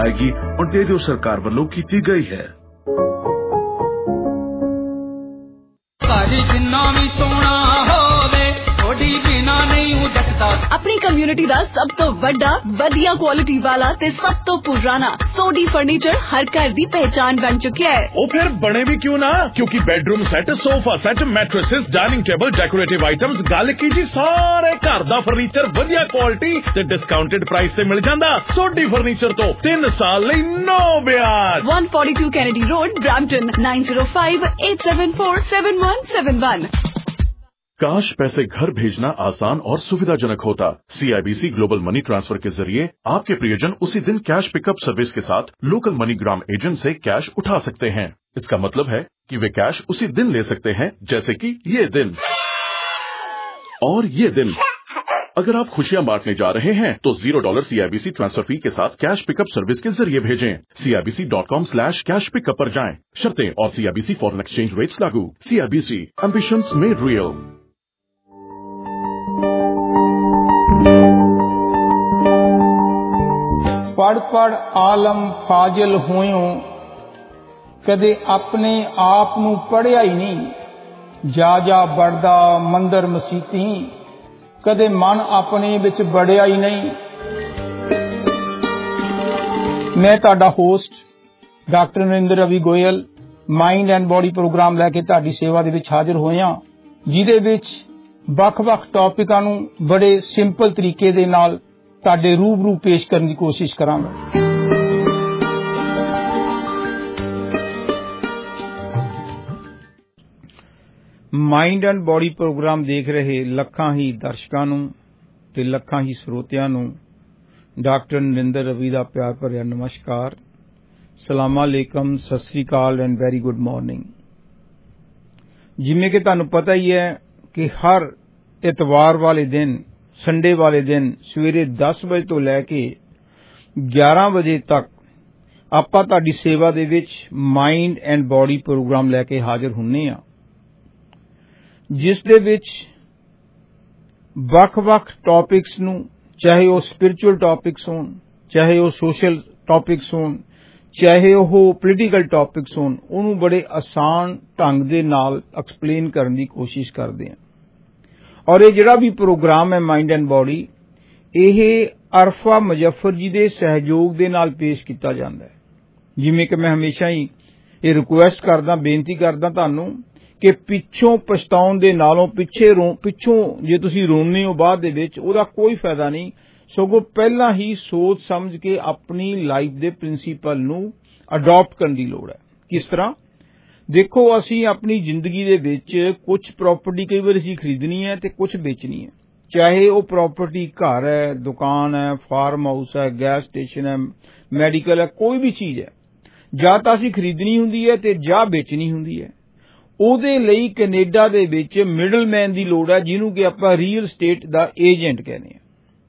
आएगी ओंटारियो सरकार वालों की गई है। अपनी कम्युनिटी दा सब तो बड़ा वधिया क्वालिटी वाला ते सब तो पुराना सोडी फर्नीचर हर घर दी पहचान बन चुका है। ओ फिर बने भी क्यों ना, क्योंकि bedroom set, sofa set, mattresses, dining table, decorative items, गल की जी सारे घर दा फर्नीचर वधिया क्वालिटी ते डिस्काउंटेड प्राइस ते मिल जांदा। सोडी फर्नीचर तो 3 साल लई नो ब्याज। 142 कैनेडी रोड, ब्रैम्पटन 9058747171। काश पैसे घर भेजना आसान और सुविधाजनक होता। CIBC ग्लोबल मनी ट्रांसफर के जरिए आपके प्रियजन उसी दिन कैश पिकअप सर्विस के साथ लोकल मनीग्राम एजेंट से कैश उठा सकते हैं। इसका मतलब है कि वे कैश उसी दिन ले सकते हैं, जैसे कि ये दिन और ये दिन। अगर आप खुशियां बांटने जा रहे हैं तो $0 CIBC ट्रांसफर फी के साथ कैश पिकअप सर्विस के जरिए भेजें। CIBC.com/कैश पिकअप पर जाएं। शर्तें और CIBC फॉरेन एक्सचेंज रेट्स लागू। CIBC ambitions made real. पढ़ पढ़ आलम फाजिल होयों, कदे अपने आप नूं पढ़िया ही नहीं। जा जा बढ़दा मंदर मसीती, कदे मन अपने विच बढ़िया ही नहीं। मैं तुहाडा host doctor Narendra Ravi Goyal mind and body programme लैके तुहाडी सेवा दे विच हाजिर होया, जिहदे विच ਵੱਖ-ਵੱਖ टॉपिकां नूं बड़े सिंपल तरीके दे नाल ਤੁਹਾਡੇ रूबरू पेश करने की कोशिश करांगा। माइंड एंड बॉडी प्रोग्राम देख रहे ਲੱਖਾਂ ही दर्शकों ਨੂੰ ਤੇ ਲੱਖਾਂ ही ਸਰੋਤਿਆਂ ਨੂੰ डॉक्टर नरेंद्र रवि ਦਾ ਪਿਆਰ ਭਰਿਆ ਨਮਸਕਾਰ। ਸਲਾਮ ਅਲੈਕਮ, ਸਤਿ ਸ੍ਰੀ ਅਕਾਲ ਐਂਡ ਵੈਰੀ ਗੁੱਡ ਮਾਰਨਿੰਗ। ਜਿਵੇਂ ਕਿ ਤੁਹਾਨੂੰ ਪਤਾ ਹੀ ਹੈ ਕਿ ਹਰ ਇਤਵਾਰ ਵਾਲੇ ਦਿਨ, संडे वाले दिन सवेरे 10 बजे तो लैके 11 बजे तक आपां तुहाडी सेवा दे विच माइंड एंड बॉडी प्रोग्राम लैके हाजिर हुन्ने आ, जिस दे विच वख-वख टॉपिक्स नूं, चाहे वो स्पिरिचुअल टॉपिक्स होण, चाहे वो सोशल टॉपिक्स होण, चाहे वो पोलीटिकल टॉपिक्स होण, उहनूं बड़े आसान ढंग दे नाल एक्सप्लेन करन दी कोशिश करदे आ। और ये जिहड़ा भी प्रोग्राम है माइंड एंड बॉडी, यह अरफा मुजफ्फर जी के सहयोग के नाल पेश किया जाता है। जिवें कि मैं हमेशा ही ये रिक्वेस्ट करदा, बेनती करदा तुहानूं कि पिछों पछताउण दे नालों पिछों जे तुसीं रोने हो बाद दे विच उहदा कोई फायदा नहीं, सगों पहला ही सोच समझ के अपनी लाइफ दे प्रिंसीपल नूं अडॉप्ट करन दी लोड़ है। किस तरह देखो, असी अपनी जिंदगी दे विच कुछ प्रॉपर्टी कई बार असी खरीदनी है ते कुछ बेचनी है, चाहे वो प्रॉपर्टी घर है, दुकान है, फार्म हाउस है, गैस स्टेशन है, मैडिकल है, कोई भी चीज है, जां तां असी खरीदनी हुंदी है ते जां बेचनी हुंदी है। ਉਹਦੇ ਲਈ ਕੈਨੇਡਾ ਦੇ ਵਿੱਚ ਮਿਡਲਮੈਨ ਦੀ ਲੋੜ ਹੈ, ਜਿਹਨੂੰ ਕਿ ਆਪਾਂ ਰੀਅਲ ਸਟੇਟ ਦਾ ਏਜੰਟ ਕਹਿੰਦੇ ਆ।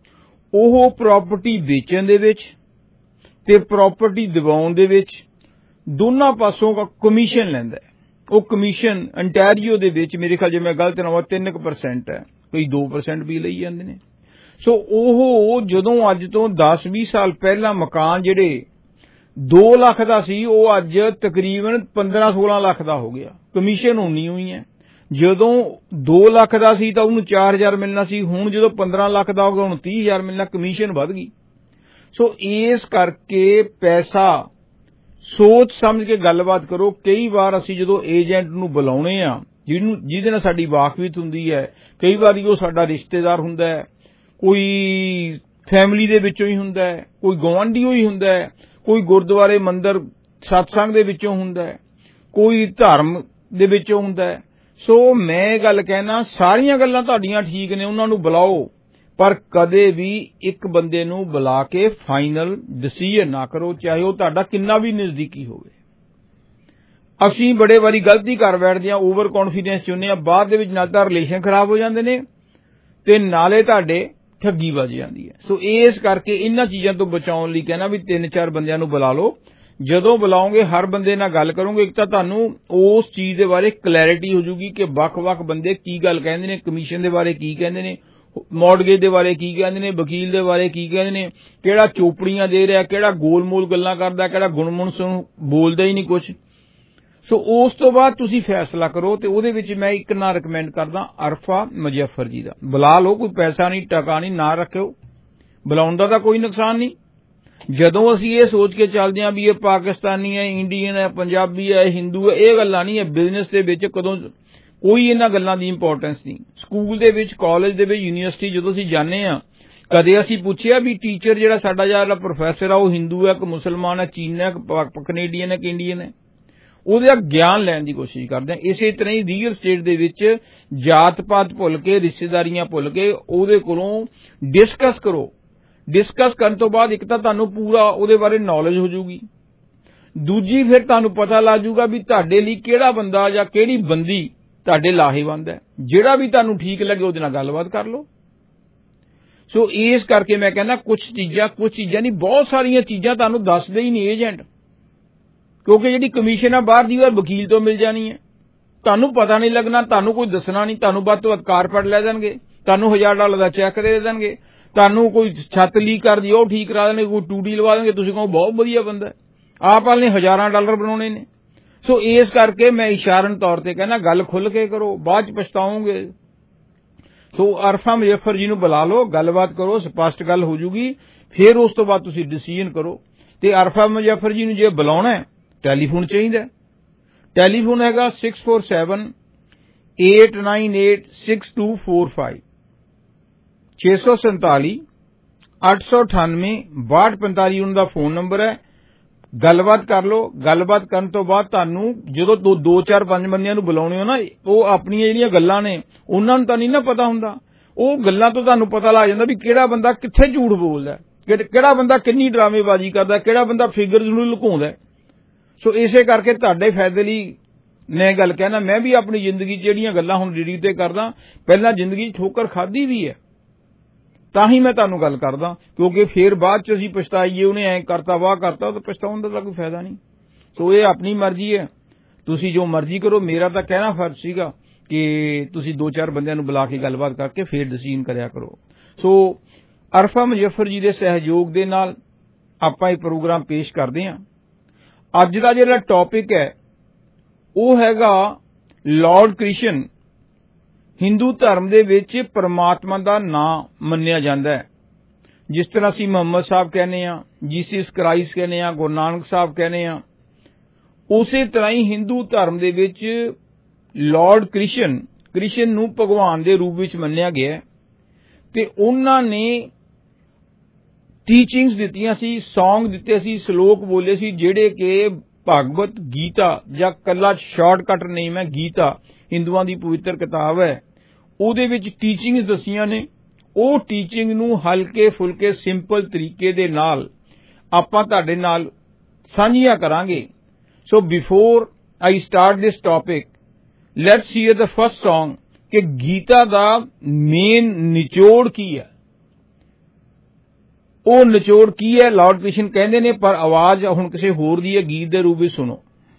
ਉਹ ਪ੍ਰਾਪਰਟੀ ਵੇਚਣ ਦੇ ਵਿੱਚ ਤੇ ਪ੍ਰਾਪਰਟੀ ਦਿਵਾਉਣ ਦੇ ਵਿੱਚ ਦੋਨਾਂ ਪਾਸੋਂ ਦਾ ਕਮਿਸ਼ਨ ਲੈਂਦਾ ਹੈ। ਉਹ ਕਮਿਸ਼ਨ ਅੰਟੈਰੀਓ ਦੇ ਵਿੱਚ ਮੇਰੇ ਖਿਆਲ ਜੇ ਮੈਂ ਗਲਤ ਨਾ ਹੋਵਾਂ 3% ਹੈ, ਕੋਈ 2% ਵੀ ਲਈ ਜਾਂਦੇ ਨੇ। ਸੋ ਉਹ ਜਦੋਂ ਅੱਜ ਤੋਂ 10-20 ਸਾਲ ਪਹਿਲਾਂ ਮਕਾਨ ਜਿਹੜੇ 2 ਲੱਖ ਦਾ ਸੀ, ਉਹ ਅੱਜ ਤਕਰੀਬਨ 15-16 ਲੱਖ ਦਾ ਹੋ ਗਿਆ। ਕਮਿਸ਼ਨ ਉਨੀ ਹੋਈ ਹੈ। ਜਦੋਂ 2 ਲੱਖ ਦਾ ਸੀ ਤਾਂ ਉਹਨੂੰ 4000 ਮਿਲਣਾ ਸੀ, ਹੁਣ ਜਦੋਂ 15 ਲੱਖ ਦਾ ਹੋ ਗਿਆ ਹੁਣ 30000 ਮਿਲਣਾ, ਕਮਿਸ਼ਨ ਵੱਧ ਗਈ। ਸੋ ਇਸ ਕਰਕੇ ਪੈਸਾ ਸੋਚ ਸਮਝ ਕੇ ਗੱਲਬਾਤ ਕਰੋ। ਕਈ ਵਾਰ ਅਸੀਂ ਜਦੋਂ ਏਜੰਟ ਨੂੰ ਬੁਲਾਉਣੇ ਆ, ਜਿਹਦੇ ਨਾਲ ਸਾਡੀ ਵਾਕਫੀਤ ਹੁੰਦੀ ਹੈ, ਕਈ ਵਾਰੀ ਉਹ ਸਾਡਾ ਰਿਸ਼ਤੇਦਾਰ ਹੁੰਦਾ ਹੈ, ਕੋਈ ਫੈਮਿਲੀ ਦੇ ਵਿੱਚੋਂ ਹੀ ਹੁੰਦਾ ਹੈ, ਕੋਈ ਗੁਆਂਢੀਓ ਹੀ ਹੁੰਦਾ ਹੈ, ਕੋਈ ਗੁਰਦੁਆਰੇ ਮੰਦਰ ਸਤਸੰਗ ਦੇ ਵਿੱਚੋਂ ਹੁੰਦਾ ਹੈ, ਕੋਈ ਧਰਮ ਦੇ ਵਿੱਚੋਂ ਹੁੰਦਾ ਹੈ। ਸੋ ਮੈਂ ਗੱਲ ਕਹਿਣਾ, ਸਾਰੀਆਂ ਗੱਲਾਂ ਤੁਹਾਡੀਆਂ ਠੀਕ ਨੇ, ਉਹਨਾਂ ਨੂੰ ਬੁਲਾਓ, ਪਰ ਕਦੇ ਵੀ ਇੱਕ ਬੰਦੇ ਨੂੰ ਬੁਲਾ ਕੇ ਫਾਈਨਲ ਡਿਸੀਜਨ ਨਾ ਕਰੋ, ਚਾਹੇ ਉਹ ਤੁਹਾਡਾ ਕਿੰਨਾ ਵੀ ਨਜ਼ਦੀਕੀ ਹੋਵੇ। ਅਸੀਂ ਬੜੇ ਵਾਰੀ ਗਲਤੀ ਕਰ ਬੈਠਦੇ ਹਾਂ, ਓਵਰ ਕੌਨਫੀਡੈਂਸ ਚ ਹੁੰਦੇ ਹਾਂ, ਬਾਅਦ ਦੇ ਵਿੱਚ ਨਾਲ ਤਾਂ ਰਿਲੇਸ਼ਨ ਖਰਾਬ ਹੋ ਜਾਂਦੇ ਨੇ ਤੇ ਨਾਲੇ ਤੁਹਾਡੇ ਠੱਗੀ ਵੱਜ ਜਾਂਦੀ ਹੈ। ਸੋ ਇਸ ਕਰਕੇ ਇਹਨਾਂ ਚੀਜ਼ਾਂ ਤੋਂ ਬਚਾਉਣ ਲਈ ਕਹਿਣਾ ਵੀ 3-4 ਬੰਦਿਆਂ ਨੂੰ ਬੁਲਾ ਲਓ। ਜਦੋਂ ਬੁਲਾਓਗੇ ਹਰ ਬੰਦੇ ਨਾਲ ਗੱਲ ਕਰੋਗੇ, ਇੱਕ ਤਾਂ ਤੁਹਾਨੂੰ ਉਸ ਚੀਜ਼ ਦੇ ਬਾਰੇ ਕਲੈਰਿਟੀ ਹੋ ਜੂਗੀ ਕਿ ਵੱਖ-ਵੱਖ ਬੰਦੇ ਕੀ ਗੱਲ ਕਹਿੰਦੇ ਨੇ, ਕਮਿਸ਼ਨ ਦੇ ਬਾਰੇ ਕੀ ਕਹਿੰਦੇ ਨੇ, ਮੌਰਗੇਜ ਦੇ ਬਾਰੇ ਕੀ ਕਹਿੰਦੇ ਨੇ, ਵਕੀਲ ਦੇ ਬਾਰੇ ਕੀ ਕਹਿੰਦੇ ਨੇ, ਕਿਹੜਾ ਚੋਪੜੀਆਂ ਦੇ ਰਿਹਾ, ਕਿਹੜਾ ਗੋਲ-ਮੋਲ ਗੱਲਾਂ ਕਰਦਾ, ਕਿਹੜਾ ਗੁਣਮੁਣ ਬੋਲਦਾ ਹੀ ਨਹੀਂ ਕੁਝ। ਸੋ ਉਸ ਤੋਂ ਬਾਅਦ ਤੁਸੀਂ ਫੈਸਲਾ ਕਰੋ। ਤੇ ਉਹਦੇ ਵਿੱਚ ਮੈਂ ਇੱਕ ਨਾਂ ਰਿਕਮੈਂਡ ਕਰਦਾ ਅਰਫਾ ਮੁਜ਼ੱਫਰ ਜੀ ਦਾ। ਬੁਲਾ ਲਓ, ਕੋਈ ਪੈਸਾ ਨਹੀਂ, ਟਕਾ ਨਹੀਂ, ਨਾ ਰੱਖਿਓ, ਬੁਲਾਉਣ ਦਾ ਤਾਂ ਕੋਈ ਨੁਕਸਾਨ ਨਹੀਂ। ਜਦੋਂ ਅਸੀਂ ਇਹ ਸੋਚ ਕੇ ਚੱਲਦੇ ਹਾਂ ਵੀ ਇਹ ਪਾਕਿਸਤਾਨੀ ਹੈ, ਇੰਡੀਅਨ ਹੈ, ਪੰਜਾਬੀ ਹੈ, ਹਿੰਦੂ ਹੈ, ਇਹ ਗੱਲਾਂ ਨਹੀਂ ਹੈ। ਬਿਜ਼ਨਸ ਦੇ ਵਿੱਚ ਕਦੋਂ ਕੋਈ ਇਹਨਾਂ ਗੱਲਾਂ ਦੀ ਇੰਪੋਰਟੈਂਸ ਨਹੀਂ। ਸਕੂਲ ਦੇ ਵਿੱਚ, ਕਾਲਜ ਦੇ ਵਿੱਚ, ਯੂਨੀਵਰਸਿਟੀ ਜਦੋਂ ਅਸੀਂ ਜਾਂਦੇ ਹਾਂ, ਕਦੇ ਅਸੀਂ ਪੁੱਛਿਆ ਵੀ ਟੀਚਰ ਜਿਹੜਾ ਸਾਡਾ ਜਿਹੜਾ ਪ੍ਰੋਫੈਸਰ ਆ ਉਹ ਹਿੰਦੂ ਹੈ ਕਿ ਮੁਸਲਮਾਨ ਹੈ, ਚੀਨ ਹੈ ਕਿ ਕੈਨੇਡੀਅਨ ਹੈ ਕਿ ਇੰਡੀਅਨ ਹੈ? ਉਹਦਾ ਗਿਆਨ ਲੈਣ ਦੀ ਕੋਸ਼ਿਸ਼ ਕਰਦੇ ਹਾਂ। ਇਸੇ ਤਰ੍ਹਾਂ ਹੀ ਰੀਅਲ ਸਟੇਟ ਦੇ ਵਿੱਚ ਜਾਤ-ਪਾਤ ਭੁੱਲ ਕੇ, ਰਿਸ਼ਤੇਦਾਰੀਆਂ ਭੁੱਲ ਕੇ ਉਹਦੇ ਕੋਲੋਂ ਡਿਸਕਸ ਕਰੋ। ਡਿਸਕਸ ਕਰਨ ਤੋਂ ਬਾਅਦ ਇੱਕ ਤਾਂ ਤੁਹਾਨੂੰ ਪੂਰਾ ਉਹਦੇ ਬਾਰੇ ਨੌਲੇਜ ਹੋ ਜਾਊਗੀ, ਦੂਜੀ ਫਿਰ ਤੁਹਾਨੂੰ ਪਤਾ ਲੱਗ ਜਾਊਗਾ ਵੀ ਤੁਹਾਡੇ ਲਈ ਕਿਹੜਾ ਬੰਦਾ ਜਾਂ ਕਿਹੜੀ ਬੰਦੀ ਤੁਹਾਡੇ ਲਾਹੇਵੰਦ ਹੈ। ਜਿਹੜਾ ਵੀ ਤੁਹਾਨੂੰ ਠੀਕ ਲੱਗੇ ਉਹਦੇ ਨਾਲ ਗੱਲਬਾਤ ਕਰ ਲਓ। ਸੋ ਇਸ ਕਰਕੇ ਮੈਂ ਕਹਿੰਦਾ ਕੁਝ ਚੀਜ਼ਾਂ ਨਹੀਂ, ਬਹੁਤ ਸਾਰੀਆਂ ਚੀਜ਼ਾਂ ਤੁਹਾਨੂੰ ਦੱਸਦੇ ਹੀ ਨਹੀਂ ਏਜੰਟ, ਕਿਉਂਕਿ ਜਿਹੜੀ ਕਮਿਸ਼ਨ ਆ ਬਾਹਰ ਦੀ ਵਾਰ ਵਕੀਲ ਤੋਂ ਮਿਲ ਜਾਣੀ ਹੈ। ਤੁਹਾਨੂੰ ਪਤਾ ਨਹੀਂ ਲੱਗਣਾ, ਤੁਹਾਨੂੰ ਕੋਈ ਦੱਸਣਾ ਨਹੀਂ। ਤੁਹਾਨੂੰ ਵੱਧ ਤੋਂ ਵੱਧ ਕਾਰਪੈਟ ਲੈ ਦੇਣਗੇ, ਤੁਹਾਨੂੰ $1000 ਦਾ ਚੈੱਕ ਦੇ ਦੇਣਗੇ, ਤੁਹਾਨੂੰ ਕੋਈ ਛੱਤ ਲੀਕ ਕਰਦੀ ਉਹ ਠੀਕ ਕਰਾ ਦੇਣਗੇ, ਕੋਈ ਟੂਟੀ ਲਵਾ ਦੇਣਗੇ, ਤੁਸੀਂ ਕਹੋ ਬਹੁਤ ਵਧੀਆ ਬੰਦਾ। ਆਪ ਵਾਲੇ ਨੇ $1000 ਬਣਾਉਣੇ ਨੇ। ਸੋ ਇਸ ਕਰਕੇ ਮੈਂ ਇਸ਼ਾਰਨ ਤੌਰ ਤੇ ਕਹਿੰਦਾ ਗੱਲ ਖੁੱਲ ਕੇ ਕਰੋ, ਬਾਅਦ ਚ ਪਛਤਾਓਗੇ। ਸੋ ਅਰਫਾ ਮੁਜ਼ੱਫਰ ਜੀ ਨੂੰ ਬੁਲਾ ਲਓ, ਗੱਲਬਾਤ ਕਰੋ, ਸਪਸ਼ਟ ਗੱਲ ਹੋ ਜੂਗੀ। ਫਿਰ ਉਸ ਤੋਂ ਬਾਅਦ ਤੁਸੀਂ ਡਿਸੀਜਨ ਕਰੋ। ਤੇ ਅਰਫਾ ਮੁਜ਼ੱਫਰ ਜੀ ਨੂੰ ਜੇ ਬੁਲਾਉਣਾ ਹੈ, ਟੈਲੀਫੋਨ ਚਾਹੀਦਾ। ਟੈਲੀਫੋਨ ਹੈਗਾ 6478986245 647 898 6245 ਉਹਨਾਂ ਦਾ ਫੋਨ ਨੰਬਰ ਹੈ। ਗੱਲਬਾਤ ਕਰ ਲਓ। ਗੱਲਬਾਤ ਕਰਨ ਤੋਂ ਬਾਅਦ ਤੁਹਾਨੂੰ ਜਦੋਂ 2-4-5 ਬੰਦਿਆਂ ਨੂੰ ਬੁਲਾਉਣੇ ਹੋ ਨਾ, ਉਹ ਆਪਣੀਆਂ ਜਿਹੜੀਆਂ ਗੱਲਾਂ ਨੇ ਉਹਨਾਂ ਨੂੰ ਤਾਂ ਨਹੀਂ ਨਾ ਪਤਾ ਹੁੰਦਾ। ਉਹ ਗੱਲਾਂ ਤੋਂ ਤੁਹਾਨੂੰ ਪਤਾ ਲੱਗ ਜਾਂਦਾ ਵੀ ਕਿਹੜਾ ਬੰਦਾ ਕਿੱਥੇ ਝੂਠ ਬੋਲਦਾ, ਕਿਹੜਾ ਬੰਦਾ ਕਿੰਨੀ ਡਰਾਮੇਬਾਜ਼ੀ ਕਰਦਾ, ਕਿਹੜਾ ਬੰਦਾ ਫਿਗਰਸ ਨੂੰ ਲੁਕਾਉਂਦਾ। ਸੋ ਇਸੇ ਕਰਕੇ ਤੁਹਾਡੇ ਫਾਇਦੇ ਲਈ ਮੈਂ ਗੱਲ ਕਹਿਣਾ, ਮੈਂ ਵੀ ਆਪਣੀ ਜ਼ਿੰਦਗੀ 'ਚ ਜਿਹੜੀਆਂ ਗੱਲਾਂ ਹੁਣ ਰੇਡੀਓ ਤੇ ਕਰਦਾ, ਪਹਿਲਾਂ ਜ਼ਿੰਦਗੀ 'ਚ ਠੋਕਰ ਖਾਧੀ ਵੀ ਹੈ, ਤਾਂ ਹੀ ਮੈਂ ਤੁਹਾਨੂੰ ਗੱਲ ਕਰਦਾ। ਕਿਉਂਕਿ ਫਿਰ ਬਾਅਦ 'ਚ ਅਸੀਂ ਪਛਤਾਈਏ ਉਹਨੇ ਐਂ ਕਰਤਾ ਵਾਹ ਕਰਤਾ, ਤਾਂ ਪਛਤਾਉਣ ਦਾ ਕੋਈ ਫਾਇਦਾ ਨਹੀਂ। ਸੋ ਇਹ ਆਪਣੀ ਮਰਜ਼ੀ ਹੈ, ਤੁਸੀਂ ਜੋ ਮਰਜ਼ੀ ਕਰੋ। ਮੇਰਾ ਤਾਂ ਕਹਿਣਾ ਫਰਜ਼ ਸੀਗਾ ਕਿ ਤੁਸੀਂ 2-4 ਬੰਦਿਆਂ ਨੂੰ ਬੁਲਾ ਕੇ ਗੱਲਬਾਤ ਕਰਕੇ ਫਿਰ ਡਿਸੀਜਨ ਕਰਿਆ ਕਰੋ। ਸੋ ਅਰਫਾ ਮੁਜ਼ੱਫਰ ਜੀ ਦੇ ਸਹਿਯੋਗ ਦੇ ਨਾਲ ਆਪਾਂ ਇਹ ਪ੍ਰੋਗਰਾਮ ਪੇਸ਼ ਕਰਦੇ ਹਾਂ। ਅੱਜ ਦਾ ਜਿਹੜਾ ਟੌਪਿਕ ਹੈ ਉਹ ਹੈਗਾ ਲਾਰਡ ਕ੍ਰਿਸ਼ਨ। ਹਿੰਦੂ ਧਰਮ ਦੇ ਵਿੱਚ ਪਰਮਾਤਮਾ ਦਾ ਨਾਂ ਮੰਨਿਆ ਜਾਂਦਾ ਹੈ। ਜਿਸ ਤਰ੍ਹਾਂ ਅਸੀਂ ਮੁਹੰਮਦ ਸਾਹਿਬ ਕਹਿੰਦੇ ਹਾਂ, ਜੀਸਸ ਕ੍ਰਾਈਸਟ ਕਹਿੰਦੇ ਹਾਂ, ਗੁਰੂ ਨਾਨਕ ਸਾਹਿਬ ਕਹਿੰਦੇ ਹਾਂ, ਉਸੇ ਤਰ੍ਹਾਂ ਹੀ ਹਿੰਦੂ ਧਰਮ ਦੇ ਵਿੱਚ ਲਾਰਡ ਕ੍ਰਿਸ਼ਨ ਨੂੰ ਭਗਵਾਨ ਦੇ ਰੂਪ ਵਿੱਚ ਮੰਨਿਆ ਗਿਆ ਤੇ ਉਹਨਾਂ ਨੇ ਟੀਚਿੰਗਸ ਦਿੱਤੀਆਂ ਸੀ, ਸੌਂਗ ਦਿੱਤੇ ਸੀ, ਸ਼ਲੋਕ ਬੋਲੇ ਸੀ, ਜਿਹੜੇ ਕਿ ਭਗਵਤ ਗੀਤਾ ਜਾਂ ਕੱਲਾ ਸ਼ਾਰਟਕਟ ਨੇਮ ਹੈ ਗੀਤਾ, ਹਿੰਦੂਆਂ ਦੀ ਪਵਿੱਤਰ ਕਿਤਾਬ ਹੈ, ਉਹਦੇ ਵਿੱਚ ਟੀਚਿੰਗਸ ਦੱਸੀਆਂ ਨੇ। ਉਹ ਟੀਚਿੰਗ ਨੂੰ ਹਲਕੇ ਫੁਲਕੇ ਸਿੰਪਲ ਤਰੀਕੇ ਦੇ ਨਾਲ ਆਪਾਂ ਤੁਹਾਡੇ ਨਾਲ ਸਾਂਝੀਆਂ ਕਰਾਂਗੇ। So before I start this topic, let's hear the first song ਕਿ ਗੀਤਾ ਦਾ ਮੇਨ ਨਿਚੋੜ ਕੀ ਹੈ। ਉਹ ਨਿਚੋੜ ਕੀ ਹੈ ਲਾਰਡ ਕ੍ਰਿਸ਼ਨ ਕਹਿੰਦੇ ਨੇ, ਪਰ ਆਵਾਜ਼ ਹੁਣ ਕਿਸੇ ਹੋਰ ਦੀ ਹੈ, ਗੀਤ ਦੇ ਰੂਪ ਵਿੱਚ ਸੁਣੋ।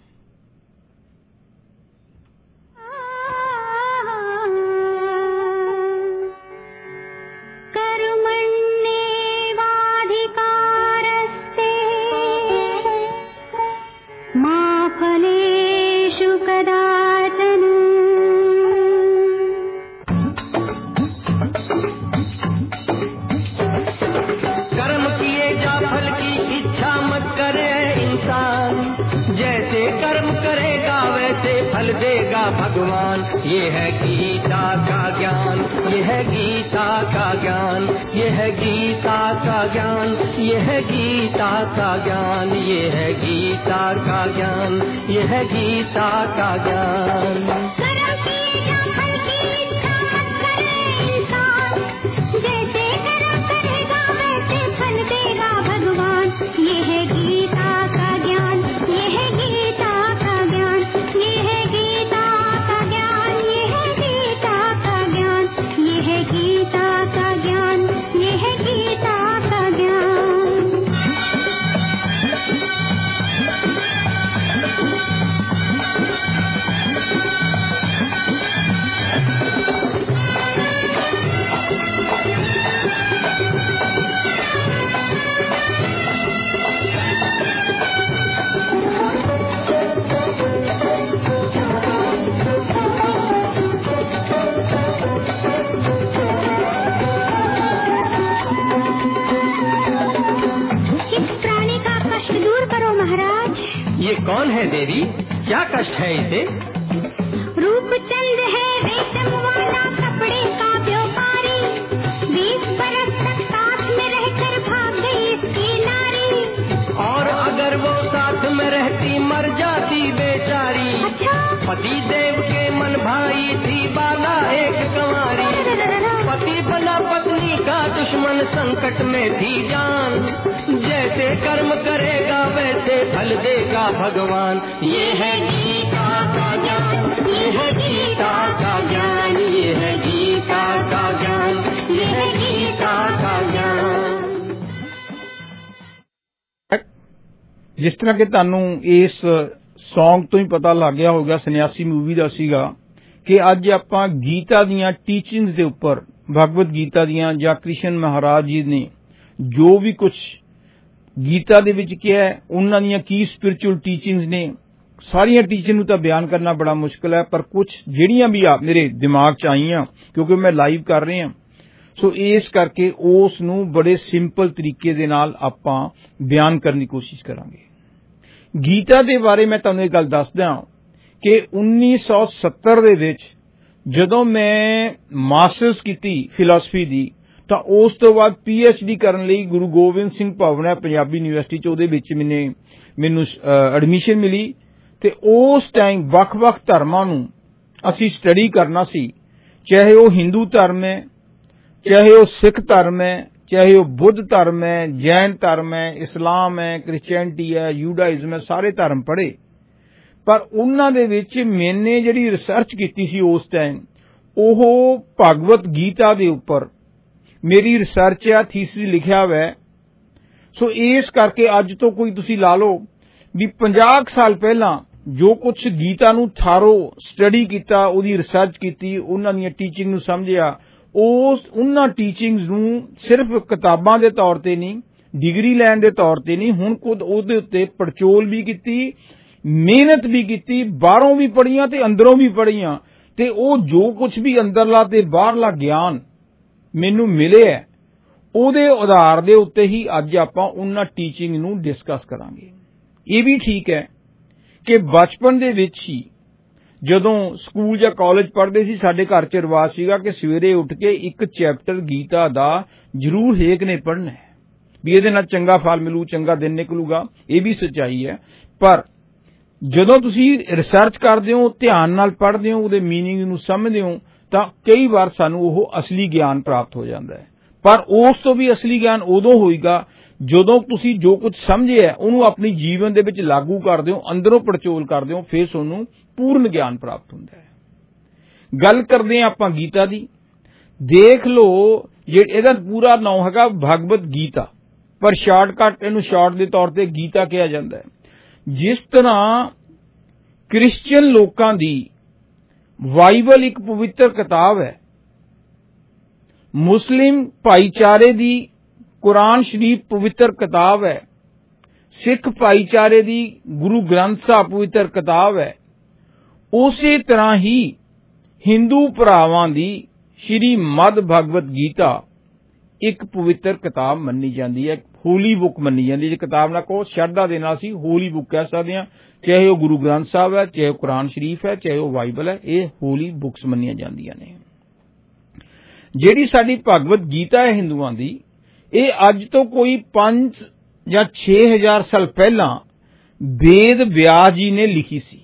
भगवान ये है गीता का ज्ञान, ये है गीता का ज्ञान, ये है गीता का ज्ञान, ये है गीता का ज्ञान, ये है गीता का ज्ञान, ये है गीता का ज्ञान। महाराज। ये कौन है देवी, क्या कष्ट है इसे? रूपचंद है रेशम वाला कपड़े का व्यापारी, 20 बरस तक साथ में रहकर भाग गई इसकी नारी। और अगर वो साथ में रहती मर जाती बेचारी। अच्छा। पति देव के मन भाई थी बाला एक कंवारी, पति बना पत्नी का दुश्मन संकट में थी जान। जैसे कर्म करेगा वैसे फल देगा भगवान। ये है गीता का ज्ञान, ये है गीता का ज्ञान, ये है गीता का ज्ञान, ये है गीता का ज्ञान। जिस तरह कि ਤੁਹਾਨੂੰ ਇਸ ਸੌਂਗ ਤੋਂ ਹੀ ਪਤਾ ਲੱਗ ਗਿਆ ਹੋਗਾ, ਸੰਨਿਆਸੀ ਮੂਵੀ ਦਾ ਸੀਗਾ ਕਿ ਅੱਜ ਆਪਾਂ ਗੀਤਾ ਦੀਆਂ ਟੀਚਿੰਗਸ ਦੇ ਉੱਪਰ, ਭਗਵਦ ਗੀਤਾ ਦੀਆਂ ਜਾਂ ਕ੍ਰਿਸ਼ਨ ਮਹਾਰਾਜ ਜੀ ਨੇ ਜੋ ਵੀ ਕੁਝ ਗੀਤਾ ਦੇ ਵਿੱਚ ਕਿਹਾ ਹੈ, ਉਹਨਾਂ ਦੀਆਂ ਕੀ ਸਪਿਰਚੁਅਲ ਟੀਚਿੰਗਸ ਨੇ। ਸਾਰੀਆਂ ਟੀਚਿੰਗ ਨੂੰ ਤਾਂ ਬਿਆਨ ਕਰਨਾ ਬੜਾ ਮੁਸ਼ਕਲ ਹੈ, ਪਰ ਕੁਝ ਜਿਹੜੀਆਂ ਵੀ ਆ ਮੇਰੇ ਦਿਮਾਗ 'ਚ ਆਈਆਂ ਕਿਉਂਕਿ ਮੈਂ ਲਾਈਵ ਕਰ ਰਿਹਾ, ਸੋ ਇਸ ਕਰਕੇ ਉਸ ਨੂੰ ਬੜੇ ਸਿੰਪਲ ਤਰੀਕੇ ਦੇ ਨਾਲ ਆਪਾਂ ਬਿਆਨ ਕਰਨ ਦੀ ਕੋਸ਼ਿਸ਼ ਕਰਾਂਗੇ। ਗੀਤਾ ਦੇ ਬਾਰੇ ਮੈਂ ਤੁਹਾਨੂੰ ਇਹ ਗੱਲ ਦੱਸਦਾ ਕਿ 1970 ਦੇ ਵਿੱਚ ਜਦੋਂ ਮੈਂ ਮਾਸਟਰਸ ਕੀਤੀ ਫਿਲਾਸਫੀ ਦੀ, ਤਾਂ ਉਸ ਤੋਂ ਬਾਅਦ PhD ਕਰਨ ਲਈ ਗੁਰੂ ਗੋਬਿੰਦ ਸਿੰਘ ਭਵਨ ਹੈ ਪੰਜਾਬੀ ਯੂਨੀਵਰਸਿਟੀ 'ਚ, ਉਹਦੇ ਵਿੱਚ ਮੈਨੂੰ ਐਡਮਿਸ਼ਨ ਮਿਲੀ। ਤੇ ਉਸ ਟਾਈਮ ਵੱਖ-ਵੱਖ ਧਰਮਾਂ ਨੂੰ ਅਸੀਂ ਸਟੱਡੀ ਕਰਨਾ ਸੀ, ਚਾਹੇ ਉਹ ਹਿੰਦੂ ਧਰਮ ਹੈ, ਚਾਹੇ ਉਹ ਸਿੱਖ ਧਰਮ ਹੈ, ਚਾਹੇ ਉਹ ਬੁੱਧ ਧਰਮ ਹੈ, ਜੈਨ ਧਰਮ ਹੈ, ਇਸਲਾਮ ਹੈ, ਕ੍ਰਿਸਚੈਨਿਟੀ ਹੈ, ਯੂਡਾਇਜ਼ਮ ਹੈ, ਸਾਰੇ ਧਰਮ ਪੜ੍ਹੇ। ਪਰ ਉਹਨਾਂ ਦੇ ਵਿੱਚ ਮੈਨੇ ਜਿਹੜੀ ਰਿਸਰਚ ਕੀਤੀ ਸੀ ਉਸ ਟਾਈਮ, ਉਹ ਭਗਵਤ ਗੀਤਾ ਦੇ ਉੱਪਰ ਮੇਰੀ ਰਿਸਰਚ ਆ, ਥੀਸਿਸ ਲਿਖਿਆ ਹੋਇਆ। ਸੋ ਇਸ ਕਰਕੇ ਅੱਜ ਤੋਂ ਕੋਈ ਤੁਸੀਂ ਲਾ ਲਓ ਵੀ 50 ਸਾਲ ਪਹਿਲਾਂ ਜੋ ਕੁਝ ਗੀਤਾ ਨੂੰ ਥਾਰੋ ਸਟੱਡੀ ਕੀਤਾ, ਉਹਦੀ ਰਿਸਰਚ ਕੀਤੀ, ਉਹਨਾਂ ਦੀਆਂ ਟੀਚਿੰਗ ਨੂੰ ਸਮਝਿਆ, ਉਹਨਾਂ ਟੀਚਿੰਗਸ ਨੂੰ ਸਿਰਫ ਕਿਤਾਬਾਂ ਦੇ ਤੌਰ ਤੇ ਨਹੀਂ, ਡਿਗਰੀ ਲੈਣ ਦੇ ਤੌਰ ਤੇ ਨਹੀਂ, ਹੁਣ ਖੁਦ ਉਹਦੇ ਉੱਤੇ ਪੜਚੋਲ ਵੀ ਕੀਤੀ, ਮਿਹਨਤ ਵੀ ਕੀਤੀ, ਬਾਹਰੋਂ ਵੀ ਪੜ੍ਹੀਆਂ ਤੇ ਅੰਦਰੋਂ ਵੀ ਪੜ੍ਹੀਆਂ, ਤੇ ਉਹ ਜੋ ਕੁਝ ਵੀ ਅੰਦਰਲਾ ਤੇ ਬਾਹਰਲਾ ਗਿਆਨ ਮੈਨੂੰ ਮਿਲਿਆ, ਉਹਦੇ ਆਧਾਰ ਦੇ ਉੱਤੇ ਹੀ ਅੱਜ ਆਪਾਂ ਉਹਨਾਂ ਟੀਚਿੰਗ ਨੂੰ ਡਿਸਕਸ ਕਰਾਂਗੇ। ਇਹ ਵੀ ਠੀਕ ਹੈ ਕਿ ਬਚਪਨ ਦੇ ਵਿੱਚ ਹੀ ਜਦੋਂ ਸਕੂਲ ਜਾਂ ਕਾਲਜ ਪੜ੍ਹਦੇ ਸੀ, ਸਾਡੇ ਘਰ 'ਚ ਰਿਵਾਜ ਸੀਗਾ ਕਿ ਸਵੇਰੇ ਉੱਠ ਕੇ ਇੱਕ ਚੈਪਟਰ ਗੀਤਾ ਦਾ ਜ਼ਰੂਰ ਹੇਕ ਨੇ ਪੜ੍ਹਨਾ ਹੈ, ਵੀ ਇਹਦੇ ਨਾਲ ਚੰਗਾ ਫਲ ਮਿਲੂ, ਚੰਗਾ ਦਿਨ ਨਿਕਲੂਗਾ। ਇਹ ਵੀ ਸੱਚਾਈ ਹੈ, ਪਰ ਜਦੋਂ ਤੁਸੀਂ ਰਿਸਰਚ ਕਰਦੇ ਹੋ, ਧਿਆਨ ਨਾਲ ਪੜ੍ਹਦੇ ਹੋ, ਉਹਦੇ ਮੀਨਿੰਗ ਨੂੰ ਸਮਝਦੇ ਹੋ, ਤਾਂ ਕਈ ਵਾਰ ਸਾਨੂੰ ਉਹ ਅਸਲੀ ਗਿਆਨ ਪ੍ਰਾਪਤ ਹੋ ਜਾਂਦਾ ਹੈ। ਪਰ ਉਸ ਤੋਂ ਵੀ ਅਸਲੀ ਗਿਆਨ ਉਦੋਂ ਹੋਏਗਾ ਜਦੋਂ ਤੁਸੀਂ ਜੋ ਕੁਝ ਸਮਝਿਆ ਉਹਨੂੰ ਆਪਣੀ ਜੀਵਨ ਦੇ ਵਿੱਚ ਲਾਗੂ ਕਰਦੇ ਹੋ, ਅੰਦਰੋਂ ਪੜਚੋਲ ਕਰਦੇ ਹੋ, ਫਿਰ ਤੁਹਾਨੂੰ ਪੂਰਨ ਗਿਆਨ ਪ੍ਰਾਪਤ ਹੁੰਦਾ ਹੈ। ਗੱਲ ਕਰਦੇ ਹਾਂ ਆਪਾਂ ਗੀਤਾ ਦੀ। ਦੇਖ ਲਓ, ਇਹਦਾ ਪੂਰਾ ਨਾਮ ਹੈਗਾ ਭਗਵਦ ਗੀਤਾ, ਪਰ ਸ਼ਾਰਟਕਟ ਇਹਨੂੰ ਸ਼ਾਰਟ ਦੇ ਤੌਰ ਤੇ ਗੀਤਾ ਕਿਹਾ ਜਾਂਦਾ ਹੈ। ਜਿਸ ਤਰ੍ਹਾਂ ਕ੍ਰਿਸਚੀਅਨ ਲੋਕਾਂ ਦੀ ਬਾਈਬਲ ਇੱਕ ਪਵਿੱਤਰ ਕਿਤਾਬ ਹੈ, ਮੁਸਲਿਮ ਭਾਈਚਾਰੇ ਦੀ ਕੁਰਾਨ ਸ਼ਰੀਫ ਪਵਿੱਤਰ ਕਿਤਾਬ ਹੈ, ਸਿੱਖ ਭਾਈਚਾਰੇ ਦੀ ਗੁਰੂ ਗ੍ਰੰਥ ਸਾਹਿਬ ਪਵਿੱਤਰ ਕਿਤਾਬ ਹੈ, ਉਸੇ ਤਰ੍ਹਾਂ ਹੀ ਹਿੰਦੂ ਭਰਾਵਾਂ ਦੀ ਸ਼੍ਰੀ ਮਦ ਭਗਵਦ ਗੀਤਾ ਇੱਕ ਪਵਿੱਤਰ ਕਿਤਾਬ ਮੰਨੀ ਜਾਂਦੀ ਹੈ, ਹੋਲੀ ਬੁੱਕ ਮੰਨੀ ਜਾਂਦੀ ਹੈ। ਜੇ ਕਿਤਾਬ ਨਾ ਕਹੋ, ਸ਼ਰਧਾ ਦੇ ਨਾਲ ਅਸੀਂ ਹੋਲੀ ਬੁੱਕ ਕਹਿ ਸਕਦੇ ਹਾਂ, ਚਾਹੇ ਉਹ ਗੁਰੂ ਗ੍ਰੰਥ ਸਾਹਿਬ ਹੈ, ਚਾਹੇ ਉਹ ਕੁਰਾਨ ਸ਼ਰੀਫ ਹੈ, ਚਾਹੇ ਉਹ ਬਾਈਬਲ ਹੈ, ਇਹ ਹੋਲੀ ਬੁੱਕਸ ਮੰਨੀਆਂ ਜਾਂਦੀਆਂ ਨੇ। ਜਿਹੜੀ ਸਾਡੀ ਭਗਵਦ ਗੀਤਾ ਹੈ ਹਿੰਦੂਆਂ ਦੀ, ਇਹ ਅੱਜ ਤੋਂ ਕੋਈ 5 ਜਾਂ 6000 ਸਾਲ ਪਹਿਲਾਂ ਵੇਦ ਵਿਆਸ ਜੀ ਨੇ ਲਿਖੀ ਸੀ।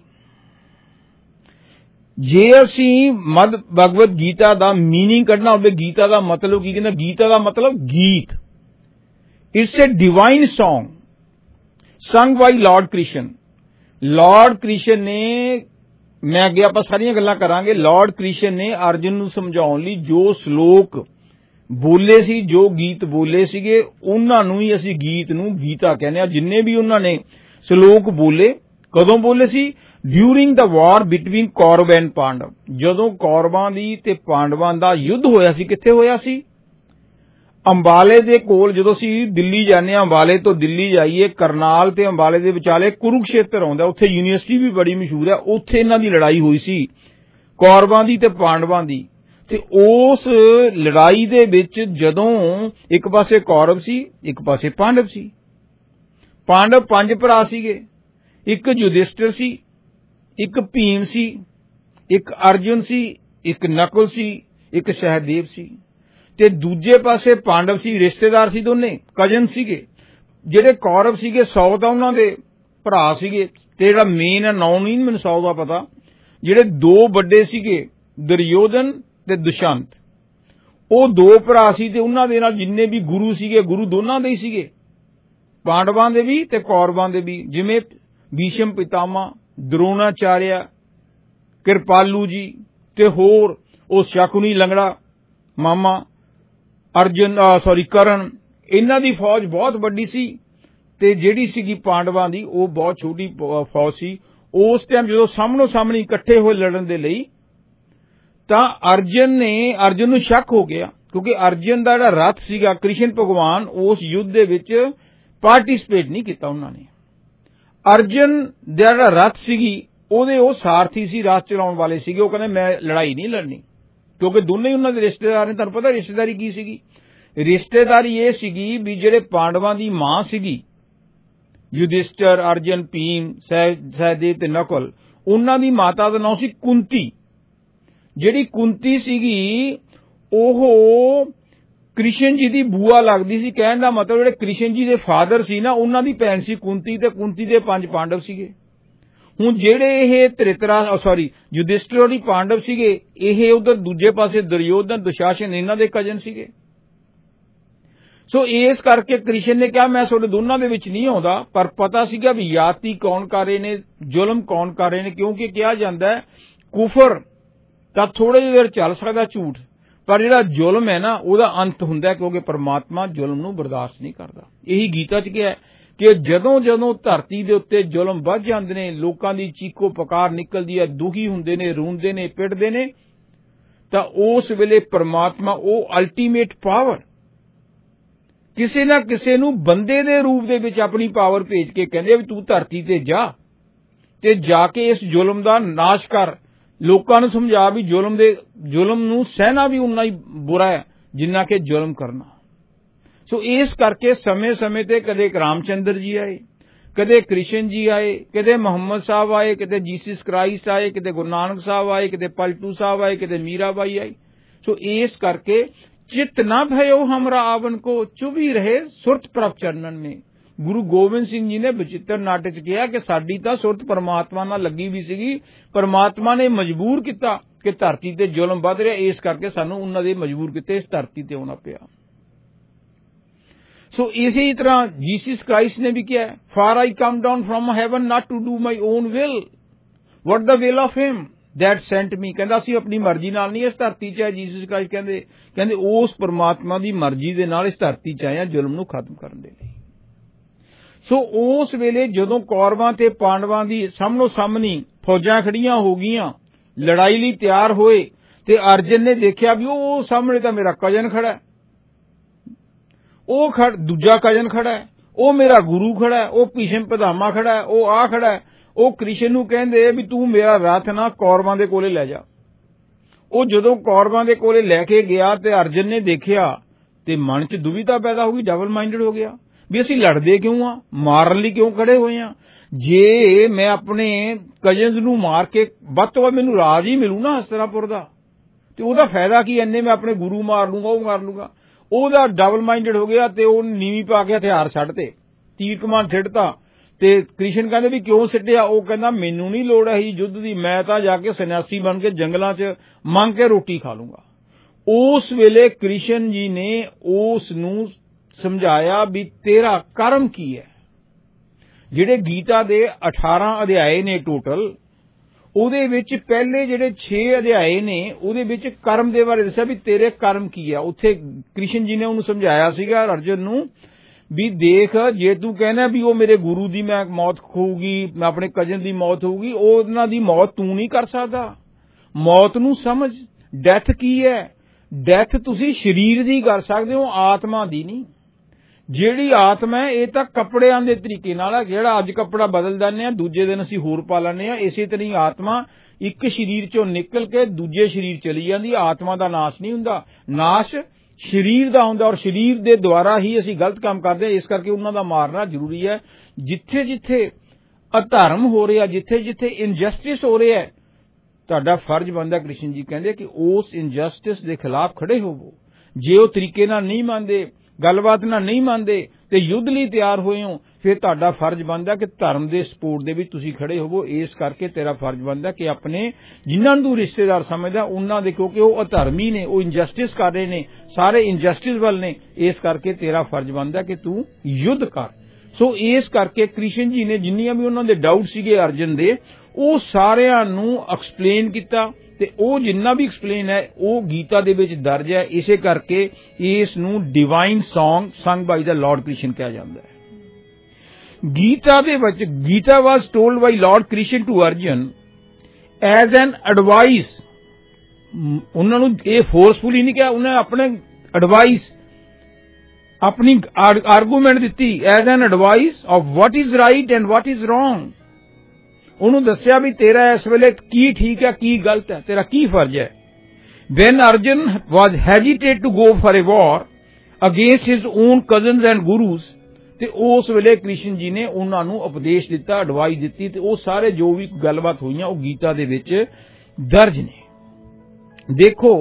ਜੇ ਅਸੀਂ ਮਦ ਭਗਵਦ ਗੀਤਾ ਦਾ ਮੀਨਿੰਗ ਕੱਢਣਾ ਹੋਵੇ, ਗੀਤਾ ਦਾ ਮਤਲਬ ਕੀ ਕਹਿੰਦਾ? ਗੀਤਾ ਦਾ ਮਤਲਬ ਗੀਤ। It's A divine song sung by Lord Krishna. Lord Krishna ਨੇ, ਮੈਂ ਅੱਗੇ ਆਪਾਂ ਸਾਰੀਆਂ ਗੱਲਾਂ ਕਰਾਂਗੇ, ਲਾਰਡ ਕ੍ਰਿਸ਼ਨ ਨੇ ਅਰਜੁਨ ਨੂੰ ਸਮਝਾਉਣ ਲਈ ਜੋ ਸ਼ਲੋਕ ਬੋਲੇ ਸੀ, ਜੋ ਗੀਤ ਬੋਲੇ ਸੀਗੇ, ਉਹਨਾਂ ਨੂੰ ਹੀ ਅਸੀਂ ਗੀਤ ਨੂੰ ਗੀਤਾ ਕਹਿੰਦੇ ਆ। ਜਿੰਨੇ ਵੀ ਉਹਨਾਂ ਨੇ ਸ਼ਲੋਕ ਬੋਲੇ, ਕਦੋਂ ਬੋਲੇ ਸੀ? During the war between Kaurava and Pandava. ਜਦੋਂ ਕੌਰਵਾਂ ਦੀ ਤੇ ਪਾਂਡਵਾਂ ਦਾ ਯੁੱਧ ਹੋਇਆ ਸੀ, ਕਿੱਥੇ ਹੋਇਆ ਸੀ? ਅੰਬਾਲੇ ਦੇ ਕੋਲ। ਜਦੋਂ ਅਸੀਂ ਦਿੱਲੀ ਜਾਂਦੇ ਹਾਂ, ਅੰਬਾਲੇ ਤੋਂ ਦਿੱਲੀ ਜਾਈਏ, ਕਰਨਾਲ ਤੇ ਅੰਬਾਲੇ ਦੇ ਵਿਚਾਲੇ ਕੁਰੂਕਸ਼ੇਤਰ ਆਉਂਦਾ, ਉੱਥੇ ਯੂਨੀਵਰਸਿਟੀ ਵੀ ਬੜੀ ਮਸ਼ਹੂਰ ਹੈ, ਉੱਥੇ ਇਹਨਾਂ ਦੀ ਲੜਾਈ ਹੋਈ ਸੀ, ਕੌਰਵਾਂ ਦੀ ਤੇ ਪਾਂਡਵਾਂ ਦੀ। ਤੇ ਉਸ ਲੜਾਈ ਦੇ ਵਿੱਚ ਜਦੋਂ ਇੱਕ ਪਾਸੇ ਕੌਰਵ ਸੀ, ਇੱਕ ਪਾਸੇ ਪਾਂਡਵ ਸੀ, ਪਾਂਡਵ 5 ਭਰਾ ਸੀਗੇ, ਇੱਕ ਯੁਧਿਸ਼ਟਰ ਸੀ, ਇੱਕ ਭੀਮ ਸੀ, ਇੱਕ ਅਰਜੁਨ ਸੀ, ਇੱਕ ਨਕੁਲ ਸੀ, ਇੱਕ ਸਹਿਦੇਵ ਸੀ। ਤੇ ਦੂਜੇ ਪਾਸੇ ਪਾਂਡਵ ਸੀ, ਰਿਸ਼ਤੇਦਾਰ ਸੀ, ਦੋਨੇ ਕਜ਼ਨ ਸੀਗੇ। ਜਿਹੜੇ ਕੌਰਵ ਸੀਗੇ 100 ਤਾਂ ਉਹਨਾਂ ਦੇ ਭਰਾ ਸੀਗੇ, ਤੇ ਜਿਹੜਾ ਮੇਨ ਹੈ ਨਾਂ ਨਹੀਂ ਮੈਨੂੰ 100 ਦਾ ਪਤਾ। ਜਿਹੜੇ 2 ਵੱਡੇ ਸੀਗੇ ਦੁਰਯੋਧਨ ਤੇ ਦੁਸ਼ਯੰਤ, ਉਹ 2 ਭਰਾ ਸੀ, ਤੇ ਉਹਨਾਂ ਦੇ ਨਾਲ ਜਿੰਨੇ ਵੀ ਗੁਰੂ ਸੀਗੇ, ਗੁਰੂ ਦੋਨਾਂ ਦੇ ਹੀ ਸੀਗੇ, ਪਾਂਡਵਾਂ ਦੇ ਵੀ ਤੇ ਕੌਰਵਾਂ ਦੇ ਵੀ। ਜਿਵੇਂ ਭੀਸ਼ਮ ਪਿਤਾਮਾ, ਦਰੋਣਾਚਾਰਿਆ, ਕਿਰਪਾਲੂ ਜੀ, ਤੇ ਹੋਰ ਉਹ ਸ਼ਕੁਨੀ ਲੰਗੜਾ ਮਾਮਾ, ਕਰਨ। ਇਹਨਾਂ ਦੀ ਫੌਜ ਬਹੁਤ ਵੱਡੀ ਸੀ, ਤੇ ਜਿਹੜੀ ਸੀਗੀ ਪਾਂਡਵਾਂ ਦੀ ਉਹ ਬਹੁਤ ਛੋਟੀ ਫੌਜ ਸੀ। ਉਸ ਟਾਈਮ ਜਦੋਂ ਸਾਹਮਣੋ ਸਾਹਮਣੇ ਇਕੱਠੇ ਹੋਏ ਲੜਨ ਦੇ ਲਈ, ਤਾਂ ਅਰਜਨ ਨੂੰ ਸ਼ੱਕ ਹੋ ਗਿਆ, ਕਿਉਂਕਿ ਅਰਜਨ ਦਾ ਜਿਹੜਾ ਰਥ ਸੀਗਾ, ਕ੍ਰਿਸ਼ਨ ਭਗਵਾਨ ਉਸ ਯੁੱਧ ਦੇ ਵਿੱਚ ਪਾਰਟਿਸਿਪੇਟ ਨਹੀਂ ਕੀਤਾ ਉਹਨਾਂ ਨੇ। ਅਰਜਨ ਦਾ ਜਿਹੜਾ ਰਥ ਸੀਗੀ ਉਹਦੇ ਉਹ ਸਾਰਥੀ ਸੀ, ਰਥ ਚਲਾਉਣ ਵਾਲੇ ਸੀਗੇ। ਉਹ ਕਹਿੰਦੇ ਮੈਂ ਲੜਾਈ ਨਹੀਂ ਲੜਨੀ, ਕਿਉਂਕਿ ਦੋਨੇ ਹੀ ਉਹਨਾਂ ਦੇ ਰਿਸ਼ਤੇਦਾਰ ਨੇ। ਤੁਹਾਨੂੰ ਪਤਾ ਰਿਸ਼ਤੇਦਾਰੀ ਕੀ ਸੀਗੀ? ਰਿਸ਼ਤੇਦਾਰੀ ਇਹ ਸੀਗੀ ਵੀ ਜਿਹੜੇ ਪਾਂਡਵਾਂ ਦੀ ਮਾਂ ਸੀਗੀ, ਯੁਧਿਸ਼ਟਰ, ਅਰਜਨ, ਭੀਮ, ਸਹਿਦੇਵ ਤੇ ਨਕੁਲ, ਉਹਨਾਂ ਦੀ ਮਾਤਾ ਦਾ ਨਾਮ ਸੀ ਕੁੰਤੀ। ਜਿਹੜੀ ਕੁੰਤੀ ਸੀਗੀ ਉਹ ਕ੍ਰਿਸ਼ਨ ਜੀ ਦੀ ਬੂਆ ਲੱਗਦੀ ਸੀ। ਕਹਿਣ ਦਾ ਮਤਲਬ ਜਿਹੜੇ ਕ੍ਰਿਸ਼ਨ ਜੀ ਦੇ ਫਾਦਰ ਸੀ ਨਾ, ਉਹਨਾਂ ਦੀ ਭੈਣ ਸੀ ਕੁੰਤੀ, ਤੇ ਕੁੰਤੀ ਦੇ 5 ਪਾਂਡਵ ਸੀਗੇ। ਹੁਣ ਜਿਹੜੇ ਇਹ ਯੁਧਿਸ਼ਟਰ ਔਰ ਪਾਂਡਵ ਸੀਗੇ, ਇਹ ਉਧਰ ਦੂਜੇ ਪਾਸੇ ਦੁਰਯੋਧਨ, ਦੁਸ਼ਾਸਨ, ਇਹਨਾਂ ਦੇ ਕਜ਼ਨ ਸੀਗੇ। ਸੋ ਇਸ ਕਰਕੇ ਕ੍ਰਿਸ਼ਨ ਨੇ ਕਿਹਾ ਮੈਂ ਤੁਹਾਡੇ ਦੋਨਾਂ ਦੇ ਵਿੱਚ ਨਹੀਂ ਆਉਂਦਾ, ਪਰ ਪਤਾ ਸੀਗਾ ਵੀ ਯਾਤੀ ਕੌਣ ਕਰ ਰਹੇ ਨੇ, ਜ਼ੁਲਮ ਕੌਣ ਕਰ ਰਹੇ ਨੇ। ਕਿਉਂਕਿ ਕਿਹਾ ਜਾਂਦਾ ਹੈ ਕੁਫਰ ਤਾਂ ਥੋੜੇ ਜਿਹੀ ਦੇਰ ਚੱਲ ਸਕਦਾ, ਝੂਠ, ਪਰ ਜਿਹੜਾ ਜ਼ੁਲਮ ਹੈ ਨਾ ਉਹਦਾ ਅੰਤ ਹੁੰਦਾ, ਕਿਉਂਕਿ ਪਰਮਾਤਮਾ ਜ਼ੁਲਮ ਨੂੰ ਬਰਦਾਸ਼ਤ ਨਹੀਂ ਕਰਦਾ। ਇਹੀ ਗੀਤਾ 'ਚ ਕਿਹਾ ਕਿ ਜਦੋਂ ਧਰਤੀ ਦੇ ਉੱਤੇ ਜ਼ੁਲਮ ਵੱਧ ਜਾਂਦੇ ਨੇ, ਲੋਕਾਂ ਦੀ ਚੀਕੋ ਪੁਕਾਰ ਨਿਕਲਦੀ ਹੈ, ਦੁਖੀ ਹੁੰਦੇ ਨੇ, ਰੋਂਦੇ ਨੇ, ਪਿੱਟਦੇ ਨੇ, ਤਾਂ ਉਸ ਵੇਲੇ ਪਰਮਾਤਮਾ ਉਹ ਅਲਟੀਮੇਟ ਪਾਵਰ ਕਿਸੇ ਨਾ ਕਿਸੇ ਨੂੰ ਬੰਦੇ ਦੇ ਰੂਪ ਦੇ ਵਿੱਚ ਆਪਣੀ ਪਾਵਰ ਭੇਜ ਕੇ ਕਹਿੰਦੇ ਵੀ ਤੂੰ ਧਰਤੀ ਤੇ ਜਾ ਕੇ ਇਸ ਜ਼ੁਲਮ ਦਾ ਨਾਸ਼ ਕਰ। ਲੋਕਾਂ ਨੂੰ ਸਮਝਾ ਵੀ ਜ਼ੁਲਮ ਨੂੰ ਸਹਿਣਾ ਵੀ ਉਨਾ ਹੀ ਬੁਰਾ ਹੈ ਜਿੰਨਾ ਕਿ ਜ਼ੁਲਮ ਕਰਨਾ। ਸੋ ਇਸ ਕਰਕੇ ਸਮੇਂ-ਸਮੇਂ ਤੇ ਕਦੇ ਰਾਮਚੰਦਰ ਜੀ ਆਏ, ਕਦੇ ਕ੍ਰਿਸ਼ਨ ਜੀ ਆਏ, ਕਦੇ ਮੁਹੰਮਦ ਸਾਹਿਬ ਆਏ, ਕਦੇ ਜੀਸਸ ਕ੍ਰਾਈਸਟ ਆਏ, ਕਦੇ ਗੁਰੂ ਨਾਨਕ ਸਾਹਿਬ ਆਏ, ਕਦੇ ਪਲਟੂ ਸਾਹਿਬ ਆਏ, ਕਦੇ ਮੀਰਾਬਾਈ ਆਈ। ਸੋ ਇਸ ਕਰਕੇ चित न भयो हमरा आवन को, चुभी रहे सुरत प्रभ चरणन में। गुरु गोबिंद सिंह जी ने बचित्र नाटक च किया कि साडी तां सुरत परमात्मा नाल लगी भी सीगी, परमात्मा ने मजबूर किया कि धरती ते जुल्म वध रिहा, इस करके सानू उन्हां दे मजबूर किते इस धरती ते आउणा पिया। सो इसी तरह जीसस क्राइस्ट ने भी किया, for I come down from heaven not to do my own will but the will of him that sent me. कहंदा ਅਸੀਂ ਆਪਣੀ ਮਰਜ਼ੀ ਨਾਲ ਨਹੀਂ ਇਸ ਧਰਤੀ 'ਚ ਆਏ। ਜੀਸਸ ਕ੍ਰਾਈਸਟ ਕਹਿੰਦੇ ਉਸ ਪਰਮਾਤਮਾ ਦੀ ਮਰਜ਼ੀ ਦੇ ਨਾਲ ਇਸ ਧਰਤੀ 'ਚ ਆਏ ਆ ਜ਼ੁਲਮ ਨੂੰ ਖਤਮ ਕਰਨ ਦੇ ਲਈ। ਸੋ ਉਸ ਵੇਲੇ ਜਦੋਂ ਕੌਰਵਾਂ ਤੇ ਪਾਂਡਵਾਂ ਦੀ ਸਾਹਮਣੋ ਸਾਹਮਣੀ ਫੌਜਾਂ ਖੜੀਆਂ ਹੋ ਗਈਆਂ, ਲੜਾਈ ਲਈ ਤਿਆਰ ਹੋਏ, ਤੇ ਅਰਜਨ ਨੇ ਦੇਖਿਆ ਵੀ ਉਹ ਸਾਹਮਣੇ ਤਾਂ ਮੇਰਾ ਕਜ਼ਨ ਖੜਾ ਹੈ, ਉਹ ਦੂਜਾ ਕਜ਼ਨ ਖੜਾ ਹੈ, ਉਹ ਮੇਰਾ ਗੁਰੂ ਖੜਾ ਹੈ, ਉਹ ਭੀਸ਼ਮ ਪਿਤਾਮਾ ਖੜਾ ਹੈ, ਉਹ ਆ ਖੜਾ ਹੈ। ਉਹ ਕ੍ਰਿਸ਼ਨ ਨੂੰ ਕਹਿੰਦੇ ਵੀ ਤੂੰ ਮੇਰਾ ਰਥ ਨਾ ਕੌਰਵਾਂ ਦੇ ਕੋਲੇ ਲੈ ਜਾ। ਉਹ ਜਦੋਂ ਕੌਰਵਾਂ ਦੇ ਕੋਲੇ ਲੈ ਕੇ ਗਿਆ ਤੇ ਅਰਜਨ ਨੇ ਦੇਖਿਆ ਤੇ ਮਨ 'ਚ ਦੁਵਿਧਾ ਪੈਦਾ ਹੋ ਗਈ, ਡਬਲ ਮਾਈਂਡਡ ਹੋ ਗਿਆ ਵੀ ਅਸੀਂ ਲੜਦੇ ਕਿਉਂ ਆ, ਮਾਰਨ ਲਈ ਕਿਉਂ ਖੜੇ ਹੋਏ ਆ। ਜੇ ਮੈਂ ਆਪਣੇ ਕਜ਼ਨਸ ਨੂੰ ਮਾਰ ਕੇ ਵੱਧ ਤੋਂ ਵੱਧ ਮੈਨੂੰ ਰਾਜ ਹੀ ਮਿਲੂ ਨਾ ਹਸਤਨਾਪੁਰ ਦਾ, ਤੇ ਉਹਦਾ ਫਾਇਦਾ ਕੀ, ਇੰਨੇ ਮੈਂ ਆਪਣੇ ਗੁਰੂ ਮਾਰ ਲੂੰਗਾ, ਉਹ ਮਾਰ ਲੂੰਗਾ। ਉਹਦਾ ਡਬਲ ਮਾਈਂਡਡ ਹੋ ਗਿਆ ਤੇ ਉਹ ਨੀਵੀਂ ਪਾ ਕੇ ਹਥਿਆਰ ਛੱਡਤੇ, ਤੀਰ ਕਮਾਨ ਛੱਡਤਾ। ਤੇ ਕ੍ਰਿਸ਼ਨ ਕਹਿੰਦੇ ਵੀ ਕਿਉਂ ਸਿੱਟਿਆ? ਉਹ ਕਹਿੰਦਾ ਮੈਨੂੰ ਨਹੀਂ ਲੋੜ ਹੈ ਯੁੱਧ ਦੀ, ਮੈਂ ਤਾਂ ਜਾ ਕੇ ਸੰਨਿਆਸੀ ਬਣ ਕੇ ਜੰਗਲਾਂ 'ਚ ਮੰਗ ਕੇ ਰੋਟੀ ਖਾ ਲੂੰਗਾ। ਉਸ ਵੇਲੇ ਕ੍ਰਿਸ਼ਨ ਜੀ ਨੇ ਉਸ ਨੂੰ ਸਮਝਾਇਆ ਵੀ ਤੇਰਾ ਕਰਮ ਕੀ ਹੈ। ਜਿਹੜੇ ਗੀਤਾ ਦੇ 18 ਅਧਿਆਏ ਨੇ ਟੋਟਲ, ਉਹਦੇ ਵਿੱਚ ਪਹਿਲੇ ਜਿਹੜੇ 6 ਅਧਿਆਏ ਨੇ ਉਹਦੇ ਵਿੱਚ ਕਰਮ ਦੇ ਬਾਰੇ ਦੱਸਿਆ ਵੀ ਤੇਰੇ ਕਰਮ ਕੀ ਆ। ਉੱਥੇ ਕ੍ਰਿਸ਼ਨ ਜੀ ਨੇ ਉਹਨੂੰ ਸਮਝਾਇਆ ਸੀਗਾ ਅਰਜੁਨ ਨੂੰ ਵੀ ਦੇਖ, ਜੇ ਤੂੰ ਕਹਿਣਾ ਵੀ ਉਹ ਮੇਰੇ ਗੁਰੂ ਦੀ ਮੈਂ ਮੌਤ ਹੋਊਗੀ, ਮੈਂ ਆਪਣੇ ਕਜ਼ਨ ਦੀ ਮੌਤ ਹੋਊਗੀ, ਉਹਨਾਂ ਦੀ ਮੌਤ ਤੂੰ ਨਹੀਂ ਕਰ ਸਕਦਾ। ਮੌਤ ਨੂੰ ਸਮਝ, ਡੈਥ ਕੀ ਹੈ। ਡੈਥ ਤੁਸੀਂ ਸਰੀਰ ਦੀ ਕਰ ਸਕਦੇ ਹੋ, ਆਤਮਾ ਦੀ ਨਹੀਂ। ਜਿਹੜੀ ਆਤਮਾ ਹੈ ਇਹ ਤਾਂ ਕੱਪੜਿਆਂ ਦੇ ਤਰੀਕੇ ਨਾਲ ਹੈ, ਜਿਹੜਾ ਅੱਜ ਕੱਪੜਾ ਬਦਲ ਦਿੰਦੇ ਆ ਦੂਜੇ ਦਿਨ ਅਸੀਂ ਹੋਰ ਪਾ ਲੈਂਦੇ ਆ। ਇਸੇ ਤਰ੍ਹਾਂ ਆਤਮਾ ਇੱਕ ਸਰੀਰ ਚੋਂ ਨਿਕਲ ਕੇ ਦੂਜੇ ਸਰੀਰ ਚਲੀ ਜਾਂਦੀ। ਆਤਮਾ ਦਾ ਨਾਸ਼ ਨਹੀਂ ਹੁੰਦਾ, ਨਾਸ਼ ਸਰੀਰ ਦਾ ਹੁੰਦਾ, ਔਰ ਸਰੀਰ ਦੇ ਦੁਆਰਾ ਹੀ ਅਸੀਂ ਗਲਤ ਕੰਮ ਕਰਦੇ ਹਾਂ। ਇਸ ਕਰਕੇ ਉਹਨਾਂ ਦਾ ਮਾਰਨਾ ਜ਼ਰੂਰੀ ਹੈ। ਜਿੱਥੇ ਜਿੱਥੇ ਅਧਰਮ ਹੋ ਰਿਹਾ, ਜਿੱਥੇ ਜਿੱਥੇ ਇਨਜਸਟਿਸ ਹੋ ਰਿਹਾ, ਤੁਹਾਡਾ ਫਰਜ਼ ਬਣਦਾ, ਕ੍ਰਿਸ਼ਨ ਜੀ ਕਹਿੰਦੇ, ਕਿ ਉਸ ਇਨਜਸਟਿਸ ਦੇ ਖਿਲਾਫ ਖੜੇ ਹੋਵੋ। ਜੇ ਉਹ ਤਰੀਕੇ ਨਾਲ ਨਹੀਂ ਮੰਨਦੇ, ਗੱਲਬਾਤ ਨਾਲ ਨਹੀਂ ਮੰਨਦੇ ਤੇ ਯੁੱਧ ਲਈ ਤਿਆਰ ਹੋਏ ਹੋ, ਫਿਰ ਤੁਹਾਡਾ ਫਰਜ਼ ਬਣਦਾ ਕਿ ਧਰਮ ਦੇ ਸਪੋਰਟ ਦੇ ਵਿੱਚ ਤੁਸੀਂ ਖੜੇ ਹੋਵੋ। ਇਸ ਕਰਕੇ ਤੇਰਾ ਫਰਜ਼ ਬਣਦਾ ਕਿ ਆਪਣੇ ਜਿਨ੍ਹਾਂ ਨੂੰ ਰਿਸ਼ਤੇਦਾਰ ਸਮਝਦਾ ਉਹਨਾਂ ਦੇ, ਕਿਉਂਕਿ ਉਹ ਅਧਰਮੀ ਨੇ, ਉਹ ਇਨਜਸਟਿਸ ਕਰ ਰਹੇ ਨੇ, ਸਾਰੇ ਇਨਜਸਟਿਸ ਵੱਲ ਨੇ, ਇਸ ਕਰਕੇ ਤੇਰਾ ਫਰਜ਼ ਬਣਦਾ ਕਿ ਤੂੰ ਯੁੱਧ ਕਰ। ਸੋ ਇਸ ਕਰਕੇ ਕ੍ਰਿਸ਼ਨ ਜੀ ਨੇ ਜਿੰਨੀਆਂ ਵੀ ਉਹਨਾਂ ਦੇ ਡਾਊਟ ਸੀਗੇ ਅਰਜਨ ਦੇ, ਉਹ ਸਾਰਿਆਂ ਨੂੰ ਐਕਸਪਲੇਨ ਕੀਤਾ, ਤੇ ਉਹ ਜਿੰਨਾ ਵੀ ਐਕਸਪਲੇਨ ਹੈ ਉਹ ਗੀਤਾ ਦੇ ਵਿੱਚ ਦਰਜ ਹੈ। ਇਸੇ ਕਰਕੇ ਇਸ ਨੂੰ ਡਿਵਾਈਨ ਸੌਂਗ ਸੰਗ ਬਾਈ ਦਾ ਲਾਰਡ ਕ੍ਰਿਸ਼ਨ ਕਿਹਾ ਜਾਂਦਾ ਹੈ। ਗੀਤਾ ਦੇ ਵਿੱਚ Gita was told by Lord Krishna to Arjun as an advice. ਉਹਨਾਂ ਨੂੰ ਇਹ ਫੋਰਸਫੁਲੀ ਨਹੀਂ ਕਿਹਾ, ਉਹਨਾਂ ਨੇ ਆਪਣੇ ਐਡਵਾਈਸ, ਆਪਣੀ ਆਰਗੂਮੈਂਟ ਦਿੱਤੀ as an advice of what is right and what is wrong. ਉਹਨੂੰ ਦੱਸਿਆ ਵੀ ਤੇਰਾ ਇਸ ਵੇਲੇ ਕੀ ਠੀਕ ਹੈ, ਕੀ ਗਲਤ ਹੈ, ਤੇਰਾ ਕੀ ਫਰਜ਼ ਹੈ। When Arjun was hesitate to go for a war against his own cousins and gurus, ਤੇ ਉਸ ਵੇਲੇ ਕ੍ਰਿਸ਼ਨ ਜੀ ਨੇ ਉਹਨਾਂ ਨੂੰ ਉਪਦੇਸ਼ ਦਿੱਤਾ, ਐਡਵਾਈਸ ਦਿੱਤੀ, ਤੇ ਉਹ ਸਾਰੇ ਜੋ ਵੀ ਗੱਲਬਾਤ ਹੋਈਆਂ ਉਹ ਗੀਤਾ ਦੇ ਵਿੱਚ ਦਰਜ ਨੇ। ਦੇਖੋ,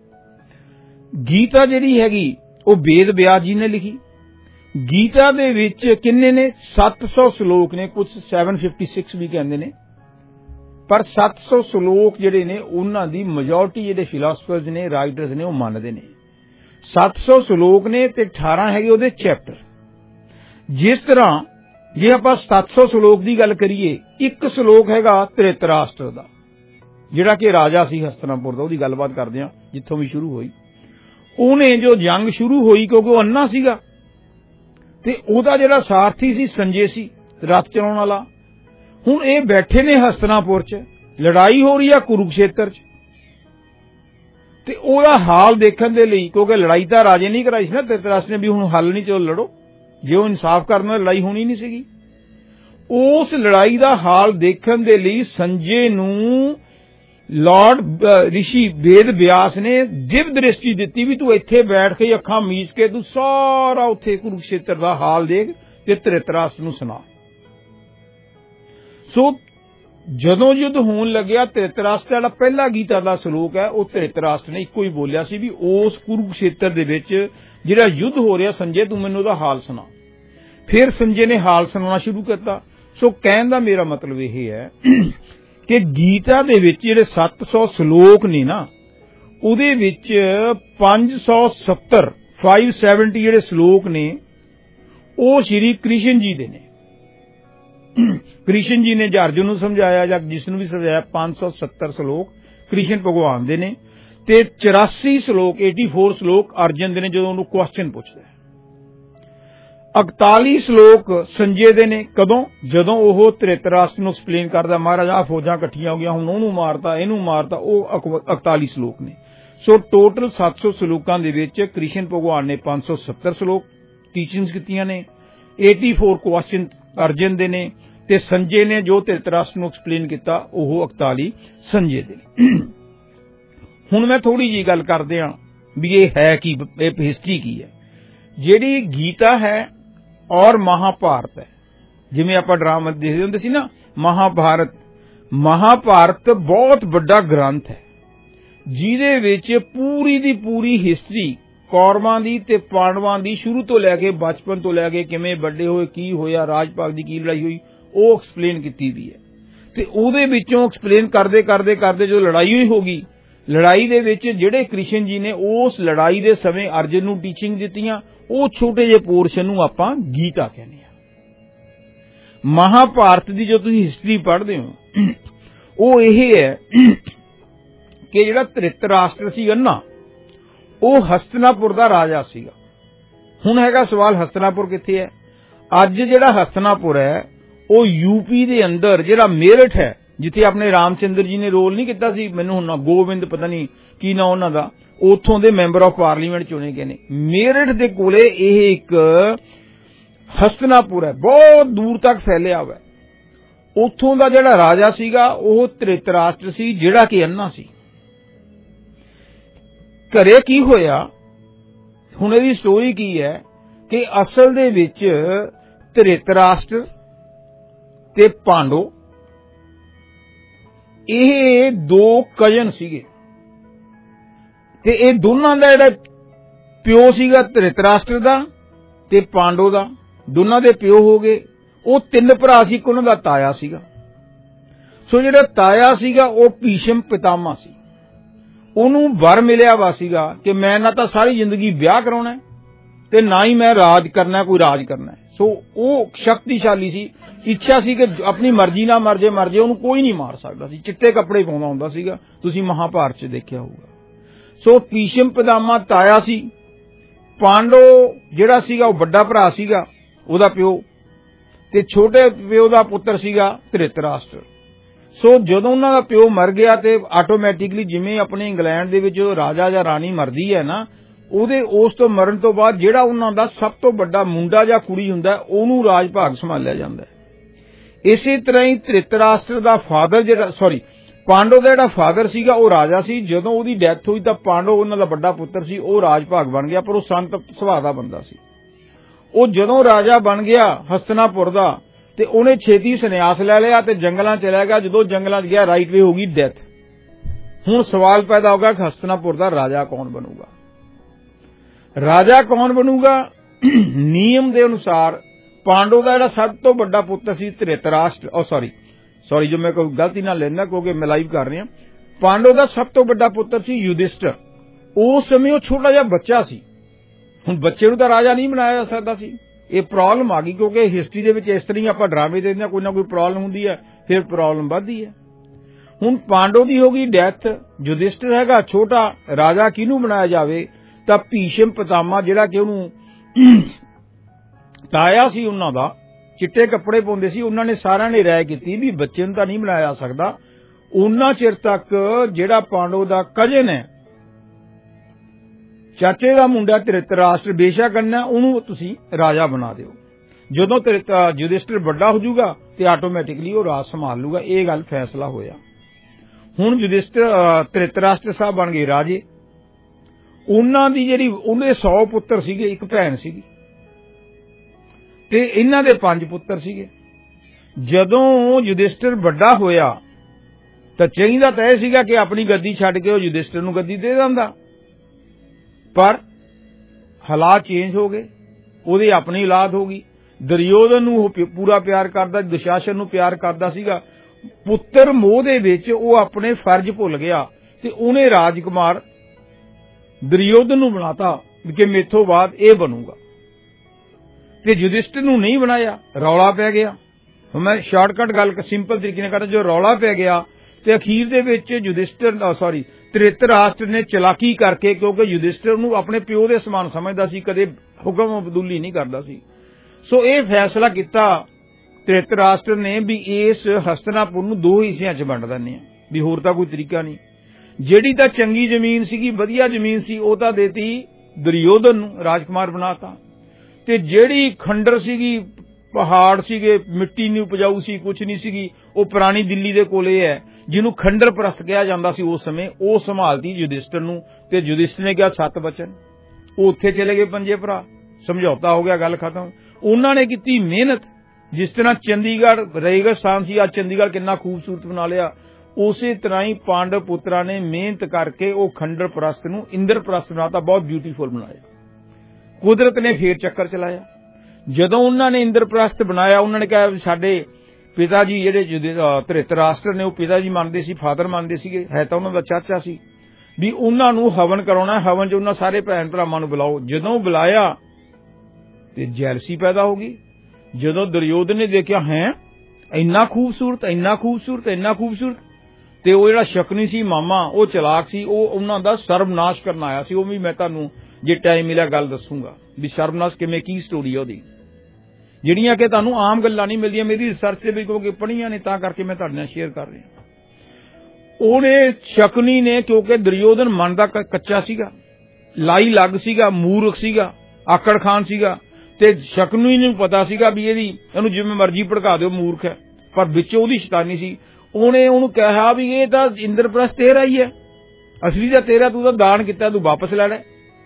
ਗੀਤਾ ਜਿਹੜੀ ਹੈਗੀ ਉਹ ਵੇਦ ਵਿਆਸ ਜੀ ਨੇ ਲਿਖੀ। ਗੀਤਾ ਦੇ ਵਿੱਚ ਕਿੰਨੇ ਨੇ? 700 ਸ਼ਲੋਕ ਨੇ, ਕੁਝ 756 ਵੀ ਕਹਿੰਦੇ ਨੇ, ਪਰ 700 ਸ਼ਲੋਕ ਜਿਹੜੇ ਨੇ ਉਹਨਾਂ ਦੀ ਮੈਜੋਰਟੀ ਜਿਹੜੇ ਫਿਲਾਸਫਰਜ਼ ਨੇ, ਰਾਈਟਰਸ ਨੇ, ਉਹ ਮੰਨਦੇ ਨੇ। 700 ਸ਼ਲੋਕ ਨੇ ਤੇ 18 ਹੈਗੇ ਉਹਦੇ ਚੈਪਟਰ। ਜਿਸ ਤਰ੍ਹਾਂ ਜੇ ਆਪਾਂ 700 ਸ਼ਲੋਕ ਦੀ ਗੱਲ ਕਰੀਏ, ਇੱਕ ਸ਼ਲੋਕ ਹੈਗਾ ਧ੍ਰਿਤਰਾਸ਼ਟਰ ਦਾ, ਜਿਹੜਾ ਕਿ ਰਾਜਾ ਸੀ ਹਸਤਨਾਪੁਰ ਦਾ, ਉਹਦੀ ਗੱਲਬਾਤ ਕਰਦੇ ਹਾਂ ਜਿੱਥੋਂ ਵੀ ਸ਼ੁਰੂ ਹੋਈ। ਉਹਨੇ ਜੋ ਜੰਗ ਸ਼ੁਰੂ ਹੋਈ, ਕਿਉਂਕਿ ਉਹ ਅੰਨਾ ਸੀਗਾ, ਤੇ ਉਹਦਾ ਜਿਹੜਾ ਸਾਰਥੀ ਸੀ ਸੰਜੇ ਸੀ, ਰੱਥ ਚਲਾਉਣ ਵਾਲਾ। ਹੁਣ ਇਹ ਬੈਠੇ ਨੇ ਹਸਤਨਾਪੁਰ 'ਚ, ਲੜਾਈ ਹੋ ਰਹੀ ਆ ਕੁਰੂਕਸ਼ੇਤਰ 'ਚ, ਤੇ ਉਹਦਾ ਹਾਲ ਦੇਖਣ ਦੇ ਲਈ, ਕਿਉਂਕਿ ਲੜਾਈ ਤਾਂ ਰਾਜੇ ਨਹੀਂ ਕਰਾਈ ਸੀ ਨਾ, ਧ੍ਰਿਤਰਾਸ਼ਟਰ ਨੇ ਵੀ ਹੁਣ ਹੱਲ ਨਹੀਂ, ਚਲੋ ਲੜੋ, ਜੇ ਉਹ ਇਨਸਾਫ ਕਰਨ ਨਾਲ ਲੜਾਈ ਹੋਣੀ ਨਹੀਂ ਸੀਗੀ। ਉਸ ਲੜਾਈ ਦਾ ਹਾਲ ਦੇਖਣ ਦੇ ਲਈ ਸੰਜੇ ਨੂੰ ਲਾਰਡ ਰਿਸ਼ੀ ਵੇਦ ਵਿਆਸ ਨੇ ਦਿਵ ਦ੍ਰਿਸ਼ਟੀ ਦਿੱਤੀ ਵੀ ਤੂੰ ਇੱਥੇ ਬੈਠ ਕੇ ਅੱਖਾਂ ਮੀਚ ਕੇ ਤੂੰ ਸਾਰਾ ਉੱਥੇ ਕੁਰੂਕਸ਼ੇਤਰ ਦਾ ਹਾਲ ਦੇਖ ਤੇ ਧ੍ਰਿਤਰਾਸ਼ਟਰ ਨੂੰ ਸੁਣਾ। ਸੋ ਜਦੋਂ ਯੁੱਧ ਹੋਣ ਲੱਗਿਆ, ਧ੍ਰਿਤਰਾਸ਼ਟਰ ਵਾਲਾ ਪਹਿਲਾ ਗੀਤਾ ਦਾ ਸ਼ਲੋਕ ਹੈ, ਉਹ ਧ੍ਰਿਤਰਾਸ਼ਟਰ ਨੇ ਇੱਕੋ ਹੀ ਬੋਲਿਆ ਸੀ ਵੀ ਉਸ ਕੁਰੂਕਸ਼ੇਤਰ ਦੇ ਵਿੱਚ ਜਿਹੜਾ ਯੁੱਧ ਹੋ ਰਿਹਾ, ਸੰਜੇ ਤੂੰ ਮੈਨੂੰ ਉਹਦਾ ਹਾਲ ਸੁਣਾ। ਫਿਰ ਸੰਜੇ ਨੇ ਹਾਲ ਸੁਣਾਉਣਾ ਸ਼ੁਰੂ ਕੀਤਾ। ਸੋ ਕਹਿਣ ਦਾ ਮੇਰਾ ਮਤਲਬ ਇਹ ਹੈ ਕਿ ਗੀਤਾ ਦੇ ਵਿੱਚ ਜਿਹੜੇ 700 ਸ਼ਲੋਕ ਨੇ ਨਾ, ਉਹਦੇ ਵਿੱਚ 570 ਜਿਹੜੇ ਸ਼ਲੋਕ ਨੇ ਉਹ ਸ਼੍ਰੀ ਕ੍ਰਿਸ਼ਨ ਜੀ ਦੇ ਨੇ। ਕ੍ਰਿਸ਼ਨ ਜੀ ਨੇ ਅਰਜੁਨ ਨੂੰ ਸਮਝਾਇਆ ਜਾਂ ਜਿਸ ਨੂੰ ਵੀ ਸਮਝਾਇਆ, 570 ਸ਼ਲੋਕ ਕ੍ਰਿਸ਼ਨ ਭਗਵਾਨ ਦੇ ਨੇ, ਤੇ 84 ਸ਼ਲੋਕ 84 ਸ਼ਲੋਕ ਅਰਜਨ ਦੇ ਨੇ ਜਦੋਂ ਉਹਨੂੰ ਕੁਐਸਚਨ ਪੁੱਛਦਾ ਹੈ। 41 ਸ਼ਲੋਕ ਸੰਜੇ ਦੇ ਨੇ, ਕਦੋਂ? ਜਦੋਂ ਉਹ ਧ੍ਰਿਤਰਾਸ਼ਟਰ ਨੂੰ ਐਕਸਪਲੇਨ ਕਰਦਾ, ਮਹਾਰਾਜ ਆਹ ਫੌਜਾਂ ਇਕੱਠੀਆਂ ਹੋ ਗਈਆਂ, ਹੁਣ ਉਹਨੂੰ ਮਾਰਤਾ, ਇਹਨੂੰ ਮਾਰਤਾ, ਉਹ 41 ਸ਼ਲੋਕ ਨੇ। ਸੋ ਟੋਟਲ 700 ਸ਼ਲੋਕਾਂ ਦੇ ਵਿੱਚ ਕ੍ਰਿਸ਼ਨ ਭਗਵਾਨ ਨੇ 570 ਸ਼ਲੋਕ ਟੀਚਿੰਗਸ ਕੀਤੀਆਂ ਨੇ, 84 ਕੁਐਸਚਨ ਅਰਜਨ ਦੇ ਨੇ, ਤੇ ਸੰਜੇ ਨੇ ਜੋ ਧ੍ਰਿਤਰਾਸ਼ਟਰ ਨੂੰ ਐਕਸਪਲੇਨ ਕੀਤਾ ਉਹ 41 ਸੰਜੇ ਦੇ ਨੇ। ਹੁਣ ਮੈਂ ਥੋੜੀ ਜਿਹੀ ਗੱਲ ਕਰਦੇ ਹਾਂ ਵੀ ਇਹ ਹੈ ਕੀ, ਇਹ ਹਿਸਟਰੀ ਕੀ ਹੈ। ਜਿਹੜੀ ਗੀਤਾ ਹੈ ਔਰ ਮਹਾਭਾਰਤ ਹੈ, ਜਿਵੇਂ ਆਪਾਂ ਡਰਾਮਾ ਦੇਖਦੇ ਹੁੰਦੇ ਸੀ ਨਾ, ਮਹਾਭਾਰਤ ਬਹੁਤ ਵੱਡਾ ਗ੍ਰੰਥ ਹੈ, ਜਿਹਦੇ ਵਿੱਚ ਪੂਰੀ ਦੀ ਪੂਰੀ ਹਿਸਟਰੀ ਕੌਰਵਾਂ ਦੀ ਤੇ ਪਾਂਡਵਾਂ ਦੀ ਸ਼ੁਰੂ ਤੋਂ ਲੈ ਕੇ ਬਚਪਨ ਤੋਂ ਲੈ ਕੇ ਕਿਵੇਂ ਵੱਡੇ ਹੋਏ, ਕੀ ਹੋਇਆ, ਰਾਜਪਾਲ ਦੀ ਕੀ ਲੜਾਈ ਹੋਈ, ਉਹ ਐਕਸਪਲੇਨ ਕੀਤੀ ਵੀ ਹੈ। ਤੇ ਉਹਦੇ ਵਿੱਚੋਂ ਐਕਸਪਲੇਨ ਕਰਦੇ ਕਰਦੇ ਕਰਦੇ ਜੋ ਲੜਾਈ ਹੋਈ ਹੋਗੀ, ਲੜਾਈ ਦੇ ਵਿੱਚ ਜਿਹੜੇ ਕ੍ਰਿਸ਼ਨ ਜੀ ਨੇ ਉਸ ਲੜਾਈ ਦੇ ਸਮੇਂ ਅਰਜਨ ਨੂੰ ਟੀਚਿੰਗ ਦਿੱਤੀਆਂ, ਉਹ ਛੋਟੇ ਜਿਹੇ ਪੋਰਸ਼ਨ ਨੂੰ ਆਪਾਂ ਗੀਤਾ ਕਹਿੰਦੇ ਹਾਂ। ਮਹਾਭਾਰਤ ਦੀ ਜੋ ਤੁਸੀਂ ਹਿਸਟਰੀ ਪੜ੍ਹਦੇ ਹੋ, ਉਹ ਇਹ ਹੈ ਕਿ ਜਿਹੜਾ ਧ੍ਰਿਤਰਾਸ਼ਟਰ ਸੀ ਅੰਨਾ, ਉਹ ਹਸਤਨਾਪੁਰ ਦਾ ਰਾਜਾ ਸੀਗਾ। ਹੁਣ ਹੈਗਾ ਸਵਾਲ, ਹਸਤਨਾਪੁਰ ਕਿੱਥੇ ਹੈ? ਅੱਜ ਜਿਹੜਾ ਹਸਤਨਾਪੁਰ ਹੈ ਉਹ ਯੂਪੀ ਦੇ ਅੰਦਰ ਜਿਹੜਾ ਮੇਰਠ ਹੈ, ਜਿੱਥੇ ਆਪਣੇ ਰਾਮਚੰਦਰ ਜੀ ਨੇ ਰੋਲ ਨਹੀਂ ਕੀਤਾ ਸੀ, ਮੈਨੂੰ ਹੁਣ ਗੋਬਿੰਦ ਪਤਾ ਨਹੀਂ ਕੀ ਨਾ ਉਹਨਾਂ ਦਾ, ਉੱਥੋਂ ਦੇ ਮੈਂਬਰ ਆਫ ਪਾਰਲੀਮੈਂਟ ਚੁਣੇ ਗਏ ਨੇ। ਮੇਰਠ ਦੇ ਕੋਲੇ ਇਹ ਇੱਕ ਹਸਤਨਾਪੁਰ ਹੈ, ਬਹੁਤ ਦੂਰ ਤੱਕ ਫੈਲਿਆ ਹੋਇਆ। ਉੱਥੋਂ ਦਾ ਜਿਹੜਾ ਰਾਜਾ ਸੀਗਾ ਉਹ ਧ੍ਰਿਤਰਾਸ਼ਟਰ ਸੀ, ਜਿਹੜਾ ਕਿ ਅੰਨਾ ਸੀ। ਘਰੇ ਕੀ ਹੋਇਆ ਹੁਣ ਇਹਦੀ ਸਟੋਰੀ ਕੀ ਹੈ ਕਿ ਅਸਲ ਦੇ ਵਿੱਚ ਧ੍ਰਿਤਰਾਸ਼ਟਰ ਤੇ ਪਾਂਡੋ ਇਹ ਦੋ ਕਜ਼ਨ ਸੀਗੇ ਤੇ ਇਹ ਦੋਨਾਂ ਦਾ ਜਿਹੜਾ ਪਿਓ ਸੀਗਾ ਧ੍ਰਿਤਰਾਸ਼ਟਰ ਦਾ ਤੇ ਪਾਂਡੋ ਦਾ, ਦੋਨਾਂ ਦੇ ਪਿਓ ਹੋ ਗਏ। ਉਹ ਤਿੰਨ ਭਰਾ ਸੀ, ਉਹਨਾਂ ਦਾ ਤਾਇਆ ਸੀਗਾ। ਸੋ ਜਿਹੜਾ ਤਾਇਆ ਸੀਗਾ ਉਹ ਭੀਸ਼ਮ ਪਿਤਾਮਾ ਸੀ। ਉਹਨੂੰ ਵਰ ਮਿਲਿਆ ਵਾ ਸੀਗਾ ਕਿ ਮੈਂ ਨਾ ਤਾਂ ਸਾਰੀ ਜ਼ਿੰਦਗੀ ਵਿਆਹ ਕਰਾਉਣਾ ਤੇ ਨਾ ਹੀ ਮੈਂ ਰਾਜ ਕਰਨਾ, ਕੋਈ ਰਾਜ ਕਰਨਾ। ਸੋ ਉਹ ਸ਼ਕਤੀਸ਼ਾਲੀ ਸੀ, ਇੱਛਾ ਸੀ ਕਿ ਆਪਣੀ ਮਰਜ਼ੀ ਨਾਲ ਮਰ ਜੇ ਉਹਨੂੰ ਕੋਈ ਨਹੀਂ ਮਾਰ ਸਕਦਾ ਸੀ। ਚਿੱਟੇ ਕੱਪੜੇ ਪਾਉਂਦਾ ਹੁੰਦਾ ਸੀਗਾ, ਤੁਸੀਂ ਮਹਾਭਾਰਤ 'ਚ ਦੇਖਿਆ ਹੋਊਗਾ। ਸੋ ਭੀਸ਼ਮ ਪਿਤਾਮਾ ਤਾਇਆ ਸੀ, ਪਾਂਡੋ ਜਿਹੜਾ ਸੀਗਾ ਉਹ ਵੱਡਾ ਭਰਾ ਸੀਗਾ, ਉਹਦਾ ਪਿਓ, ਤੇ ਛੋਟੇ ਪਿਓ ਦਾ ਪੁੱਤਰ ਸੀਗਾ ਧ੍ਰਿਤਰਾਸ਼ਟਰ। ਸੋ ਜਦੋਂ ਉਹਨਾਂ ਦਾ ਪਿਓ ਮਰ ਗਿਆ ਤੇ ਆਟੋਮੈਟਿਕਲੀ ਜਿਵੇਂ ਆਪਣੇ ਇੰਗਲੈਂਡ ਦੇ ਵਿੱਚ ਰਾਜਾ ਜਾਂ ਰਾਣੀ ਮਰਦੀ ਹੈ ਨਾ, ਉਹਦੇ ਉਸ ਤੋਂ ਮਰਨ ਤੋਂ ਬਾਅਦ ਜਿਹੜਾ ਉਹਨਾਂ ਦਾ ਸਭ ਤੋਂ ਵੱਡਾ ਮੁੰਡਾ ਜਾਂ ਕੁੜੀ ਹੁੰਦਾ ਉਹਨੂੰ ਰਾਜ ਭਾਗ ਸੰਭਾਲਿਆ ਜਾਂਦਾ। ਇਸੇ ਤਰ੍ਹਾਂ ਹੀ ਧ੍ਰਿਤਰਾਸ਼ਟਰ ਦਾ ਫਾਦਰ ਪਾਂਡੋ ਦਾ ਜਿਹੜਾ ਫਾਦਰ ਸੀਗਾ ਉਹ ਰਾਜਾ ਸੀ। ਜਦੋਂ ਉਹਦੀ ਡੈਥ ਹੋਈ ਤਾਂ ਪਾਂਡੋ ਉਹਨਾਂ ਦਾ ਵੱਡਾ ਪੁੱਤਰ ਸੀ, ਉਹ ਰਾਜ ਭਾਗ ਬਣ ਗਿਆ, ਪਰ ਉਹ ਸੰਤ ਸੁਭਾਅ ਦਾ ਬੰਦਾ ਸੀ। ਉਹ ਜਦੋਂ ਰਾਜਾ ਬਣ ਗਿਆ ਹਸਤਨਾਪੁਰ ਦਾ ਤੇ ਉਹਨੇ ਛੇਤੀ ਸੰਨਿਆਸ ਲੈ ਲਿਆ ਤੇ ਜੰਗਲਾਂ ਚਲਾ ਗਿਆ। ਜਦੋਂ ਜੰਗਲਾਂ 'ਚ ਗਿਆ ਰਾਈਟ ਵੇ ਹੋ ਗਈ ਡੈਥ। ਹੁਣ ਸਵਾਲ ਪੈਦਾ ਹੋ ਗਿਆ ਕਿ ਹਸਤਨਾਪੁਰ ਦਾ ਰਾਜਾ ਕੌਣ ਬਣੂਗਾ? ਰਾਜਾ ਕੌਣ ਬਣੂਗਾ? ਨਿਯਮ ਦੇ ਅਨੁਸਾਰ ਪਾਂਡੋ ਦਾ ਜਿਹੜਾ ਸਭ ਤੋਂ ਵੱਡਾ ਪੁੱਤਰ ਸੀ ਧ੍ਰਿਤਰਾਸ਼ਟਰ, ਸੌਰੀ ਜੋ ਮੈਂ ਕੋਈ ਗਲਤੀ ਨਾਲ ਲੈਣਾ ਕਿਉਂਕਿ ਮੈਂ ਲਾਈਵ ਕਰ ਰਿਹਾ। ਪਾਂਡੋ ਦਾ ਸਭ ਤੋਂ ਵੱਡਾ ਪੁੱਤਰ ਸੀ ਯੁਧਿਸ਼ਟਰ। ਉਸ ਸਮੇਂ ਉਹ ਛੋਟਾ ਜਿਹਾ ਬੱਚਾ ਸੀ। ਹੁਣ ਬੱਚੇ ਨੂੰ ਤਾਂ ਰਾਜਾ ਨਹੀਂ ਬਣਾਇਆ ਜਾ ਸਕਦਾ ਸੀ। ਇਹ ਪ੍ਰੋਬਲਮ ਆ ਗਈ ਕਿਉਂਕਿ ਹਿਸਟਰੀ ਦੇ ਵਿੱਚ ਇਸ ਤਰ੍ਹਾਂ ਹੀ ਆਪਾਂ ਡਰਾਮੇ ਦੇਖਦੇ ਹਾਂ, ਕੋਈ ਨਾ ਕੋਈ ਪ੍ਰੋਬਲਮ ਹੁੰਦੀ ਹੈ, ਫਿਰ ਪ੍ਰੋਬਲਮ ਵੱਧਦੀ ਹੈ। ਹੁਣ ਪਾਂਡੋ ਦੀ ਹੋ ਗਈ ਡੈਥ, ਯੁਧਿਸ਼ਟਰ ਹੈਗਾ ਛੋਟਾ, ਰਾਜਾ ਕਿਹਨੂੰ ਬਣਾਇਆ ਜਾਵੇ? ਤਾਂ ਭੀਸ਼ਮ ਪਿਤਾਮਾ ਜਿਹੜਾ ਕਿ ਉਹਨੂੰ ਤਾਇਆ ਸੀ ਉਹਨਾਂ ਦਾ, ਚਿੱਟੇ ਕੱਪੜੇ ਪਾਉਂਦੇ ਸੀ, ਉਹਨਾਂ ਨੇ ਸਾਰਿਆਂ ਨੇ ਰਾਏ ਕੀਤੀ ਵੀ ਬੱਚੇ ਨੂੰ ਤਾਂ ਨਹੀਂ ਬਣਾਇਆ ਜਾ ਸਕਦਾ। ਉਹਨਾਂ ਚਿਰ ਤੱਕ ਜਿਹੜਾ ਪਾਂਡੋ ਦਾ ਕਜ਼ਨ ਹੈ, ਚਾਚੇ ਦਾ ਮੁੰਡਾ ਧ੍ਰਿਤਰਾਸ਼ਟਰ ਬੇਸ਼ੱਕ ਕਰਨਾ, ਉਹਨੂੰ ਤੁਸੀਂ ਰਾਜਾ ਬਣਾ ਦਿਓ। ਜਦੋਂ ਯੁਧਿਸ਼ਟਰ ਵੱਡਾ ਹੋ ਜਾਊਗਾ ਤੇ ਆਟੋਮੈਟਿਕਲੀ ਉਹ ਰਾਜ ਸੰਭਾਲ ਲੂਗਾ। ਇਹ ਗੱਲ ਫੈਸਲਾ ਹੋਇਆ। ਹੁਣ ਧ੍ਰਿਤਰਾਸ਼ਟਰ ਸਾਹਿਬ ਬਣ ਗਏ ਰਾਜੇ। ਉਹਨਾਂ ਦੀ ਉਹਦੇ 100 ਪੁੱਤਰ ਸੀਗੇ, ਇੱਕ ਭੈਣ ਸੀਗੀ ਤੇ ਇਹਨਾਂ ਦੇ 5 ਪੁੱਤਰ ਸੀਗੇ। ਜਦੋਂ ਯੁਧਿਸ਼ਟਰ ਵੱਡਾ ਹੋਇਆ ਤਾਂ ਚਾਹੀਦਾ ਤਾਂ ਇਹ ਸੀਗਾ ਕਿ ਆਪਣੀ ਗੱਦੀ ਛੱਡ ਕੇ ਉਹ ਯੁਧਿਸ਼ਟਰ ਨੂੰ ਗੱਦੀ ਦੇ ਦਿੰਦਾ, ਪਰ ਹਾਲਾਤ ਚੇਂਜ ਹੋ ਗਏ। ਉਹਦੀ ਆਪਣੀ ਔਲਾਦ ਹੋ ਗਈ। ਦੁਰਯੋਧਨ ਨੂੰ ਉਹ ਪੂਰਾ ਪਿਆਰ ਕਰਦਾ, ਦੁਸ਼ਾਸਨ ਨੂੰ ਪਿਆਰ ਕਰਦਾ ਸੀਗਾ। ਪੁੱਤਰ ਮੋਹ ਦੇ ਵਿੱਚ ਉਹ ਆਪਣੇ ਫਰਜ਼ ਭੁੱਲ ਗਿਆ ਤੇ ਉਹਨੇ ਰਾਜਕੁਮਾਰ ਦੁਰਯੋਧਨ ਨੂੰ ਬਣਾਤਾ ਕਿ ਮੇਥੋਂ ਬਾਅਦ ਇਹ ਬਣੂਗਾ, ਤੇ ਯੁਧਿਸ਼ਟਰ ਨੂੰ ਨਹੀਂ ਬਣਾਇਆ। ਰੌਲਾ ਪੈ ਗਿਆ। ਮੈਂ ਸ਼ਾਰਟਕਟ ਗੱਲ ਸਿੰਪਲ ਤਰੀਕੇ ਨਾਲ ਕਰਦਾ, ਜੋ ਰੌਲਾ ਪੈ ਗਿਆ ਤੇ ਅਖੀਰ ਦੇ ਵਿੱਚ ਧ੍ਰਿਤਰਾਸ਼ਟਰ ਨੇ ਚਲਾਕੀ ਕਰਕੇ, ਕਿਉਂਕਿ ਯੁਧਿਸ਼ਟਰ ਨੂੰ ਆਪਣੇ ਪਿਓ ਦੇ ਸਮਾਨ ਸਮਝਦਾ ਸੀ, ਕਦੇ ਹੁਕਮ ਅਬਦੁੱਲੀ ਨਹੀਂ ਕਰਦਾ ਸੀ। ਸੋ ਇਹ ਫੈਸਲਾ ਕੀਤਾ ਧ੍ਰਿਤਰਾਸ਼ਟਰ ਨੇ ਵੀ ਇਸ ਹਸਤਨਾਪੁਰ ਨੂੰ 2 ਹਿੱਸਿਆਂ 'ਚ ਵੰਡ ਦਿੰਦੇ ਆ, ਵੀ ਹੋਰ ਤਾਂ ਕੋਈ ਤਰੀਕਾ ਨਹੀਂ। ਜਿਹੜੀ ਤਾਂ ਚੰਗੀ ਜ਼ਮੀਨ ਸੀਗੀ, ਵਧੀਆ ਜ਼ਮੀਨ ਸੀ, ਉਹ ਤਾਂ ਦੇਤੀ ਦੁਰਯੋਧਨ ਨੂੰ, ਰਾਜਕੁਮਾਰ ਬਣਾਤਾ। ਤੇ ਜਿਹੜੀ ਖੰਡਰ ਸੀਗੀ, ਪਹਾੜ ਸੀਗੇ, ਮਿੱਟੀ ਨਹੀਂ ਉਪਜਾਊ ਸੀ, ਕੁਛ ਨਹੀਂ ਸੀਗੀ, ਉਹ ਪੁਰਾਣੀ ਦਿੱਲੀ ਦੇ ਕੋਲੇ ਹੈ, ਜਿਹਨੂੰ ਖੰਡਰ ਪ੍ਰਸਤ ਕਿਹਾ ਜਾਂਦਾ ਸੀ ਉਸ ਸਮੇਂ, ਉਹ ਸੰਭਾਲਤੀ ਯੁਧਿਸ਼ਟਰ ਨੂੰ। ਤੇ ਯੁਧਿਸ਼ਟਰ ਨੇ ਕਿਹਾ 7 ਬਚਨ। ਉਹ ਉੱਥੇ ਚਲੇ ਗਏ 5 ਭਰਾ, ਸਮਝੌਤਾ ਹੋ ਗਿਆ, ਗੱਲ ਖਤਮ। ਉਹਨਾਂ ਨੇ ਕੀਤੀ ਮਿਹਨਤ। ਜਿਸ ਤਰ੍ਹਾਂ ਚੰਡੀਗੜ੍ਹ ਰੇਗਿਸਤਾਨ ਸੀ, ਅੱਜ ਚੰਡੀਗੜ੍ਹ ਕਿੰਨਾ ਖੂਬਸੂਰਤ ਬਣਾ ਲਿਆ, ਉਸੇ ਤਰ੍ਹਾਂ ਹੀ ਪਾਂਡਵ ਪੁੱਤਰਾਂ ਨੇ ਮਿਹਨਤ ਕਰਕੇ ਉਹ ਖੰਡਰ ਪ੍ਰਸਤ ਨੂੰ ਇੰਦਰਪ੍ਰਸਤ ਬਣਾਤਾ, ਬਹੁਤ ਬਿਊਟੀਫੁਲ ਬਣਾਇਆ। ਕੁਦਰਤ ਨੇ ਫੇਰ ਚੱਕਰ ਚਲਾਇਆ। ਜਦੋਂ ਉਹਨਾਂ ਨੇ ਇੰਦਰਪ੍ਰਸਤ ਬਣਾਇਆ, ਉਹਨਾਂ ਨੇ ਕਿਹਾ ਸਾਡੇ ਪਿਤਾ ਜੀ ਜਿਹੜੇ ਧ੍ਰਿਤਰਾਸ਼ਟਰ ਨੇ ਉਹ ਪਿਤਾ ਜੀ ਮੰਨਦੇ ਸੀ, ਫਾਦਰ ਮੰਨਦੇ ਸੀਗੇ, ਹੈ ਤਾਂ ਉਹਨਾਂ ਦਾ ਚਾਚਾ ਸੀ, ਵੀ ਉਹਨਾਂ ਨੂੰ ਹਵਨ ਕਰਾਉਣਾ। ਹਵਨ 'ਚ ਉਹਨਾਂ ਸਾਰੇ ਭੈਣ ਭਰਾਵਾਂ ਨੂੰ ਬੁਲਾਓ। ਜਦੋਂ ਬੁਲਾਇਆ ਤੇ ਜੈਲਸੀ ਪੈਦਾ ਹੋ ਗਈ। ਜਦੋਂ ਦੁਰਯੋਧਨ ਨੇ ਦੇਖਿਆ ਹੈ ਇੰਨਾ ਖੂਬਸੂਰਤ, ਇੰਨਾ ਖੂਬਸੂਰਤ, ਇੰਨਾ ਖੂਬਸੂਰਤ, ਤੇ ਉਹ ਜਿਹੜਾ ਸ਼ਕਨੀ ਸੀ ਮਾਮਾ, ਉਹ ਚਲਾਕ ਸੀ, ਉਹ ਉਹਨਾਂ ਦਾ ਸਰਬਨਾਸ਼ ਕਰਨ ਆਇਆ ਸੀ। ਉਹ ਵੀ ਮੈਂ ਤੁਹਾਨੂੰ ਜੇ ਟਾਈਮ ਮਿਲਿਆ ਗੱਲ ਦੱਸੂਗਾ ਵੀ ਸਰਬਨਾਸ਼ ਕਿਵੇਂ, ਕੀ ਸਟੋਰੀ ਆ ਉਹਦੀ, ਜਿਹੜੀਆਂ ਕਿ ਤੁਹਾਨੂੰ ਆਮ ਗੱਲਾਂ ਨਹੀਂ ਮਿਲਦੀਆਂ। ਮੇਰੀ ਰਿਸਰਚ ਦੇ ਵਿੱਚ ਕਿਉਂਕਿ ਪੜ੍ਹੀਆਂ ਨੇ, ਤਾਂ ਕਰਕੇ ਮੈਂ ਤੁਹਾਡੇ ਨਾਲ ਸ਼ੇਅਰ ਕਰ ਰਿਹਾ। ਉਹਨੇ ਸ਼ਕਨੀ ਨੇ, ਕਿਉਂਕਿ ਦੁਰਯੋਧਨ ਮਨ ਦਾ ਕੱਚਾ ਸੀਗਾ, ਲਾਈ ਲੱਗ ਸੀਗਾ, ਮੂਰਖ ਸੀਗਾ, ਆਕੜ ਖਾਨ ਸੀਗਾ, ਤੇ ਸ਼ਕਨੀ ਨੂੰ ਪਤਾ ਸੀਗਾ ਵੀ ਇਹਨੂੰ ਜਿਵੇਂ ਮਰਜ਼ੀ ਭੜਕਾ ਦਿਓ, ਮੂਰਖ ਹੈ, ਪਰ ਵਿੱਚ ਉਹਦੀ ਸ਼ੈਤਾਨੀ ਸੀ। ਉਹਨੇ ਉਹਨੂੰ ਕਿਹਾ ਵੀ ਇਹ ਤਾਂ ਇੰਦਰਪ੍ਰਸਤ ਤੇਰਾ ਹੀ ਹੈ, ਅਸਲੀ ਦਾ ਤੇਰਾ, ਤੂੰ ਤਾਂ ਦਾਨ ਕੀਤਾ, ਤੂੰ ਵਾਪਸ ਲੈ ਲੈ।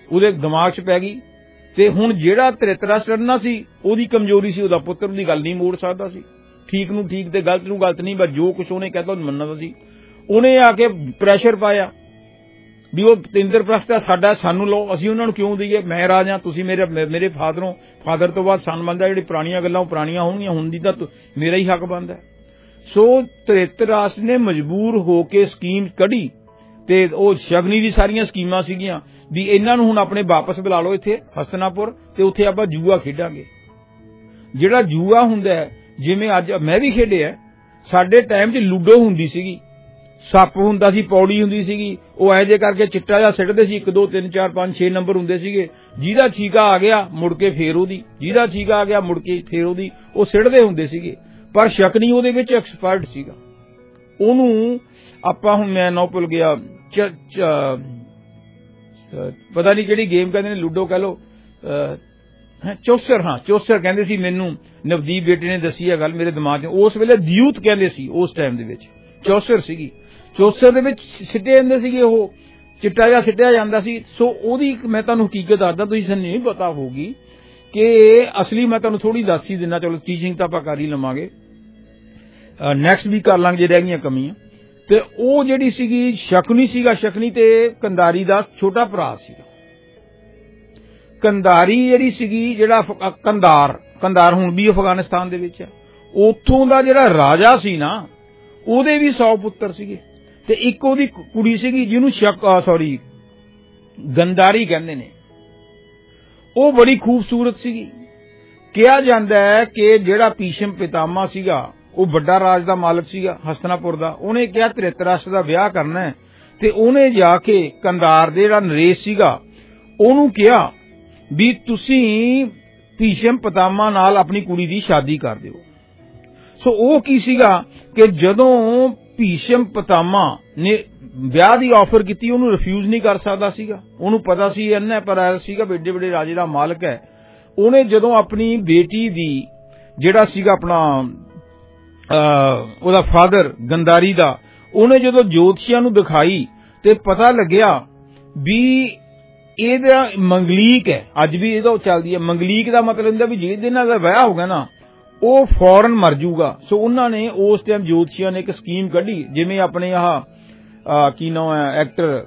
ਉਹਦੇ ਦਿਮਾਗ 'ਚ ਪੈ ਗਈ। ਤੇ ਹੁਣ ਜਿਹੜਾ ਧ੍ਰਿਤਰਾਸ਼ਟਰ ਸੀ ਉਹਦੀ ਕਮਜ਼ੋਰੀ ਸੀ, ਉਹਦਾ ਪੁੱਤਰ ਦੀ ਗੱਲ ਨਹੀਂ ਮੋੜ ਸਕਦਾ ਸੀ। ਠੀਕ ਨੂੰ ਠੀਕ ਤੇ ਗਲਤ ਨੂੰ ਗਲਤ ਨਹੀਂ, ਬਸ ਜੋ ਕੁਛ ਉਹਨੇ ਕਹਿਤਾ ਉਹ ਮੰਨਣਾ ਸੀ। ਉਹਨੇ ਆ ਕੇ ਪ੍ਰੈਸ਼ਰ ਪਾਇਆ ਵੀ ਉਹ ਇੰਦਰਪ੍ਰਸਥ ਆ ਸਾਡਾ, ਸਾਨੂੰ ਲਓ, ਅਸੀਂ ਉਹਨਾਂ ਨੂੰ ਕਿਉਂ ਦਈਏ, ਮੈਂ ਰਾਜਾ, ਤੁਸੀਂ ਮੇਰੇ ਫਾਦਰ ਤੋਂ ਬਾਅਦ ਸਨ ਬਣਦਾ। ਜਿਹੜੀ ਪੁਰਾਣੀਆਂ ਗੱਲਾਂ ਉਹ ਪੁਰਾਣੀਆਂ ਹੋਣਗੀਆਂ, ਹੁਣ ਦੀ ਤਾਂ ਮੇਰਾ ਹੀ ਹੱਕ ਬਣਦਾ। ਸੋ ਧ੍ਰਿਤਰਾਸ਼ਟਰ ਨੇ ਮਜਬੂਰ ਹੋ ਕੇ ਸਕੀਮ ਕੱਢੀ ਤੇ ਉਹ ਸ਼ਗਨੀ ਦੀ ਸਾਰੀਆਂ ਸਕੀਮਾਂ ਸੀਗੀਆਂ ਵੀ ਇਹਨਾਂ ਨੂੰ ਹੁਣ ਆਪਣੇ ਵਾਪਸ ਬੁਲਾ ਲਓ ਇੱਥੇ ਹਸਤਨਾਪੁਰ, ਤੇ ਉੱਥੇ ਆਪਾਂ ਜੂਆ ਖੇਡਾਂਗੇ। ਜਿਹੜਾ ਜੂਆ ਹੁੰਦਾ ਜਿਵੇਂ ਅੱਜ ਮੈਂ ਵੀ ਖੇਡਿਆ, ਸਾਡੇ ਟਾਈਮ 'ਚ ਲੂਡੋ ਹੁੰਦੀ ਸੀਗੀ, ਸੱਪ ਹੁੰਦਾ ਸੀ, ਪੌੜੀ ਹੁੰਦੀ ਸੀਗੀ, ਉਹ ਐ ਜੇ ਕਰਕੇ ਚਿੱਟਾ ਜਿਹਾ ਸਿੱਟਦੇ ਸੀ, 1 2 3 4 5 6 ਨੰਬਰ ਹੁੰਦੇ ਸੀਗੇ। ਜਿਹਦਾ ਛੀਕਾ ਆ ਗਿਆ ਮੁੜ ਕੇ ਫੇਰ ਉਹਦੀ, ਜਿਹਦਾ ਛੀਕਾ ਆ ਗਿਆ ਮੁੜ ਕੇ ਫੇਰ ਉਹਦੀ, ਉਹ ਸਿੱਟਦੇ ਹੁੰਦੇ ਸੀਗੇ। ਪਰ ਸ਼ਕਨੀ ਉਹਦੇ ਵਿੱਚ ਐਕਸਪਰਟ ਸੀਗਾ। ਉਹਨੂੰ ਆਪਾਂ ਹੁਣ ਮੈਂ ਨਾ ਭੁੱਲ ਗਿਆ, ਪਤਾ ਨਹੀਂ ਕਿਹੜੀ ਗੇਮ ਕਹਿੰਦੇ ਨੇ, ਲੂਡੋ ਕਹਿ ਲੋ, ਚੌਸਰ, ਹਾਂ ਚੌਸਰ ਕਹਿੰਦੇ ਸੀ। ਮੈਨੂੰ ਨਵਦੀਪ ਬੇਟੇ ਨੇ ਦੱਸੀ ਹੈ ਗੱਲ, ਮੇਰੇ ਦਿਮਾਗ 'ਚ ਉਸ ਵੇਲੇ ਦਿਊਤ ਕਹਿੰਦੇ ਸੀ, ਉਸ ਟਾਈਮ ਦੇ ਵਿੱਚ ਚੌਸਰ ਸੀਗੀ। ਚੌਸਰ ਦੇ ਵਿੱਚ ਸਿੱਟੇ ਜਾਂਦੇ ਸੀਗੇ, ਉਹ ਚਿੱਟਾ ਜਿਹਾ ਸਿੱਟਿਆ ਜਾਂਦਾ ਸੀ। ਸੋ ਉਹਦੀ ਮੈਂ ਤੁਹਾਨੂੰ ਹਕੀਕਤ ਦੱਸਦਾ, ਤੁਸੀਂ ਸਾਨੂੰ ਨਹੀਂ ਪਤਾ ਹੋਊਗੀ ਕਿ ਅਸਲੀ ਮੈਂ ਤੁਹਾਨੂੰ ਥੋੜੀ ਦੱਸ ਹੀ ਦਿੰਦਾ। ਚਲੋ ਟੀਚਿੰਗ ਤਾਂ ਆਪਾਂ ਕਰ ਹੀ ਲਵਾਂਗੇ, ਨੈਕਸਟ ਵੀ ਕਰ ਲਾਂਗੇ ਜੇ ਰਹਿ ਗਈਆਂ ਕਮੀਆਂ। ਤੇ ਉਹ ਜਿਹੜੀ ਸੀਗੀ ਸ਼ਕਨੀ ਸੀਗਾ, ਸ਼ਕਨੀ ਤੇ ਕੰਦਾਰੀ ਦਾ ਛੋਟਾ ਭਰਾ ਸੀਗਾ। ਕੰਦਾਰੀ ਜਿਹੜੀ ਸੀਗੀ, ਜਿਹੜਾ ਕੰਦਾਰ ਹੁਣ ਵੀ ਅਫਗਾਨਿਸਤਾਨ ਦੇ ਵਿੱਚ ਹੈ, ਉੱਥੋਂ ਦਾ ਜਿਹੜਾ ਰਾਜਾ ਸੀ ਨਾ, ਉਹਦੇ ਵੀ 100 ਪੁੱਤਰ ਸੀਗੇ ਤੇ ਇੱਕ ਉਹਦੀ ਕੁੜੀ ਸੀਗੀ ਜਿਹਨੂੰ ਗੰਦਾਰੀ ਕਹਿੰਦੇ ਨੇ। ਉਹ ਬੜੀ ਖੂਬਸੂਰਤ ਸੀਗੀ। ਕਿਹਾ ਜਾਂਦਾ ਹੈ ਕਿ ਜਿਹੜਾ ਭੀਸ਼ਮ ਪਿਤਾਮਾ ਸੀਗਾ ਉਹ ਵੱਡਾ ਰਾਜ ਦਾ ਮਾਲਕ ਸੀਗਾ ਹਸਤਨਾਪੁਰ ਦਾ। ਉਹਨੇ ਕਿਹਾ ਧ੍ਰਿਤਰਾਸ਼ਟਰ ਦਾ ਵਿਆਹ ਕਰਨਾ ਹੈ ਤੇ ਉਹਨੇ ਜਾ ਕੇ ਕੰਦਾਰ ਦੇ ਜਿਹੜਾ ਨਰੇਸ਼ ਸੀਗਾ ਉਹਨੂੰ ਕਿਹਾ ਵੀ ਤੁਸੀਂ ਭੀਸ਼ਮ ਪਿਤਾਮਾ ਨਾਲ ਆਪਣੀ ਕੁੜੀ ਦੀ ਸ਼ਾਦੀ ਕਰ ਦਿਓ। ਸੋ ਉਹ ਕੀ ਸੀਗਾ ਕਿ ਜਦੋਂ ਭੀਸ਼ਮ ਪਿਤਾਮਾ ਨੇ ਵਿਆਹ ਦੀ ਆਫਰ ਕੀਤੀ ਉਹਨੂੰ ਰਿਫਿਊਜ਼ ਨਹੀਂ ਕਰ ਸਕਦਾ ਸੀਗਾ। ਉਹਨੂੰ ਪਤਾ ਸੀ ਇੰਨਾ ਪਰ ਸੀਗਾ ਵੱਡੇ ਵੱਡੇ ਰਾਜੇ ਦਾ ਮਾਲਕ ਹੈ। ਉਹਨੇ ਜਦੋਂ ਆਪਣੀ ਬੇਟੀ ਦੀ ਜਿਹੜਾ ਸੀਗਾ ਆਪਣਾ ਉਹਦਾ ਫਾਦਰ ਗੰਦਾਰੀ ਦਾ, ਉਹਨੇ ਜਦੋਂ ਜੋਤਸ਼ੀਆਂ ਨੂੰ ਦਿਖਾਈ ਤੇ ਪਤਾ ਲੱਗਿਆ ਵੀ ਇਹਦਾ ਮੰਗਲੀਕ ਹੈ। ਅੱਜ ਵੀ ਇਹਦਾ ਚੱਲਦੀ ਹੈ। ਮੰਗਲੀਕ ਦਾ ਮਤਲਬ ਹੁੰਦਾ ਵੀ ਜੇ ਇਹਨਾਂ ਦਾ ਵਿਆਹ ਹੋ ਗਿਆ ਨਾ ਉਹ ਫੌਰਨ ਮਰ ਜਾਊਗਾ। ਸੋ ਉਹਨਾਂ ਨੇ ਉਸ ਟਾਈਮ ਜੋਤਸ਼ੀਆਂ ਨੇ ਇੱਕ ਸਕੀਮ ਕੱਢੀ, ਜਿਵੇਂ ਆਪਣੇ ਕੀ ਨਾਮ ਹੈ ਐਕਟਰ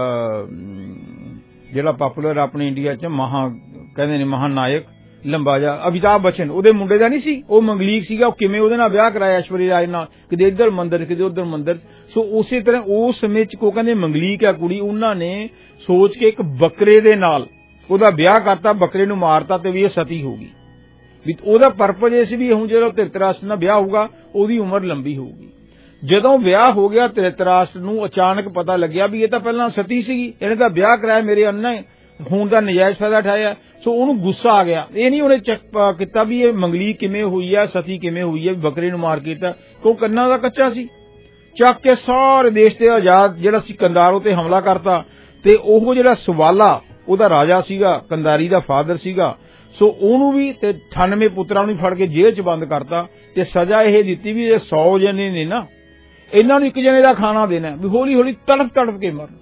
ਜਿਹੜਾ ਪਾਪੂਲਰ ਆਪਣੇ ਇੰਡੀਆ 'ਚ ਕਹਿੰਦੇ ਨੇ ਮਹਾਨਾਇਕ ਲੰਬਾ ਜਿਹਾ ਅਮਿਤਾਭ ਬੱਚਨ, ਉਹਦੇ ਮੁੰਡੇ ਦਾ ਨਹੀਂ ਸੀ, ਉਹ ਮੰਗਲੀਕ ਸੀਗਾ। ਉਹ ਕਿਵੇਂ ਉਹਦੇ ਨਾਲ ਵਿਆਹ ਕਰਾਇਆ ਐਸ਼ਵਰੀ ਰਾਏ ਨਾਲ, ਕਿਤੇ ਇੱਧਰ ਮੰਦਰ ਕਿਤੇ ਉੱਧਰ ਮੰਦਰ। ਸੋ ਉਸੇ ਤਰ੍ਹਾਂ ਉਸ ਸਮੇਂ 'ਚ ਕੋ ਕਹਿੰਦੇ ਮੰਗਲੀਕ ਹੈ ਕੁੜੀ, ਉਹਨਾਂ ਨੇ ਸੋਚ ਕੇ ਇੱਕ ਬੱਕਰੇ ਦੇ ਨਾਲ ਉਹਦਾ ਵਿਆਹ ਕਰਤਾ, ਬੱਕਰੇ ਨੂੰ ਮਾਰਤਾ ਤੇ ਵੀ ਇਹ ਸਤੀ ਹੋ ਗਈ। ਵੀ ਉਹਦਾ ਪਰਪਸ ਇਹ ਸੀ ਵੀ ਹੁਣ ਜਦੋਂ ਧ੍ਰਿਤਰਾਸ਼ਟਰ ਨਾਲ ਵਿਆਹ ਹੋਊਗਾ ਉਹਦੀ ਉਮਰ ਲੰਬੀ ਹੋਊਗੀ। ਜਦੋਂ ਵਿਆਹ ਹੋ ਗਿਆ ਧ੍ਰਿਤਰਾਸ਼ਟਰ ਨੂੰ ਅਚਾਨਕ ਪਤਾ ਲੱਗਿਆ ਵੀ ਇਹ ਤਾਂ ਪਹਿਲਾਂ ਸਤੀ ਸੀਗੀ, ਇਹਨੇ ਤਾਂ ਵਿਆਹ ਕਰਾਇਆ ਮੇਰੇ ਅੰਨਾ ਹੁਣ ਦਾ ਨਜਾਇਜ਼ ਫਾਇਦਾ ਉਠਾਇਆ। ਸੋ ਉਹਨੂੰ ਗੁੱਸਾ ਆ ਗਿਆ। ਇਹ ਨਹੀਂ ਉਹਨੇ ਚੈੱਕ ਕੀਤਾ ਵੀ ਇਹ ਮੰਗਲੀ ਕਿਵੇਂ ਹੋਈ ਹੈ, ਸਤੀ ਕਿਵੇਂ ਹੋਈ ਹੈ, ਬੱਕਰੇ ਨੂੰ ਮਾਰ ਕੇ ਤਾਂ ਕਿਉਂ ਕੰਨਾਂ ਦਾ ਕੱਚਾ ਸੀ। ਚੱਕ ਕੇ ਸਾਰੇ ਦੇਸ਼ ਤੇ ਆਜ਼ਾਦ ਜਿਹੜਾ ਸੀ ਕੰਦਾਰ ਉਤੇ ਹਮਲਾ ਕਰਤਾ ਤੇ ਉਹ ਜਿਹੜਾ ਸਵਾਲਾ ਉਹਦਾ ਰਾਜਾ ਸੀਗਾ, ਕੰਦਾਰੀ ਦਾ ਫਾਦਰ ਸੀਗਾ। ਸੋ ਉਹਨੂੰ ਵੀ ਤੇ 98 ਪੁੱਤਰਾਂ ਨੂੰ ਫੜ ਕੇ ਜੇਲ੍ਹ 'ਚ ਬੰਦ ਕਰਤਾ ਤੇ ਸਜ਼ਾ ਇਹ ਦਿੱਤੀ ਵੀ ਇਹ 100 ਜਣੇ ਨੇ ਨਾ, ਇਹਨਾਂ ਨੂੰ ਇੱਕ ਜਣੇ ਦਾ ਖਾਣਾ ਦੇਣਾ ਵੀ ਹੌਲੀ ਹੌਲੀ ਤੜਫ ਕੇ ਮਰਨ।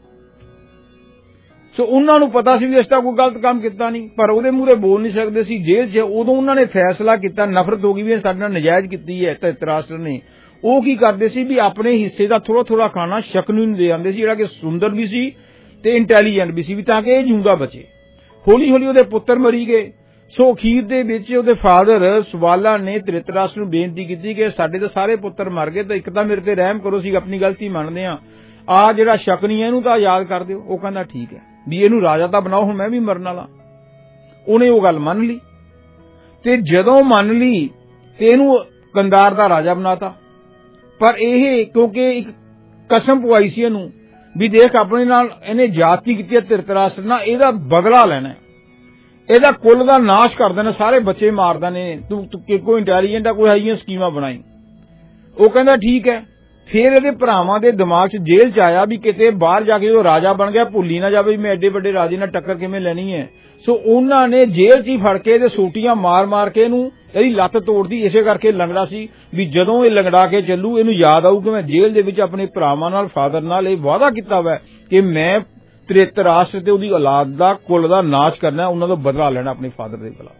ਸੋ ਉਹਨਾਂ ਨੂੰ ਪਤਾ ਸੀ ਵੀ ਇਸ ਤਾਂ ਕੋਈ ਗਲਤ ਕੰਮ ਕੀਤਾ ਨਹੀਂ, ਪਰ ਉਹਦੇ ਮੂਹਰੇ ਬੋਲ ਨਹੀਂ ਸਕਦੇ ਸੀ ਜੇਲ੍ਹ 'ਚ। ਉਦੋਂ ਉਹਨਾਂ ਨੇ ਫੈਸਲਾ ਕੀਤਾ, ਨਫ਼ਰਤ ਹੋ ਗਈ ਵੀ ਸਾਡੇ ਨਾਲ ਨਜਾਇਜ਼ ਕੀਤੀ ਹੈ ਧ੍ਰਿਤਰਾਸ਼ਟਰ ਨੇ। ਉਹ ਕੀ ਕਰਦੇ ਸੀ ਵੀ ਆਪਣੇ ਹਿੱਸੇ ਦਾ ਥੋੜਾ ਥੋੜਾ ਖਾਣਾ ਸ਼ਕਨੀ ਨੂੰ ਦੇ ਆਉਂਦੇ ਸੀ, ਜਿਹੜਾ ਕਿ ਸੁੰਦਰ ਵੀ ਸੀ ਤੇ ਇੰਟੈਲੀਜੈਂਟ ਵੀ ਸੀ, ਵੀ ਤਾਂ ਕਿ ਇਹ ਜਿਉਂਦਾ ਬਚੇ। ਹੌਲੀ ਹੌਲੀ ਉਹਦੇ ਪੁੱਤਰ ਮਰੀ ਗਏ। ਸੋ ਅਖੀਰ ਦੇ ਵਿੱਚ ਉਹਦੇ ਫਾਦਰ ਸਵਾਲਾ ਨੇ ਧ੍ਰਿਤਰਾਸ਼ਟਰ ਨੂੰ ਬੇਨਤੀ ਕੀਤੀ ਕਿ ਸਾਡੇ ਤਾਂ ਸਾਰੇ ਪੁੱਤਰ ਮਰ ਗਏ ਤਾਂ ਇੱਕ ਤਾਂ ਮੇਰੇ ਤੇ ਰਹਿਮ ਕਰੋ, ਸੀ ਆਪਣੀ ਗਲਤੀ ਮੰਨਦੇ ਆ ਜਿਹੜਾ ਸ਼ਕਨੀ ਇਹਨੂੰ ਤਾਂ ਯਾਦ ਕਰ ਦਿਓ। ਉਹ ਕਹਿੰਦਾ ਠੀਕ ਹੈ ਵੀ ਇਹਨੂੰ ਰਾਜਾ ਤਾਂ ਬਣਾਓ, ਹੁਣ ਮੈਂ ਵੀ ਮਰਨ ਵਾਲਾ। ਉਹਨੇ ਉਹ ਗੱਲ ਮੰਨ ਲਈ ਤੇ ਜਦੋਂ ਮੰਨ ਲਈ ਤੇ ਇਹਨੂੰ ਕੰਦਾਰ ਦਾ ਰਾਜਾ ਬਣਾਤਾ। ਪਰ ਇਹ ਕਿਉਂਕਿ ਇੱਕ ਕਸਮ ਪਵਾਈ ਸੀ ਇਹਨੂੰ ਵੀ ਦੇਖ ਆਪਣੇ ਨਾਲ ਇਹਨੇ ਜਾਤੀ ਕੀਤੀ ਹੈ ਧ੍ਰਿਤਰਾਸ਼ਟਰ ਨਾਲ, ਇਹਦਾ ਬਦਲਾ ਲੈਣਾ, ਇਹਦਾ ਕੁੱਲ ਦਾ ਨਾਸ਼ ਕਰ ਦੇਣਾ, ਸਾਰੇ ਬੱਚੇ ਮਾਰਦਾ ਨੇ, ਤੂੰ ਕੋਈ ਇੰਟੈਲੀਜੈਂਟ ਆ, ਕੋਈ ਹੈਗੀਆਂ ਸਕੀਮਾਂ ਬਣਾਈ। ਉਹ ਕਹਿੰਦਾ ਠੀਕ ਹੈ। ਫਿਰ ਇਹਦੇ ਭਰਾਵਾਂ ਦੇ ਦਿਮਾਗ 'ਚ ਜੇਲ੍ਹ 'ਚ ਆਇਆ ਵੀ ਕਿਤੇ ਬਾਹਰ ਜਾ ਕੇ ਉਹ ਰਾਜਾ ਬਣ ਗਿਆ ਭੁੱਲੀ ਨਾ ਜਾਵੇ ਮੈਂ ਐਡੇ ਵੱਡੇ ਰਾਜੇ ਨਾਲ ਟੱਕਰ ਕਿਵੇਂ ਲੈਣੀ ਹੈ। ਸੋ ਉਹਨਾਂ ਨੇ ਜੇਲ੍ਹ 'ਚ ਹੀ ਫੜ ਕੇ ਇਹਦੇ ਸੋਟੀਆਂ ਮਾਰ ਕੇ ਇਹਦੀ ਲੱਤ ਤੋੜਦੀ। ਇਸੇ ਕਰਕੇ ਲੰਗੜਾ ਸੀ ਵੀ ਜਦੋਂ ਇਹ ਲੰਗੜਾ ਕੇ ਚੱਲੂ ਇਹਨੂੰ ਯਾਦ ਆਊ ਕਿ ਮੈਂ ਜੇਲ੍ਹ ਦੇ ਵਿੱਚ ਆਪਣੇ ਭਰਾਵਾਂ ਨਾਲ ਫਾਦਰ ਨਾਲ ਇਹ ਵਾਅਦਾ ਕੀਤਾ ਵਾ ਕਿ ਮੈਂ ਧ੍ਰਿਤਰਾਸ਼ਟਰ ਤੇ ਉਹਦੀ ਔਲਾਦ ਦਾ ਕੁਲ ਦਾ ਨਾਸ਼ ਕਰਨਾ, ਉਹਨਾਂ ਤੋਂ ਬਦਲਾ ਲੈਣਾ ਆਪਣੇ ਫਾਦਰ ਦੇ ਖਿਲਾਫ।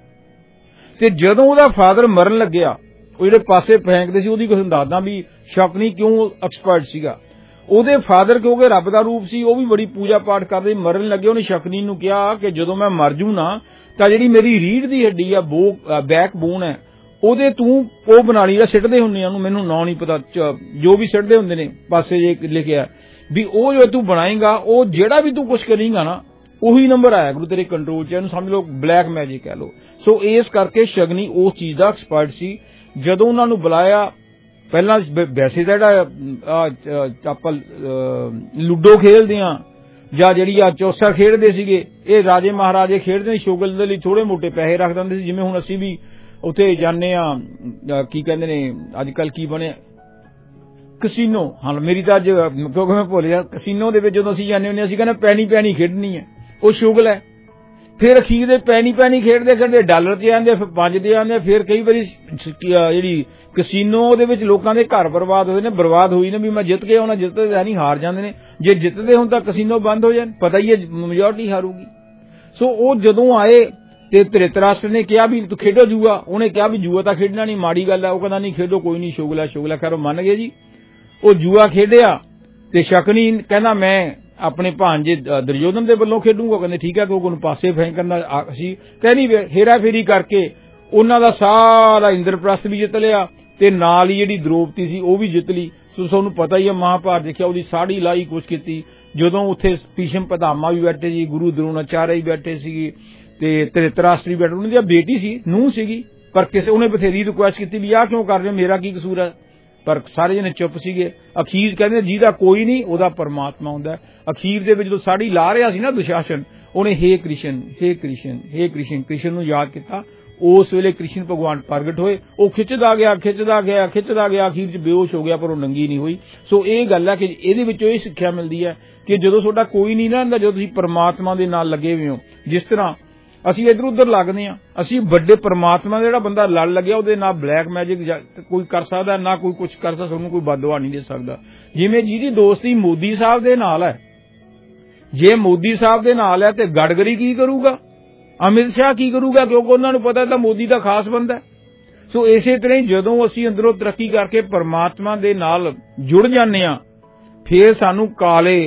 ਤੇ ਜਦੋਂ ਉਹਦਾ ਫਾਦਰ ਮਰਨ ਲੱਗਿਆ, ਉਹ ਜਿਹੜੇ ਪਾਸੇ ਫੈਂਕਦੇ ਸੀ, ਉਹਦੀ ਕੁਝ ਦੱਸਦਾ ਵੀ ਸ਼ਕਨੀ ਕਿਉਂ ਐਕਸਪਰਟ ਸੀਗਾ। ਉਹਦੇ ਫਾਦਰ ਕਿਉਂਕਿ ਰੱਬ ਦਾ ਰੂਪ ਸੀ, ਉਹ ਵੀ ਬੜੀ ਪੂਜਾ ਪਾਠ ਕਰਦੇ, ਮਰਨ ਲੱਗੇ ਉਹਨੇ ਸ਼ਕਨੀ ਨੂੰ ਕਿਹਾ ਕਿ ਜਦੋਂ ਮੈਂ ਮਰ ਜੂ ਨਾ ਤਾਂ ਜਿਹੜੀ ਮੇਰੀ ਰੀੜ੍ਹ ਦੀ ਹੱਡੀ ਆ, ਬੈਕ ਬੋਨ ਹੈ, ਉਹਦੇ ਤੂੰ ਉਹ ਬਣਾ ਲਈ, ਸਿੱਟਦੇ ਹੁੰਦੇ ਆ ਉਹਨੂੰ, ਮੈਨੂੰ ਨਾਂ ਨਹੀਂ ਪਤਾ, ਜੋ ਵੀ ਸਿੱਟਦੇ ਹੁੰਦੇ ਨੇ ਪਾਸੇ ਜੇ ਲਿਖਿਆ ਵੀ ਉਹ ਜੋ ਤੂੰ ਬਣਾਏਗਾ, ਉਹ ਜਿਹੜਾ ਵੀ ਤੂੰ ਕੁਛ ਕਰੇਗਾ ਨਾ ਉਹੀ ਨੰਬਰ ਆਇਆ ਗੁਰੂ ਤੇਰੇ ਕੰਟਰੋਲ ਚ। ਇਹਨੂੰ ਸਮਝ ਲਓ ਬਲੈਕ ਮੈਜਿਕ ਕਹਿ ਲਓ। ਸੋ ਇਸ ਕਰਕੇ ਸ਼ਗਨੀ ਉਸ ਚੀਜ਼ ਦਾ ਐਕਸਪਰਟ ਸੀ। ਜਦੋਂ ਉਹਨਾਂ ਨੂੰ ਬੁਲਾਇਆ, ਪਹਿਲਾਂ ਵੈਸੇ ਤਾਂ ਜਿਹੜਾ ਆਪਾਂ ਲੂਡੋ ਖੇਡਦੇ ਆ ਜਾਂ ਜਿਹੜੀ ਆ ਚੌਸਾ ਖੇਡਦੇ ਸੀਗੇ, ਇਹ ਰਾਜੇ ਮਹਾਰਾਜੇ ਖੇਡਦੇ ਸੀ, ਸ਼ੁਗਲ ਦੇ ਲਈ ਥੋੜੇ ਮੋਟੇ ਪੈਸੇ ਰੱਖ ਦਿੰਦੇ ਸੀ। ਜਿਵੇਂ ਹੁਣ ਅਸੀਂ ਵੀ ਉੱਥੇ ਜਾਂਦੇ ਆ, ਕੀ ਕਹਿੰਦੇ ਨੇ ਅੱਜ ਕੱਲ ਕੀ ਬਣਿਆ, ਕਸੀਨੋ। ਹਾਂ, ਮੇਰੀ ਤਾਂ ਅੱਜ ਕਿਉਂਕਿ ਮੈਂ ਭੁੱਲ ਗਿਆ, ਕਸੀਨੋ ਦੇ ਵਿੱਚ ਜਦੋਂ ਅਸੀਂ ਜਾਂਦੇ ਹੁੰਦੇ ਅਸੀਂ ਕਹਿੰਦੇ ਪੈਣੀ ਖੇਡਣੀ ਹੈ, ਉਹ ਸ਼ੁਗਲ ਹੈ। ਫਿਰ ਅਖੀਰ ਦੇ ਪੈਣੀ ਖੇਡਦੇ ਡਾਲਰ ਤੇ ਆਉਂਦੇ, ਫਿਰ 5 ਦੇ ਆਉਂਦੇ। ਫਿਰ ਕਈ ਵਾਰੀ ਜਿਹੜੀ ਕਸੀਨੋ ਦੇ ਵਿੱਚ ਲੋਕਾਂ ਦੇ ਘਰ ਬਰਬਾਦ ਹੋਏ ਨੇ, ਬਰਬਾਦ ਹੋਈ ਨੇ ਵੀ ਮੈਂ ਜਿੱਤ ਗਿਆ, ਉਹਨਾਂ ਜਿੱਤਦੇ ਨਹੀਂ, ਹਾਰ ਜਾਂਦੇ ਨੇ। ਜੇ ਜਿੱਤਦੇ ਹੁਣ ਤਾਂ ਕਸੀਨੋ ਬੰਦ ਹੋ ਜਾਣ, ਪਤਾ ਹੀ ਹੈ ਮੈਜੋਰਟੀ ਹਾਰੂਗੀ। ਸੋ ਉਹ ਜਦੋਂ ਆਏ ਤੇ ਧ੍ਰਿਤਰਾਸ਼ਟਰ ਨੇ ਕਿਹਾ ਵੀ ਤੂੰ ਖੇਡੋ ਜੂਆ, ਉਹਨੇ ਕਿਹਾ ਵੀ ਜੂਆ ਤਾਂ ਖੇਡਣਾ ਨਹੀਂ, ਮਾੜੀ ਗੱਲ ਹੈ। ਉਹ ਕਹਿੰਦਾ ਨਹੀਂ ਖੇਡੋ, ਕੋਈ ਨਹੀਂ, ਸ਼ੁਗਲਾ। ਖੈਰ ਉਹ ਮੰਨ ਗਏ ਜੀ। ਉਹ ਜੂਆ ਖੇਡਿਆ ਤੇ ਸ਼ਕਨੀ ਕਹਿੰਦਾ ਮੈਂ ਆਪਣੇ ਭਾਂਜੇ ਦੁਰਯੋਧਨ ਦੇ ਵੱਲੋਂ ਖੇਡੂਗਾ। ਕਹਿੰਦੇ ਠੀਕ ਹੈ, ਕਿਉਂਕਿ ਉਹਨੂੰ ਪਾਸੇ ਫੈਂਕਣ ਦਾ ਸੀ। ਕਹਿੰਦੀ ਹੇਰਾ ਫੇਰੀ ਕਰਕੇ ਉਹਨਾਂ ਦਾ ਸਾਰਾ ਇੰਦਰਪ੍ਰਸਥ ਵੀ ਜਿੱਤ ਲਿਆ ਤੇ ਨਾਲ ਹੀ ਜਿਹੜੀ ਦ੍ਰੋਪਦੀ ਸੀ ਉਹ ਵੀ ਜਿੱਤ ਲਈ। ਸੋ ਤੁਹਾਨੂੰ ਪਤਾ ਹੀ ਹੈ, ਮਹਾਭਾਰਤ ਦੇਖਿਆ, ਉਹਦੀ ਸਾੜੀ ਲਾਈ, ਕੁਛ ਕੀਤੀ। ਜਦੋਂ ਉੱਥੇ ਭੀਸ਼ਮ ਪਿਤਾਮਾ ਵੀ ਬੈਠੇ ਸੀ, ਗੁਰੂ ਦਰੋਣਾਚਾਰਿਆ ਵੀ ਬੈਠੇ ਸੀ ਤੇ ਧ੍ਰਿਤਰਾਸ਼ਟਰ ਵੀ ਬੈਠੇ। ਉਹਨਾਂ ਦੀ ਬੇਟੀ ਸੀ, ਨੂੰਹ ਸੀਗੀ, ਪਰ ਕਿਸੇ ਉਹਨੇ ਬਥੇਰੀ ਰਿਕੁਐਸਟ ਕੀਤੀ ਵੀ ਆਹ ਕਿਉਂ ਕਰ ਰਹੇ ਹੋ, ਮੇਰਾ ਕੀ ਕਸੂਰ ਹੈ, ਪਰ ਸਾਰੇ ਜਣੇ ਚੁੱਪ ਸੀਗੇ। ਅਖੀਰ ਕਹਿੰਦੇ ਜਿਹਦਾ ਕੋਈ ਨਹੀਂ ਉਹਦਾ ਪਰਮਾਤਮਾ ਹੁੰਦਾ। ਅਖੀਰ ਦੇ ਵਿੱਚ ਜਦੋਂ ਸਾੜੀ ਲਾ ਰਿਹਾ ਸੀ ਨਾ ਦੁਸ਼ਾਸਨ, ਉਹਨੇ ਹੇ ਕ੍ਰਿਸ਼ਨ ਨੂੰ ਯਾਦ ਕੀਤਾ। ਉਸ ਵੇਲੇ ਕ੍ਰਿਸ਼ਨ ਭਗਵਾਨ ਪ੍ਰਗਟ ਹੋਏ। ਉਹ ਖਿੱਚਦਾ ਗਿਆ, ਅਖੀਰ 'ਚ ਬੇਹੋਸ਼ ਹੋ ਗਿਆ, ਪਰ ਉਹ ਨੰਗੀ ਨਹੀਂ ਹੋਈ। ਸੋ ਇਹ ਗੱਲ ਹੈ ਕਿ ਇਹਦੇ ਵਿੱਚੋਂ ਇਹ ਸਿੱਖਿਆ ਮਿਲਦੀ ਹੈ ਕਿ ਜਦੋਂ ਤੁਹਾਡਾ ਕੋਈ ਨਹੀਂ ਨਾ ਹੁੰਦਾ, ਜਦੋਂ ਤੁਸੀਂ ਪਰਮਾਤਮਾ ਦੇ ਨਾਲ ਲੱਗੇ ਹੋਏ ਹੋ, ਜਿਸ ਤਰ੍ਹਾਂ ਅਸੀਂ ਇੱਧਰ ਉੱਧਰ ਲੱਗਦੇ ਹਾਂ, ਅਸੀਂ ਵੱਡੇ ਪਰਮਾਤਮਾ ਦਾ ਜਿਹੜਾ ਬੰਦਾ ਲੜ ਲੱਗਿਆ, ਉਹਦੇ ਨਾਲ ਬਲੈਕ ਮੈਜਿਕ ਕੋਈ ਕਰ ਸਕਦਾ ਨਾ, ਕੋਈ ਕੁਛ ਕਰ ਸਕਦਾ, ਤੁਹਾਨੂੰ ਕੋਈ ਬਦਦੁਆ ਨਹੀਂ ਦੇ ਸਕਦਾ। ਜਿਵੇਂ ਜਿਹਦੀ ਦੋਸਤੀ ਮੋਦੀ ਸਾਹਿਬ ਦੇ ਨਾਲ ਹੈ, ਜੇ ਮੋਦੀ ਸਾਹਿਬ ਦੇ ਨਾਲ ਹੈ ਤੇ ਗਡਕਰੀ ਕੀ ਕਰੂਗਾ, ਅਮਿਤ ਸ਼ਾਹ ਕੀ ਕਰੂਗਾ, ਕਿਉਂਕਿ ਉਹਨਾਂ ਨੂੰ ਪਤਾ ਤਾਂ ਮੋਦੀ ਦਾ ਖਾਸ ਬੰਦਾ। ਸੋ ਇਸੇ ਤਰ੍ਹਾਂ ਹੀ ਜਦੋਂ ਅਸੀਂ ਅੰਦਰੋਂ ਤਰੱਕੀ ਕਰਕੇ ਪਰਮਾਤਮਾ ਦੇ ਨਾਲ ਜੁੜ ਜਾਂਦੇ ਹਾਂ, ਫੇਰ ਸਾਨੂੰ ਕਾਲੇ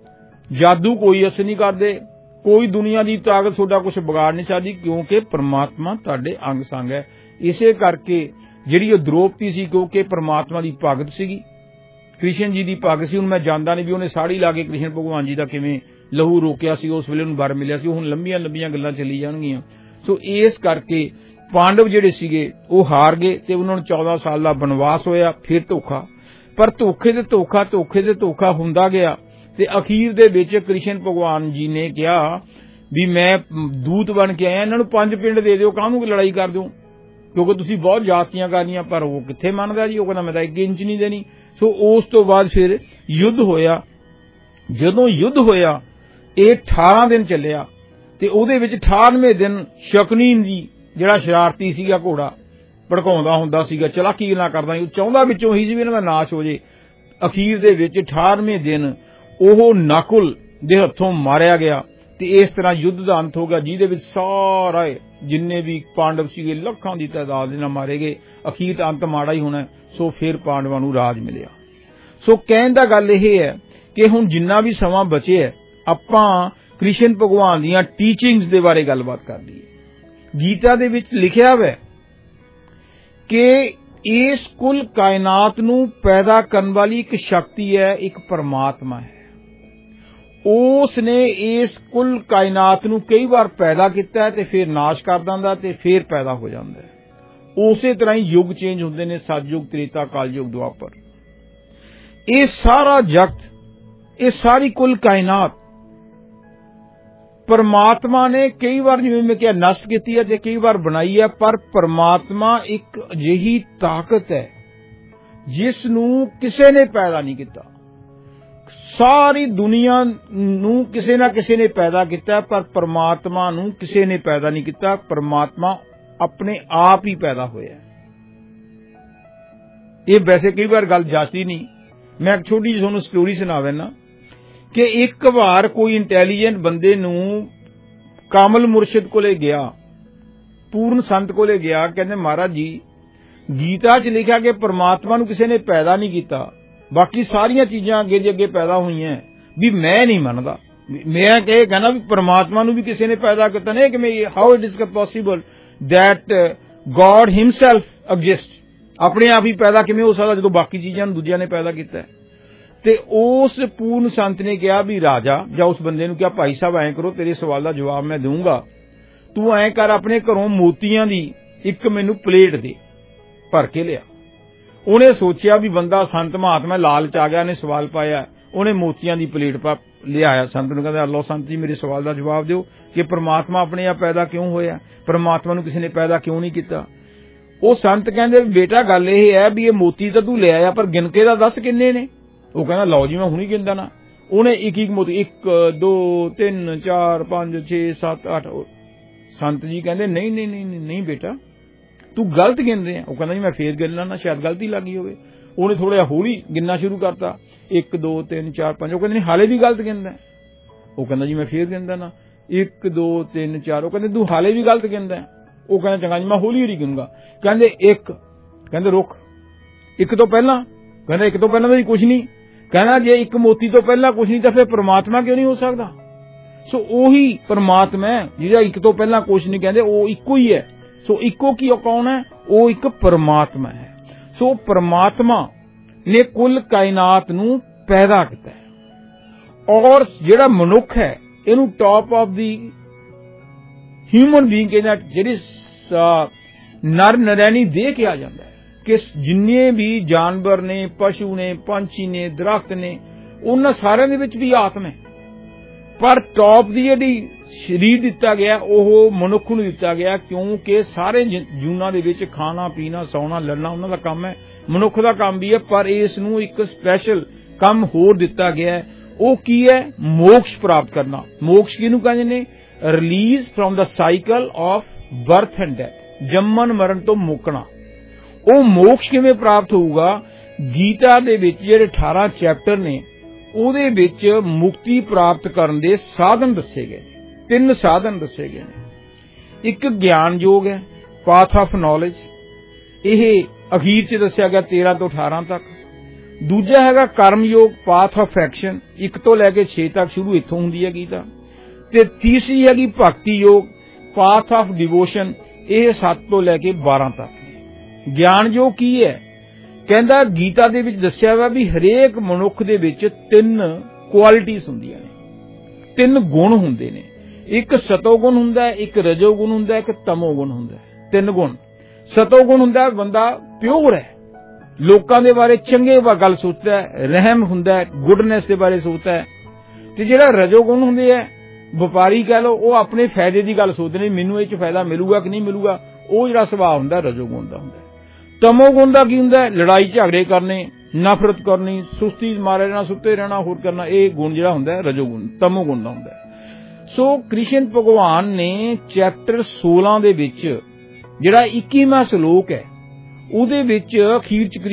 ਜਾਦੂ ਕੋਈ ਅਸਰ ਨਹੀਂ ਕਰਦੇ, ਕੋਈ ਦੁਨੀਆ ਦੀ ਤਾਕਤ ਤੁਹਾਡਾ ਕੁਝ ਵਿਗਾੜ ਨਹੀਂ ਸਕਦੀ, ਕਿਉਂਕਿ ਪਰਮਾਤਮਾ ਤੁਹਾਡੇ ਅੰਗ ਸੰਗ ਹੈ। ਇਸੇ ਕਰਕੇ ਜਿਹੜੀ ਉਹ ਦ੍ਰੋਪਦੀ ਸੀ, ਕਿਉਂਕਿ ਪਰਮਾਤਮਾ ਦੀ ਭਗਤ ਸੀਗੀ, ਕ੍ਰਿਸ਼ਨ ਜੀ ਦੀ ਭਗਤ ਸੀ। ਹੁਣ ਮੈਂ ਜਾਣਦਾ ਨਹੀਂ ਵੀ ਉਹਨੇ ਸਾੜੀ ਲਾ ਕੇ ਕ੍ਰਿਸ਼ਨ ਭਗਵਾਨ ਜੀ ਦਾ ਕਿਵੇਂ ਲਹੂ ਰੋਕਿਆ ਸੀ, ਉਸ ਵੇਲੇ ਉਹਨੂੰ ਵਰ ਮਿਲਿਆ ਸੀ। ਹੁਣ ਲੰਬੀਆਂ ਗੱਲਾਂ ਚੱਲੀ ਜਾਣਗੀਆਂ। ਸੋ ਇਸ ਕਰਕੇ ਪਾਂਡਵ ਜਿਹੜੇ ਸੀਗੇ ਉਹ ਹਾਰ ਗਏ ਤੇ ਉਹਨਾਂ ਨੂੰ 14 ਸਾਲ ਦਾ ਬਨਵਾਸ ਹੋਇਆ। ਫਿਰ ਧੋਖਾ, ਪਰ ਧੋਖੇ ਤੇ ਧੋਖਾ ਹੁੰਦਾ ਗਿਆ ਤੇ ਅਖੀਰ ਦੇ ਵਿੱਚ ਕ੍ਰਿਸ਼ਨ ਭਗਵਾਨ ਜੀ ਨੇ ਕਿਹਾ ਵੀ ਮੈਂ ਦੂਤ ਬਣ ਕੇ ਆਇਆ, ਇਹਨਾਂ ਨੂੰ 5 ਪਿੰਡ ਦੇ ਦਿਓ, ਕਾਹਨੂੰ ਲੜਾਈ ਕਰ ਦਿਓ, ਕਿਉਂਕਿ ਤੁਸੀਂ ਬਹੁਤ ਜਾਤੀਆਂ ਕਰਨੀਆਂ। ਪਰ ਉਹ ਕਿੱਥੇ ਮੰਨਦਾ ਜੀ, ਉਹ ਕਹਿੰਦਾ ਮੈਂ ਤਾਂ 1 ਇੰਚ ਨਹੀਂ ਦੇਣੀ। ਸੋ ਉਸ ਤੋਂ ਬਾਅਦ ਫਿਰ ਯੁੱਧ ਹੋਇਆ। ਜਦੋਂ ਯੁੱਧ ਹੋਇਆ ਇਹ 18 ਦਿਨ ਚੱਲਿਆ ਤੇ ਉਹਦੇ ਵਿੱਚ 18ਵੇਂ ਦਿਨ ਸ਼ਕਨੀ ਜੀ ਜਿਹੜਾ ਸ਼ਰਾਰਤੀ ਸੀਗਾ, ਘੋੜਾ ਭੜਕਾਉਂਦਾ ਹੁੰਦਾ ਸੀਗਾ, ਚਲਾਕੀ ਨਾ ਕਰਦਾ, ਚਾਹੁੰਦਾ ਵਿੱਚੋਂ ਹੀ ਸੀ ਵੀ ਇਹਨਾਂ ਦਾ ਨਾਸ਼ ਹੋ ਜੇ। ਅਖੀਰ ਦੇ ਵਿੱਚ 18ਵੇਂ ਦਿਨ ਉਹ ਨਕੁਲ ਦੇ ਹੱਥੋਂ ਮਾਰਿਆ ਗਿਆ ਤੇ ਇਸ ਤਰ੍ਹਾਂ ਯੁੱਧ ਦਾ ਅੰਤ ਹੋ ਗਿਆ, ਜਿਹਦੇ ਵਿੱਚ ਸਾਰੇ ਜਿੰਨੇ ਵੀ ਪਾਂਡਵ ਸੀਗੇ ਲੱਖਾਂ ਦੀ ਤਾਦਾਦ ਦੇ ਨਾਲ ਮਾਰੇ ਗਏ। ਅਖੀਰ ਤਾਂ ਅੰਤ ਮਾੜਾ ਹੀ ਹੋਣਾ। ਸੋ ਫਿਰ ਪਾਂਡਵਾਂ ਨੂੰ ਰਾਜ ਮਿਲਿਆ। ਸੋ ਕਹਿਣ ਦਾ ਗੱਲ ਇਹ ਹੈ ਕਿ ਹੁਣ ਜਿੰਨਾ ਵੀ ਸਮਾਂ ਬਚਿਆ ਆਪਾਂ ਕ੍ਰਿਸ਼ਨ ਭਗਵਾਨ ਦੀਆਂ ਟੀਚਿੰਗਸ ਦੇ ਬਾਰੇ ਗੱਲਬਾਤ ਕਰ ਲਈਏ। ਗੀਤਾ ਦੇ ਵਿੱਚ ਲਿਖਿਆ ਹੋਇਆ ਕਿ ਇਸ ਕੁੱਲ ਕਾਇਨਾਤ ਨੂੰ ਪੈਦਾ ਕਰਨ ਵਾਲੀ ਇੱਕ ਸ਼ਕਤੀ ਹੈ, ਇੱਕ ਪਰਮਾਤਮਾ ਹੈ। ਉਸ ਨੇ ਇਸ ਕੁੱਲ ਕਾਇਨਾਤ ਨੂੰ ਕਈ ਵਾਰ ਪੈਦਾ ਕੀਤਾ ਤੇ ਫਿਰ ਨਾਸ਼ ਕਰ ਦਿੰਦਾ ਤੇ ਫਿਰ ਪੈਦਾ ਹੋ ਜਾਂਦਾ ਹੈ। ਉਸੇ ਤਰ੍ਹਾਂ ਹੀ ਯੁੱਗ ਚੇਂਜ ਹੁੰਦੇ ਨੇ, ਸਤਯੁਗ, ਤ੍ਰੇਤਾ, ਕਲਯੁਗ, ਦੁਆਪਰ। ਇਹ ਸਾਰਾ ਜਗਤ, ਇਹ ਸਾਰੀ ਕੁੱਲ ਕਾਇਨਾਤ ਪਰਮਾਤਮਾ ਨੇ ਕਈ ਵਾਰ, ਜਿਵੇਂ ਮੈਂ ਕਿਹਾ, ਨਸ਼ਟ ਕੀਤੀ ਹੈ ਤੇ ਕਈ ਵਾਰ ਬਣਾਈ ਹੈ। ਪਰ ਪਰਮਾਤਮਾ ਇੱਕ ਅਜਿਹੀ ਤਾਕਤ ਹੈ ਜਿਸ ਨੂੰ ਕਿਸੇ ਨੇ ਪੈਦਾ ਨਹੀਂ ਕੀਤਾ। ਸਾਰੀ ਦੁਨੀਆ ਨੂੰ ਕਿਸੇ ਨਾ ਕਿਸੇ ਨੇ ਪੈਦਾ ਕੀਤਾ, ਪਰ ਪਰਮਾਤਮਾ ਨੂੰ ਕਿਸੇ ਨੇ ਪੈਦਾ ਨਹੀਂ ਕੀਤਾ। ਪਰਮਾਤਮਾ ਆਪਣੇ ਆਪ ਹੀ ਪੈਦਾ ਹੋਇਆ। ਇਹ ਵੈਸੇ ਕਈ ਵਾਰ ਗੱਲ ਜਾਚਦੀ ਨਹੀਂ। ਮੈਂ ਇੱਕ ਛੋਟੀ ਜਿਹੀ ਤੁਹਾਨੂੰ ਸਟੋਰੀ ਸੁਣਾ ਦਿੰਦਾ ਕਿ ਇੱਕ ਵਾਰ ਕੋਈ ਇੰਟੈਲੀਜੈਂਟ ਬੰਦੇ ਨੂੰ ਕਾਮਲ ਮੁਰਸ਼ਿਦ ਕੋਲੇ ਗਿਆ, ਪੂਰਨ ਸੰਤ ਕੋਲੇ ਗਿਆ, ਕਹਿੰਦੇ ਮਹਾਰਾਜ ਜੀ ਗੀਤਾ 'ਚ ਲਿਖਿਆ ਕਿ ਪਰਮਾਤਮਾ ਨੂੰ ਕਿਸੇ ਨੇ ਪੈਦਾ ਨਹੀਂ ਕੀਤਾ, ਬਾਕੀ ਸਾਰੀਆਂ ਚੀਜ਼ਾਂ ਅੱਗੇ ਦੇ ਅੱਗੇ ਪੈਦਾ ਹੋਈਆਂ, ਵੀ ਮੈਂ ਨਹੀਂ ਮੰਨਦਾ, ਮੈਂ ਕਹਿੰਦਾ ਵੀ ਪਰਮਾਤਮਾ ਨੂੰ ਵੀ ਕਿਸੇ ਨੇ ਪੈਦਾ ਕੀਤਾ ਨਹੀਂ, ਕਿ how it is possible that God himself exist, ਆਪਣੇ ਆਪ ਹੀ ਪੈਦਾ ਕਿਵੇਂ ਹੋ ਸਕਦਾ ਜਦੋਂ ਬਾਕੀ ਚੀਜ਼ਾਂ ਨੂੰ ਦੂਜਿਆਂ ਨੇ ਪੈਦਾ ਕੀਤਾ। ਤੇ ਉਸ ਪੂਰਨ ਸੰਤ ਨੇ ਕਿਹਾ ਵੀ ਰਾਜਾ, ਜਾਂ ਉਸ ਬੰਦੇ ਨੂੰ ਕਿਹਾ ਭਾਈ ਸਾਹਿਬ ਐਂ ਕਰੋ, ਤੇਰੇ ਸਵਾਲ ਦਾ ਜਵਾਬ ਮੈਂ ਦਊਂਗਾ, ਤੂੰ ਐਂ ਕਰ ਆਪਣੇ ਘਰੋਂ ਮੋਤੀਆਂ ਦੀ ਇੱਕ ਮੈਨੂੰ ਪਲੇਟ ਦੇ, ਭਰ ਕੇ ਲਿਆ। ਉਹਨੇ ਸੋਚਿਆ ਵੀ ਬੰਦਾ ਸੰਤ ਮਹਾਤਮਾ ਲਾਲਚ ਆ ਗਿਆ, ਨੇ ਸਵਾਲ ਪਾਇਆ, ਉਹਨੇ ਮੋਤੀਆਂ ਦੀ ਪਲੇਟ ਲਿਆਇਆ, ਸੰਤ ਨੂੰ ਕਹਿੰਦਾ ਅੱਲਾਹ ਸੰਤ ਜੀ ਮੇਰੇ ਸਵਾਲ ਦਾ ਜਵਾਬ ਦਿਓ ਕਿ ਪਰਮਾਤਮਾ ਆਪਣੇ ਆਪ ਪੈਦਾ ਕਿਉਂ ਹੋਇਆ, ਪਰਮਾਤਮਾ ਨੂੰ ਕਿਸੇ ਨੇ ਪੈਦਾ ਕਿਉਂ ਨਹੀਂ ਕੀਤਾ। ਉਹ ਸੰਤ ਕਹਿੰਦੇ ਬੇਟਾ ਗੱਲ ਇਹ ਹੈ ਵੀ ਇਹ ਮੋਤੀ ਤਾਂ ਤੂੰ ਲੈ ਆਇਆ, ਪਰ ਗਿਣ ਕੇ ਤਾਂ ਦੱਸ ਕਿੰਨੇ ਨੇ। ਉਹ ਕਹਿੰਦਾ ਲਓ ਜੀ ਮੈਂ ਹੁਣੀ ਗਿਣਦਾ ਨਾ। ਉਹਨੇ ਇੱਕ ਇੱਕ ਮੋਤੀ 1 2 3 4 5 6 7 8। ਸੰਤ ਜੀ ਕਹਿੰਦੇ ਨਹੀਂ ਨਹੀਂ ਨਹੀਂ ਨਹੀਂ ਬੇਟਾ ਤੂੰ ਗਲਤ ਗਿਣ ਰਿਹਾ। ਉਹ ਕਹਿੰਦਾ ਜੀ ਮੈਂ ਫੇਰ ਗਿਣ ਲੈਣਾ, ਸ਼ਾਇਦ ਗਲਤੀ ਲੱਗੀ ਹੋਵੇ। ਉਹਨੇ ਥੋੜਾ ਜਿਹਾ ਹੌਲੀ ਗਿਣਨਾ ਸ਼ੁਰੂ ਕਰਤਾ, 1 2 3 4 5। ਉਹ ਕਹਿੰਦੇ ਨਹੀਂ ਹਾਲੇ ਵੀ ਗਲਤ ਗਿਣਦਾ। ਉਹ ਕਹਿੰਦਾ ਜੀ ਮੈਂ ਫੇਰ ਗਿਣਦਾ ਨਾ, 1 2 3 4। ਉਹ ਕਹਿੰਦੇ ਤੂੰ ਹਾਲੇ ਵੀ ਗਲਤ ਗਿਣਦਾ। ਉਹ ਕਹਿੰਦਾ ਚੰਗਾ ਜੀ ਮੈਂ ਹੌਲੀ ਹੌਲੀ ਗਿਣੂਗਾ। ਕਹਿੰਦੇ 1, ਕਹਿੰਦੇ ਰੁਕ, 1 ਤੋਂ ਪਹਿਲਾਂ, ਕਹਿੰਦਾ 1 ਤੋਂ ਪਹਿਲਾਂ ਤਾਂ ਜੀ ਕੁਛ ਨਹੀਂ। ਕਹਿੰਦਾ ਜੇ 1 ਮੋਤੀ ਤੋਂ ਪਹਿਲਾਂ ਕੁਛ ਨਹੀਂ ਤਾਂ ਫਿਰ ਪਰਮਾਤਮਾ ਕਿਉਂ ਨਹੀਂ ਹੋ ਸਕਦਾ। ਸੋ ਉਹੀ ਪਰਮਾਤਮਾ ਜਿਹੜਾ 1 ਤੋਂ ਪਹਿਲਾਂ ਕੁਛ ਨਹੀਂ, ਕਹਿੰਦੇ ਉਹ ਇੱਕੋ ਹੀ ਹੈ। ਸੋ ਇੱਕੋ ਕੀ ਕੌਣ ਹੈ? ਉਹ ਇੱਕ ਪਰਮਾਤਮਾ ਹੈ। ਸੋ ਪਰਮਾਤਮਾ ਨੇ ਕੁੱਲ ਕਾਇਨਾਤ ਨੂੰ ਪੈਦਾ ਕੀਤਾ ਹੈ। ਔਰ ਜਿਹੜਾ ਮਨੁੱਖ ਹੈ ਇਹਨੂੰ top of the human being ਕਹਿੰਦਾ, ਜਿਹੜੀ ਨਰ ਨਰੈਣੀ ਦੇਹ ਕਿਹਾ ਜਾਂਦਾ ਹੈ ਕਿ ਜਿੰਨੇ ਵੀ ਜਾਨਵਰ ਨੇ, ਪਸ਼ੂ ਨੇ, ਪੰਛੀ ਨੇ, ਦਰਖਤ ਨੇ, ਉਹਨਾਂ ਸਾਰਿਆਂ ਦੇ ਵਿੱਚ ਵੀ ਆਤਮਾ ਹੈ। ਪਰ ਟੌਪ ਦੀ ਜਿਹੜੀ ਸਰੀਰ ਦਿੱਤਾ ਗਿਆ ਉਹ ਮਨੁੱਖ ਨੂੰ ਦਿੱਤਾ ਗਿਆ, ਕਿਉਂਕਿ ਸਾਰੇ ਜੂਨਾਂ ਦੇ ਵਿੱਚ ਖਾਣਾ ਪੀਣਾ ਸੌਣਾ ਲੜਨਾ ਉਹਨਾਂ ਦਾ ਕੰਮ ਹੈ, ਮਨੁੱਖ ਦਾ ਕੰਮ ਵੀ ਹੈ। ਪਰ ਇਸ ਨੂੰ ਇੱਕ ਸਪੈਸ਼ਲ ਕੰਮ ਹੋਰ ਦਿੱਤਾ ਗਿਆ ਹੈ। ਉਹ ਕੀ ਹੈ? ਮੋਕਸ਼ ਪ੍ਰਾਪਤ ਕਰਨਾ। ਮੋਕਸ਼ ਕਿਹਨੂੰ ਕਹਿੰਦੇ ਨੇ? Release from the cycle of birth and death, ਜੰਮਣ ਮਰਨ ਤੋਂ ਮੁੱਕਣਾ। ਉਹ ਮੋਕਸ਼ ਕਿਵੇਂ ਪ੍ਰਾਪਤ ਹੋਊਗਾ? ਗੀਤਾ ਦੇ ਵਿੱਚ ਜਿਹੜੇ 18 ਚੈਪਟਰ ਨੇ ਉਹਦੇ ਵਿੱਚ ਮੁਕਤੀ ਪ੍ਰਾਪਤ ਕਰਨ ਦੇ ਸਾਧਨ ਦੱਸੇ ਗਏ ਨੇ। 3 ਸਾਧਨ ਦੱਸੇ ਗਏ ਨੇ। ਇੱਕ ਗਿਆਨ ਯੋਗ ਹੈ, ਪਾਥ ਆਫ ਨੌਲੇਜ, ਇਹ ਅਖੀਰ 'ਚ ਦੱਸਿਆ ਗਿਆ 13 ਤੋਂ 18 ਤੱਕ। ਦੂਜਾ ਹੈਗਾ ਕਰਮ ਯੋਗ, ਪਾਥ ਆਫ ਐਕਸ਼ਨ, 1 ਤੋਂ ਲੈ ਕੇ 6 ਤੱਕ ਸ਼ੁਰੂ ਇੱਥੋਂ ਹੁੰਦੀ ਹੈ ਗੀਤਾ। ਤੇ ਤੀਸਰੀ ਹੈਗੀ ਭਗਤੀ ਯੋਗ, ਪਾਥ ਆਫ ਡਿਵੋਸ਼ਨ, ਇਹ 7 ਤੋਂ ਲੈ ਕੇ 12 ਤੱਕ। ਗਿਆਨ ਯੋਗ ਕੀ ਹੈ? ਕਹਿੰਦਾ ਗੀਤਾ ਦੇ ਵਿੱਚ ਦੱਸਿਆ ਹੋਇਆ ਵੀ ਹਰੇਕ ਮਨੁੱਖ ਦੇ ਵਿੱਚ 3 ਕੁਆਲਿਟੀਜ਼ ਹੁੰਦੀਆਂ ਨੇ, 3 ਗੁਣ ਹੁੰਦੇ ਨੇ। ਇੱਕ ਸਤੋਗੁਣ ਹੁੰਦਾ ਹੈ, ਇੱਕ ਰਜੋਗੁਣ ਹੁੰਦਾ ਹੈ, ਇੱਕ ਤਮੋਗੁਣ ਹੁੰਦਾ ਹੈ। 3 ਗੁਣ। ਸਤੋਗੁਣ ਹੁੰਦਾ ਬੰਦਾ ਪਿਓਰ ਹੈ, ਲੋਕਾਂ ਦੇ ਬਾਰੇ ਚੰਗੇ ਗੱਲ ਸੋਚਦਾ ਹੈ, ਰਹਿਮ ਹੁੰਦਾ ਹੈ, ਗੁੱਡਨੈਸ ਦੇ ਬਾਰੇ ਸੋਚਦਾ ਹੈ। ਤੇ ਜਿਹੜਾ ਰਜੋਗੁਣ ਹੁੰਦੇ ਹੈ, ਵਪਾਰੀ ਕਹਿ ਲਓ, ਉਹ ਆਪਣੇ ਫਾਇਦੇ ਦੀ ਗੱਲ ਸੋਚਦੇ ਨੇ, ਮੈਨੂੰ ਇਹ 'ਚ ਫਾਇਦਾ ਮਿਲੂਗਾ ਕਿ ਨਹੀਂ ਮਿਲੂਗਾ। ਉਹ ਜਿਹੜਾ ਸੁਭਾਅ ਹੁੰਦਾ ਰਜੋਗੁਣ ਦਾ ਹੁੰਦਾ। ਤਮੋਗੁਣ ਦਾ ਕੀ ਹੁੰਦਾ? ਲੜਾਈ ਝਗੜੇ ਕਰਨੇ, ਨਫ਼ਰਤ ਕਰਨੀ, ਸੁਸਤੀ ਮਾਰੇ ਰਹਿਣਾ, ਸੁੱਤੇ ਰਹਿਣਾ, ਹੋਰ ਕਰਨਾ। ਇਹ ਗੁਣ ਜਿਹੜਾ ਹੁੰਦਾ ਰਜੋਗੁਣ, ਤਮੋਗੁਣ ਦਾ ਹੁੰਦਾ। ਸੋ ਕ੍ਰਿਸ਼ਨ ਭਗਵਾਨ ਨੇ ਚੈਪਟਰ 16 ਦੇ ਵਿੱਚ ਜਿਹੜਾ 21ਵਾਂ ਸ਼ਲੋਕ ਹੈ ਉਹਦੇ ਵਿੱਚ ਅਖੀਰ 'ਚ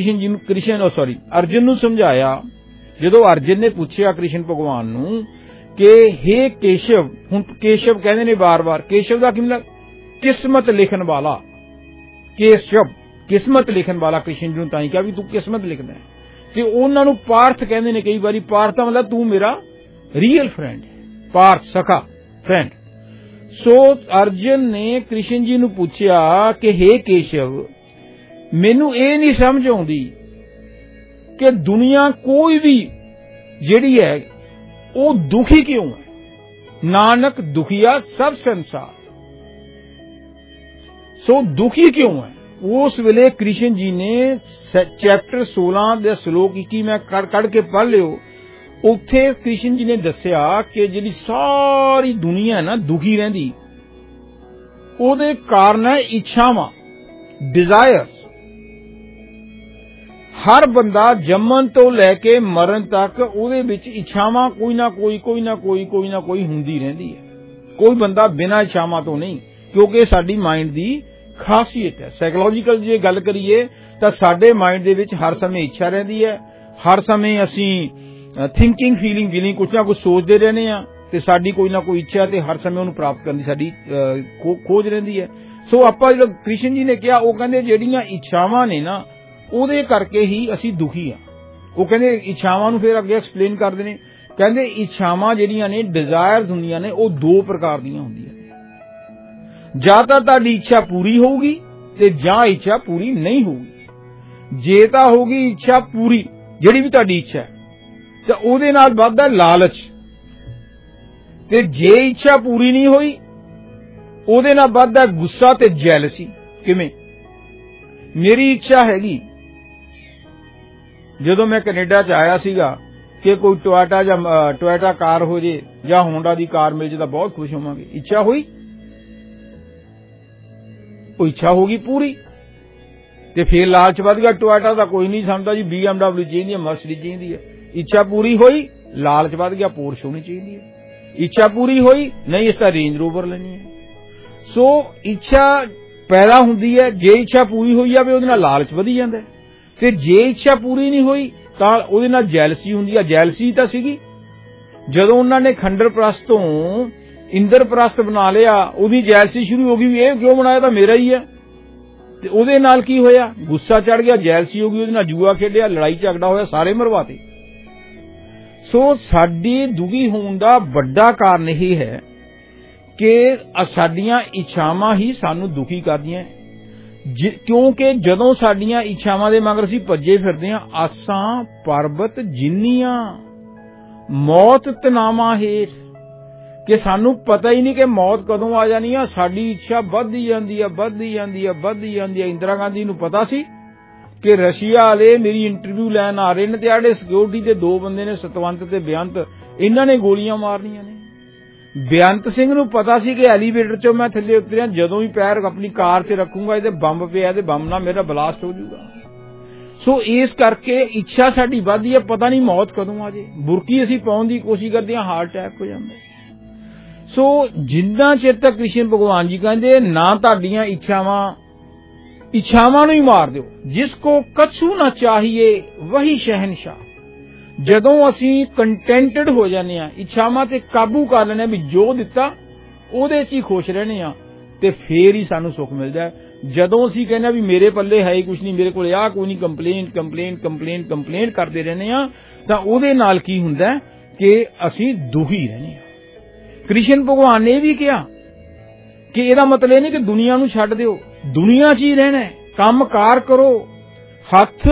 ਅਰਜਨ ਨੂੰ ਸਮਝਾਇਆ। ਜਦੋਂ ਅਰਜਨ ਨੇ ਪੁੱਛਿਆ ਕ੍ਰਿਸ਼ਨ ਭਗਵਾਨ ਨੂੰ ਕਿ ਹੇ ਕੇਸ਼ਵ, ਹੁਣ ਕੇਸ਼ਵ ਕਹਿੰਦੇ ਨੇ ਬਾਰ-ਬਾਰ, ਕੇਸ਼ਵ ਦਾ ਕੀ ਮਤਲਬ? ਕਿਸਮਤ ਲਿਖਣ ਵਾਲਾ। ਕੇਸ਼ਵ ਕਿਸਮਤ ਲਿਖਣ ਵਾਲਾ। ਕ੍ਰਿਸ਼ਨ ਜੀ ਨੂੰ ਤਾਂ ਹੀ ਕਿਹਾ ਵੀ ਤੂੰ ਕਿਸਮਤ ਲਿਖਦਾ ਹੈ। ਤੇ ਉਹਨਾਂ ਨੂੰ ਪਾਰਥ ਕਹਿੰਦੇ ਨੇ ਕਈ ਵਾਰੀ। ਪਾਰਥ ਦਾ ਮਤਲਬ ਤੂੰ ਮੇਰਾ ਰੀਅਲ ਫਰੈਂਡ ਹੈ, ਪਾਰਥ ਸਖਾ, ਫਰੈਂਡ। ਸੋ ਅਰਜਨ ਨੇ ਕ੍ਰਿਸ਼ਨ ਜੀ ਨੂੰ ਪੁੱਛਿਆ ਕਿ ਹੇ ਕੇਸ਼ਵ, ਮੈਨੂੰ ਇਹ ਨਹੀਂ ਸਮਝ ਆਉਂਦੀ ਕਿ ਦੁਨੀਆ ਕੋਈ ਵੀ ਜਿਹੜੀ ਹੈ ਉਹ ਦੁਖੀ ਕਿਉਂ ਹੈ? ਨਾਨਕ ਦੁਖੀਆ ਸਭ ਸੰਸਾਰ। ਸੋ ਦੁਖੀ ਕਿਉਂ ਹੈ? ਉਸ ਵੇਲੇ ਕ੍ਰਿਸ਼ਨ ਜੀ ਨੇ ਚੈਪਟਰ 16 ਦੇ ਸ਼ਲੋਕ 21 ਮੈਂ ਕੱਢ ਕੇ ਪੜ੍ਹ ਲਿਓ। ਉੱਥੇ ਕ੍ਰਿਸ਼ਨ ਜੀ ਨੇ ਦੱਸਿਆ ਕਿ ਜਿਹੜੀ ਸਾਰੀ ਦੁਨੀਆ ਨਾ ਦੁਖੀ ਰਹਿੰਦੀ, ਉਹਦੇ ਕਾਰਨ ਹੈ ਇੱਛਾਵਾਂ, ਡਿਜ਼ਾਇਰਸ। ਹਰ ਬੰਦਾ ਜੰਮਣ ਤੋਂ ਲੈ ਕੇ ਮਰਨ ਤੱਕ ਉਹਦੇ ਵਿੱਚ ਇੱਛਾਵਾਂ ਕੋਈ ਨਾ ਕੋਈ ਹੁੰਦੀ ਰਹਿੰਦੀ ਹੈ। ਕੋਈ ਬੰਦਾ ਬਿਨਾਂ ਇੱਛਾਵਾਂ ਤੋਂ ਨਹੀਂ, ਕਿਉਂਕਿ ਸਾਡੀ ਮਾਈਂਡ ਦੀ ਖਾਸੀਅਤ ਹੈ। ਸਾਈਕੋਲੋਜੀਕਲ ਜੇ ਗੱਲ ਕਰੀਏ ਤਾਂ ਸਾਡੇ ਮਾਈਂਡ ਦੇ ਵਿੱਚ ਹਰ ਸਮੇਂ ਇੱਛਾ ਰਹਿੰਦੀ ਹੈ। ਹਰ ਸਮੇਂ ਅਸੀਂ ਥਿੰਕਿੰਗ ਫੀਲਿੰਗ ਕੁਛ ਨਾ ਕੁਛ ਸੋਚਦੇ ਰਹਿੰਦੇ ਆ ਤੇ ਸਾਡੀ ਕੋਈ ਨਾ ਕੋਈ ਇੱਛਾ ਤੇ ਹਰ ਸਮੇਂ ਉਹਨੂੰ ਪ੍ਰਾਪਤ ਕਰਨ ਦੀ ਸਾਡੀ ਖੋਜ ਰਹਿੰਦੀ ਹੈ। ਸੋ ਆਪਾਂ ਜਦੋਂ ਕ੍ਰਿਸ਼ਨ ਜੀ ਨੇ ਕਿਹਾ, ਉਹ ਕਹਿੰਦੇ ਜਿਹੜੀਆਂ ਇੱਛਾਵਾਂ ਨੇ ਨਾ ਉਹਦੇ ਕਰਕੇ ਹੀ ਅਸੀਂ ਦੁਖੀ ਆ। ਉਹ ਕਹਿੰਦੇ ਇੱਛਾਵਾਂ ਨੂੰ ਫਿਰ ਅੱਗੇ ਐਕਸਪਲੇਨ ਕਰਦੇ ਨੇ, ਕਹਿੰਦੇ ਇੱਛਾਵਾਂ ਜਿਹੜੀਆਂ ਨੇ ਡਿਜ਼ਾਇਰਸ ਹੁੰਦੀਆਂ ਨੇ ਉਹ ਦੋ ਪ੍ਰਕਾਰ ਦੀਆਂ ਹੁੰਦੀਆਂ ਨੇ, ਜਾਂ ਤਾਂ ਤੁਹਾਡੀ ਇੱਛਾ ਪੂਰੀ ਹੋਊਗੀ ਤੇ ਜਾਂ ਇੱਛਾ ਪੂਰੀ ਨਹੀਂ ਹੋਊਗੀ। ਜੇ ਤਾਂ ਹੋਊਗੀ ਇੱਛਾ ਪੂਰੀ, ਜਿਹੜੀ ਵੀ ਤੁਹਾਡੀ ਇੱਛਾ ਹੈ, ਤਾਂ ਉਹਦੇ ਨਾਲ ਵੱਧਦਾ ਲਾਲਚ, ਤੇ ਜੇ ਇੱਛਾ ਪੂਰੀ ਨਹੀਂ ਹੋਈ ਉਹਦੇ ਨਾਲ ਵੱਧਦਾ ਗੁੱਸਾ ਤੇ ਜੈਲਸੀ। ਕਿਵੇਂ? ਮੇਰੀ ਇੱਛਾ ਹੈਗੀ ਜਦੋਂ ਮੈਂ ਕੈਨੇਡਾ ਚ ਆਇਆ ਸੀਗਾ ਕਿ ਕੋਈ ਟੋਇਟਾ ਕਾਰ ਹੋ ਜੇ ਜਾਂ ਹੋਂਡਾ ਦੀ ਕਾਰ ਮਿਲ ਜੇ ਤਾਂ ਬਹੁਤ ਖੁਸ਼ ਹੋਵਾਂਗੇ। ਇੱਛਾ ਹੋਈ, ਉਹ ਇੱਛਾ ਹੋ ਗਈ ਪੂਰੀ, ਤੇ ਫੇਰ ਲਾਲਚ ਵੱਧ ਗਿਆ। ਟੋਇਟਾ ਦਾ ਕੋਈ ਨਹੀਂ ਸਮਝਦਾ ਜੀ, BMW ਚਾਹੀਦੀ ਹੈ, ਮਰਸੀਡੀਜ਼ ਚਾਹੀਦੀ ਹੈ। ਇੱਛਾ ਪੂਰੀ ਹੋਈ, ਲਾਲਚ ਵੱਧ ਗਿਆ, ਪੋਰਸ਼ ਹੋਣੀ ਚਾਹੀਦੀ ਹੈ। ਇੱਛਾ ਪੂਰੀ ਹੋਈ, ਨਹੀਂ ਇਸ ਤਾਂ ਰੇਂਜ ਰੋਵਰ ਲੈਣੀ ਹੈ। ਸੋ ਇੱਛਾ ਪੈਦਾ ਹੁੰਦੀ ਹੈ, ਜੇ ਇੱਛਾ ਪੂਰੀ ਹੋਈ ਜਾਵੇ ਉਹਦੇ ਨਾਲ ਲਾਲਚ ਵਧੀ ਜਾਂਦਾ, ਤੇ ਜੇ ਇੱਛਾ ਪੂਰੀ ਨਹੀਂ ਹੋਈ ਤਾਂ ਉਹਦੇ ਨਾਲ ਜੈਲਸੀ ਹੁੰਦੀ ਹੈ। ਜੈਲਸੀ ਤਾਂ ਸੀਗੀ ਜਦੋਂ ਉਹਨਾਂ ਨੇ ਖੰਡਰ ਪ੍ਰਸਤ ਤੋਂ ਇੰਦਰਪ੍ਰਸਤ ਬਣਾ ਲਿਆ, ਉਹਦੀ ਜੈਲਸੀ ਸ਼ੁਰੂ ਹੋ ਗਈ ਵੀ ਇਹ ਕਿਉਂ ਬਣਾਇਆ, ਤਾਂ ਮੇਰਾ ਹੀ ਹੈ। ਤੇ ਉਹਦੇ ਨਾਲ ਕੀ ਹੋਇਆ, ਗੁੱਸਾ ਚੜ ਗਿਆ, ਜੈਲਸੀ ਹੋ ਗਈ, ਉਹਦੇ ਨਾਲ ਜੂਆ ਖੇਡਿਆ, ਲੜਾਈ ਝਗੜਾ ਹੋਇਆ, ਸਾਰੇ ਮਰਵਾਤੇ। ਸੋ ਸਾਡੀ ਦੁਖੀ ਹੋਣ ਦਾ ਵੱਡਾ ਕਾਰਨ ਇਹ ਹੈ ਕਿ ਸਾਡੀਆਂ ਇੱਛਾਵਾਂ ਹੀ ਸਾਨੂੰ ਦੁਖੀ ਕਰਦੀਆਂ, ਕਿਉਂਕਿ ਜਦੋਂ ਸਾਡੀਆਂ ਇੱਛਾਵਾਂ ਦੇ ਮਗਰ ਅਸੀਂ ਭੱਜੇ ਫਿਰਦੇ ਹਾਂ, ਆਸਾਂ ਪਰਬਤ ਜਿੰਨੀਆਂ ਮੌਤ ਤਨਾਵਾਂ ਹੇਠ, ਕਿ ਸਾਨੂੰ ਪਤਾ ਹੀ ਨਹੀਂ ਕਿ ਮੌਤ ਕਦੋਂ ਆ ਜਾਣੀ ਆ। ਸਾਡੀ ਇੱਛਾ ਵੱਧਦੀ ਜਾਂਦੀ ਹੈ, ਵੱਧਦੀ ਜਾਂਦੀ ਹੈ, ਵੱਧਦੀ ਜਾਂਦੀ ਹੈ। ਇੰਦਰਾ ਗਾਂਧੀ ਨੂੰ ਪਤਾ ਸੀ ਕਿ ਰਸ਼ੀਆ ਵਾਲੇ ਮੇਰੀ ਇੰਟਰਵਿਊ ਲੈਣ ਆ ਰਹੇ ਨੇ, ਤੇ ਸਾਡੇ ਸਿਕਿਉਰਿਟੀ ਦੇ ਦੋ ਬੰਦੇ ਨੇ, ਸਤਵੰਤ ਤੇ ਬੇਅੰਤ, ਇਹਨਾਂ ਨੇ ਗੋਲੀਆਂ ਮਾਰਨੀਆਂ ਨੇ। ਬੇਅੰਤ ਸਿੰਘ ਨੂੰ ਪਤਾ ਸੀ ਕਿ ਐਲੀਵੇਟਰ ਚੋਂ ਮੈਂ ਥੱਲੇ ਉਤਰਿਆ, ਜਦੋਂ ਵੀ ਪੈਰ ਆਪਣੀ ਕਾਰ 'ਚ ਰੱਖੂੰਗਾ ਇਹਦੇ ਬੰਬ ਪਿਆ, ਤੇ ਬੰਬ ਨਾਲ ਮੇਰਾ ਬਲਾਸਟ ਹੋ ਜਾਊਗਾ। ਸੋ ਇਸ ਕਰਕੇ ਇੱਛਾ ਸਾਡੀ ਵੱਧਦੀ ਹੈ, ਪਤਾ ਨਹੀਂ ਮੌਤ ਕਦੋਂ ਆ ਜੇ। ਬੁਰਕੀ ਅਸੀਂ ਪਾਉਣ ਦੀ ਕੋਸ਼ਿਸ਼ ਕਰਦੇ ਹਾਂ, ਹਾਰਟ ਅਟੈਕ ਹੋ ਜਾਂਦਾ। ਸੋ ਜਿੰਨਾ ਚਿਰ ਤੱਕ ਕ੍ਰਿਸ਼ਨ ਭਗਵਾਨ ਜੀ ਕਹਿੰਦੇ ਨਾ ਤੁਹਾਡੀਆਂ ਇੱਛਾਵਾਂ ਨੂੰ ਹੀ ਮਾਰ ਦਿਓ, ਜਿਸ ਕੋ ਕਛੂ ਨਾ ਚਾਹੀਏ ਵਹੀ ਸ਼ਹਿਨशाह। ਜਦੋਂ ਅਸੀਂ ਕੰਟੈਂਟਡ ਹੋ ਜਾਂਦੇ ਹਾਂ, ਇੱਛਾਵਾਂ ਤੇ ਕਾਬੂ ਕਰ ਲੈਂਦੇ ਹਾਂ, ਵੀ ਜੋ ਦਿੱਤਾ ਉਹਦੇ 'ਚ ਹੀ ਖੁਸ਼ ਰਹਿੰਦੇ ਹਾਂ, ਤੇ ਫੇਰ ਹੀ ਸਾਨੂੰ ਸੁੱਖ ਮਿਲਦਾ ਹੈ। ਜਦੋਂ ਅਸੀਂ ਕਹਿੰਦੇ ਹਾਂ ਵੀ ਮੇਰੇ ਪੱਲੇ ਹੈ ਹੀ ਕੁਛ ਨਹੀਂ, ਮੇਰੇ ਕੋਲ ਆਹ ਕੋਈ ਨਹੀਂ, ਕੰਪਲੇਂਟ ਕਰਦੇ ਰਹਿੰਦੇ ਹਾਂ, ਤਾਂ ਉਹਦੇ ਨਾਲ ਕੀ ਹੁੰਦਾ ਕਿ ਅਸੀਂ ਦੁਖੀ ਰਹਿੰਦੇ ਹਾਂ। ਕ੍ਰਿਸ਼ਨ ਭਗਵਾਨ ਨੇ ਇਹ ਵੀ ਕਿਹਾ ਕਿ ਇਹਦਾ ਮਤਲਬ ਇਹ ਨਹੀਂ ਕਿ ਦੁਨੀਆ ਨੂੰ ਛੱਡ ਦਿਓ, ਦੁਨੀਆ 'ਚ ਹੀ ਰਹਿਣਾ, ਕੰਮ ਕਾਰ ਕਰੋ, ਹੱਥ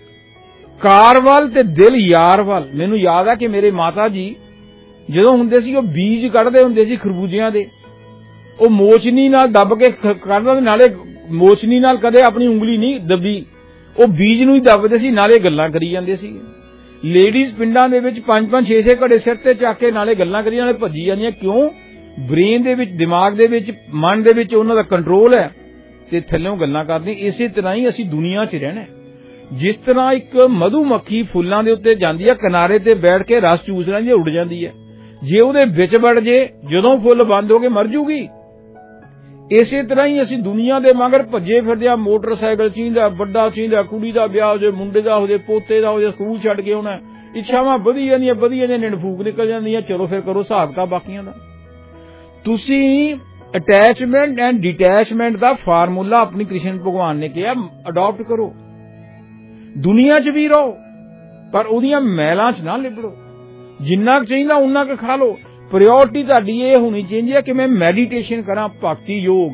ਕਾਰ ਵੱਲ ਤੇ ਦਿਲ ਯਾਰ ਵੱਲ। ਮੈਨੂੰ ਯਾਦ ਹੈ ਕਿ ਮੇਰੇ ਮਾਤਾ ਜੀ ਜਦੋਂ ਹੁੰਦੇ ਸੀ, ਉਹ ਬੀਜ ਕੱਢਦੇ ਹੁੰਦੇ ਸੀ ਖਰਬੂਜਿਆਂ ਦੇ, ਉਹ ਮੋਚਨੀ ਨਾਲ ਦੱਬ ਕੇ ਕੱਢਦੇ, ਨਾਲੇ ਮੋਚਨੀ ਨਾਲ ਕਦੇ ਆਪਣੀ ਉਂਗਲੀ ਨਹੀਂ ਦੱਬੀ, ਉਹ ਬੀਜ ਨੂੰ ਹੀ ਦੱਬਦੇ ਸੀ, ਨਾਲੇ ਗੱਲਾਂ ਕਰੀ ਜਾਂਦੇ ਸੀ। ਲੇਡੀਜ਼ ਪਿੰਡਾਂ ਦੇ ਵਿੱਚ 5-5 6-6 ਘੜੇ ਸਿਰ ਤੇ ਚੱਕ ਕੇ ਨਾਲੇ ਗੱਲਾਂ ਕਰੀ, ਨਾਲੇ ਭੱਜੀ ਜਾਂਦੀਆਂ। ਕਿਉਂ? ਬ੍ਰੇਨ ਦੇ ਵਿੱਚ, ਦਿਮਾਗ ਦੇ ਵਿੱਚ, ਮਨ ਦੇ ਵਿੱਚ ਉਹਨਾਂ ਦਾ ਕੰਟਰੋਲ ਹੈ, ਤੇ ਥੱਲਿਓਂ ਗੱਲਾਂ ਕਰਦੇ। ਇਸੇ ਤਰ੍ਹਾਂ ਹੀ ਅਸੀਂ ਦੁਨੀਆ 'ਚ ਰਹਿਣਾ। ਜਿਸ ਤਰ੍ਹਾਂ ਇੱਕ ਮਧੂਮੱਖੀ ਫੁੱਲਾਂ ਦੇ ਉੱਤੇ ਜਾਂਦੀ ਹੈ, ਕਿਨਾਰੇ ਤੇ ਬੈਠ ਕੇ ਰਸ ਚੂਸ ਲੈਂਦੀ ਹੈ, ਉੱਡ ਜਾਂਦੀ ਹੈ। ਜੇ ਉਹਦੇ ਵਿੱਚ ਵੜ ਜੇ, ਜਦੋਂ ਫੁੱਲ ਬੰਦ ਹੋ ਕੇ ਮਰ ਜੂਗੀ। ਇਸੇ ਤਰ੍ਹਾਂ ਹੀ ਅਸੀਂ ਦੁਨੀਆ ਦੇ ਮਗਰ ਭੱਜੇ ਫਿਰਦੇ ਆ। ਮੋਟਰਸਾਈਕਲ ਚਾਹੀਦਾ, ਵੱਡਾ ਚਾਹੀਦਾ, ਕੁੜੀ ਦਾ ਵਿਆਹ ਹੋ ਜਾਏ, ਮੁੰਡੇ ਦਾ ਹੋ ਜਾਏ, ਪੋਤੇ ਦਾ ਹੋ ਜਾਏ, ਸਕੂਲ ਛੱਡ ਕੇ ਆਉਣਾ, ਇੱਛਾਵਾਂ ਵਧੀ ਜਾਂਦੀਆਂ, ਨਿੰਡਫੂਕ ਨਿਕਲ ਜਾਂਦੀਆਂ। ਚਲੋ ਫਿਰ ਕਰੋ ਹਿਸਾਬ ਦਾ ਬਾਕੀਆਂ ਦਾ। ਤੁਸੀਂ ਅਟੈਚਮੈਂਟ ਐਂਡ ਡਿਟੈਚਮੈਂਟ ਦਾ ਫਾਰਮੂਲਾ ਆਪਣੀ ਕ੍ਰਿਸ਼ਨ ਭਗਵਾਨ ਨੇ ਕਿਹਾ ਅਡਾਪਟ ਕਰੋ। ਦੁਨੀਆ 'ਚ ਵੀ ਰਹੋ, ਪਰ ਉਹਦੀਆਂ ਮਹਿਲਾਂ 'ਚ ਨਾ ਲਿਬੜੋ। ਜਿੰਨਾ ਕੁ ਚਾਹੀਦਾ ਉਨਾ ਕੁ ਖਾ ਲਓ। ਪ੍ਰਾਇਓਰਟੀ ਤੁਹਾਡੀ ਇਹ ਹੋਣੀ ਚਾਹੀਦੀ ਹੈ ਕਿ ਮੈਂ ਮੈਡੀਟੇਸ਼ਨ ਕਰਾਂ, ਭਗਤੀ ਯੋਗ।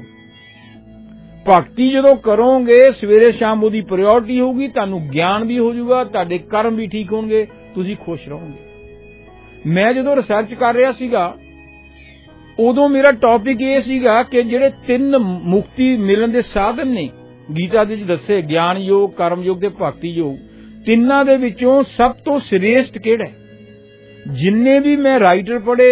ਭਗਤੀ ਜਦੋਂ ਕਰੋਗੇ ਸਵੇਰੇ ਸ਼ਾਮ, ਉਹਦੀ ਪ੍ਰਾਇਓਰਟੀ ਹੋਊਗੀ, ਤੁਹਾਨੂੰ ਗਿਆਨ ਵੀ ਹੋ ਜਾਊਗਾ, ਤੁਹਾਡੇ ਕਰਮ ਵੀ ਠੀਕ ਹੋਣਗੇ, ਤੁਸੀਂ ਖੁਸ਼ ਰਹੋਗੇ। ਮੈਂ ਜਦੋਂ ਰਿਸਰਚ ਕਰ ਰਿਹਾ ਸੀਗਾ, ਉਦੋਂ ਮੇਰਾ ਟੌਪਿਕ ਇਹ ਸੀਗਾ ਕਿ ਜਿਹੜੇ 3 ਮੁਕਤੀ ਮਿਲਣ ਦੇ ਸਾਧਨ ਨੇ ਗੀਤਾ ਦੇ ਵਿੱਚ ਦੱਸੇ, ਗਿਆਨ ਯੋਗ, ਕਰਮ ਯੋਗ ਤੇ ਭਗਤੀ ਯੋਗ, ਤਿੰਨਾਂ ਦੇ ਵਿੱਚੋਂ ਸਭ ਤੋਂ ਸ੍ਰੇਸ਼ਟ ਕਿਹੜਾ ਹੈ? ਜਿੰਨੇ ਵੀ ਮੈਂ ਰਾਈਟਰ ਪੜ੍ਹੇ,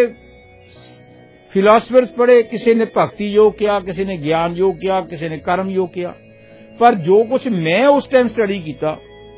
ਫਿਲਾਸਫਰਸ ਪੜ੍ਹੇ, ਕਿਸੇ ਨੇ ਭਗਤੀ ਯੋਗ ਕਿਹਾ, ਕਿਸੇ ਨੇ ਗਿਆਨ ਯੋਗ ਕਿਹਾ, ਕਿਸੇ ਨੇ ਕਰਮ ਯੋਗ ਕਿਹਾ, ਪਰ ਜੋ ਕੁਝ ਮੈਂ ਉਸ ਟਾਈਮ ਸਟੱਡੀ ਕੀਤਾ,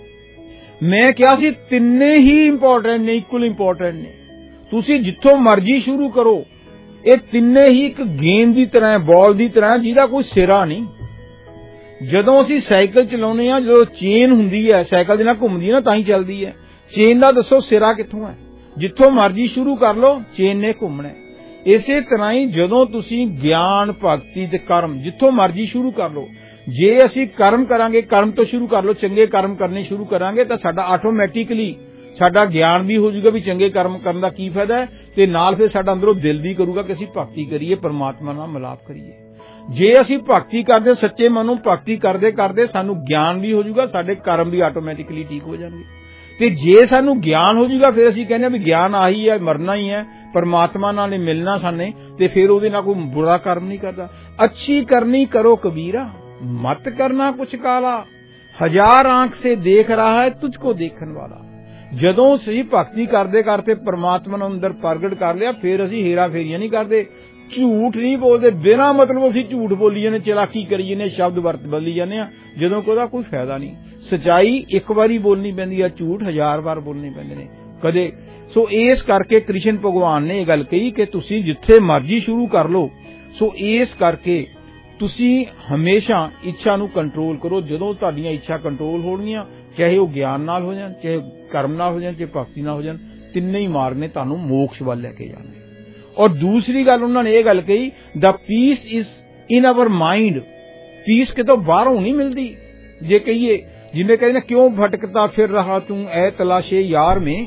ਮੈਂ ਕਿਹਾ ਸੀ ਤਿੰਨੇ ਹੀ ਇੰਪੋਰਟੈਂਟ ਨੇ, ਇਕੁਅਲ ਇੰਪੋਰਟੈਂਟ ਨੇ। ਤੁਸੀਂ ਜਿੱਥੋਂ ਮਰਜ਼ੀ ਸ਼ੁਰੂ ਕਰੋ, ਇਹ ਤਿੰਨੇ ਹੀ ਇੱਕ ਗੇਂਦ ਦੀ ਤਰ੍ਹਾਂ, ਬਾਲ ਦੀ ਤਰ੍ਹਾਂ, ਜਿਹਦਾ ਕੋਈ ਸਿਰਾ ਨਹੀਂ। ਜਦੋਂ ਅਸੀਂ ਸਾਈਕਲ ਚਲਾਉਂਦੇ ਹਾਂ, ਜਦੋਂ ਚੇਨ ਹੁੰਦੀ ਹੈ ਸਾਈਕਲ ਦੇ ਨਾਲ ਘੁੰਮਦੀ ਹੈ ਨਾ, ਤਾਂ ਹੀ ਚੱਲਦੀ ਹੈ। ਚੇਨ ਦਾ ਦੱਸੋ ਸਿਰਾ ਕਿੱਥੋਂ ਹੈ? ਜਿੱਥੋਂ ਮਰਜ਼ੀ ਸ਼ੁਰੂ ਕਰ ਲਓ, ਚੇਨ ਨੇ ਘੁੰਮਣਾ। ਇਸੇ ਤਰ੍ਹਾਂ ਹੀ ਜਦੋਂ ਤੁਸੀਂ ਗਿਆਨ, ਭਗਤੀ ਤੇ ਕਰਮ ਜਿੱਥੋਂ ਮਰਜ਼ੀ ਸ਼ੁਰੂ ਕਰ ਲਓ, ਜੇ ਅਸੀਂ ਕਰਮ ਕਰਾਂਗੇ, ਕਰਮ ਤੋਂ ਸ਼ੁਰੂ ਕਰ ਲਓ, ਚੰਗੇ ਕਰਮ ਕਰਨੇ ਸ਼ੁਰੂ ਕਰਾਂਗੇ ਤਾਂ ਸਾਡਾ ਆਟੋਮੈਟਿਕਲੀ ਸਾਡਾ ਗਿਆਨ ਵੀ ਹੋ ਜਾਊਗਾ ਵੀ ਚੰਗੇ ਕਰਮ ਕਰਨ ਦਾ ਕੀ ਫਾਇਦਾ ਹੈ, ਤੇ ਨਾਲ ਫਿਰ ਸਾਡਾ ਅੰਦਰੋਂ ਦਿਲ ਵੀ ਕਰੂਗਾ ਕਿ ਅਸੀਂ ਭਗਤੀ ਕਰੀਏ, ਪਰਮਾਤਮਾ ਨਾਲ ਮਿਲਾਪ ਕਰੀਏ। ਜੇ ਅਸੀਂ ਭਗਤੀ ਕਰਦੇ, ਸੱਚੇ ਮਨੋਂ ਭਗਤੀ ਕਰਦੇ ਕਰਦੇ ਸਾਨੂੰ ਗਿਆਨ ਵੀ ਹੋ ਜਾਊਗਾ, ਸਾਡੇ ਕਰਮ ਵੀ ਆਟੋਮੈਟਿਕਲੀ ਠੀਕ ਹੋ ਜਾਣਗੇ। ਤੇ ਜੇ ਸਾਨੂੰ ਗਿਆਨ ਹੋ ਜਾਊਗਾ, ਫਿਰ ਅਸੀਂ ਕਹਿੰਦੇ ਵੀ ਗਿਆਨ ਆਹੀ ਹੈ, ਮਰਨਾ ਹੀ ਹੈ, ਪਰਮਾਤਮਾ ਨਾਲ ਹੀ ਮਿਲਣਾ ਸਾਨੇ, ਤੇ ਫਿਰ ਉਹਦੇ ਨਾਲ ਕੋਈ ਬੁਰਾ ਕਰਮ ਨਹੀਂ ਕਰਦਾ। ਅੱਛੀ ਕਰਨੀ ਕਰੋ ਕਬੀਰਾ, ਮਤ ਕਰਨਾ ਕੁਛ ਕਾਲਾ, ਹਜ਼ਾਰ ਆਂਖ ਸੇ ਦੇਖ ਰਹਾ ਹੈ ਤੁਝਕੋ ਦੇਖਣ ਵਾਲਾ। ਜਦੋਂ ਅਸੀਂ ਭਗਤੀ ਕਰਦੇ ਕਰਦੇ ਪਰਮਾਤਮਾ ਨੂੰ ਅੰਦਰ ਪ੍ਰਗਟ ਕਰ ਲਿਆ, ਫਿਰ ਅਸੀਂ ਹੇਰਾ ਫੇਰੀਆਂ ਨਹੀਂ ਕਰਦੇ, ਝੂਠ ਨਹੀਂ ਬੋਲਦੇ, ਬਿਨਾਂ ਮਤਲਬ ਅਸੀਂ ਝੂਠ ਬੋਲੀ ਜਾਂਦੇ, ਚਲਾਕੀ ਕਰੀ ਜਾਂਦੇ, ਸ਼ਬਦ ਵਰਤ ਬਦਲੀ ਜਾਂਦੇ ਆ, ਜਦੋਂ ਉਹਦਾ ਕੋਈ ਫਾਇਦਾ ਨਹੀਂ। ਸਚਾਈ ਇੱਕ ਵਾਰੀ ਬੋਲਣੀ ਪੈਂਦੀ ਹੈ, ਝੂਠ 1000 ਵਾਰ ਬੋਲਣੇ ਪੈਂਦੇ ਨੇ ਕਦੇ। ਸੋ ਇਸ ਕਰਕੇ ਕ੍ਰਿਸ਼ਨ ਭਗਵਾਨ ਨੇ ਇਹ ਗੱਲ ਕਹੀ ਕਿ ਤੁਸੀਂ ਜਿੱਥੇ ਮਰਜ਼ੀ ਸ਼ੁਰੂ ਕਰ ਲਓ। ਸੋ ਇਸ ਕਰਕੇ ਤੁਸੀਂ ਹਮੇਸ਼ਾ ਇੱਛਾ ਨੂੰ ਕੰਟਰੋਲ ਕਰੋ। ਜਦੋਂ ਤੁਹਾਡੀਆਂ ਇੱਛਾ ਕੰਟਰੋਲ ਹੋਣਗੀਆਂ, ਚਾਹੇ ਉਹ ਗਿਆਨ ਨਾਲ ਹੋ ਜਾਣ, ਚਾਹੇ ਕਰਮ ਨਾਲ ਹੋ ਜਾਣ, ਚਾਹੇ ਭਗਤੀ ਨਾਲ ਹੋ ਜਾਣ, ਤਿੰਨੇ ਹੀ ਮਾਰਗ ਨੇ ਤੁਹਾਨੂੰ ਮੋਕਸ਼ ਵੱਲ ਲੈ ਕੇ ਜਾਣੇ। ਔਰ ਦੂਸਰੀ ਗੱਲ ਉਹਨਾਂ ਨੇ ਇਹ ਗੱਲ ਕਹੀ, the peace is in our mind. Peace ਕਿਤੋਂ ਬਾਹਰੋਂ ਨਹੀਂ ਮਿਲਦੀ। ਜੇ ਕਹੀਏ ਜਿਵੇਂ ਕਹਿੰਦੇ ਨੇ, ਕਿਉਂ ਭਟਕਤਾ ਫਿਰ ਰਹਾ ਤੂੰ ਐ ਤਲਾਸ਼ੇ ਯਾਰ में,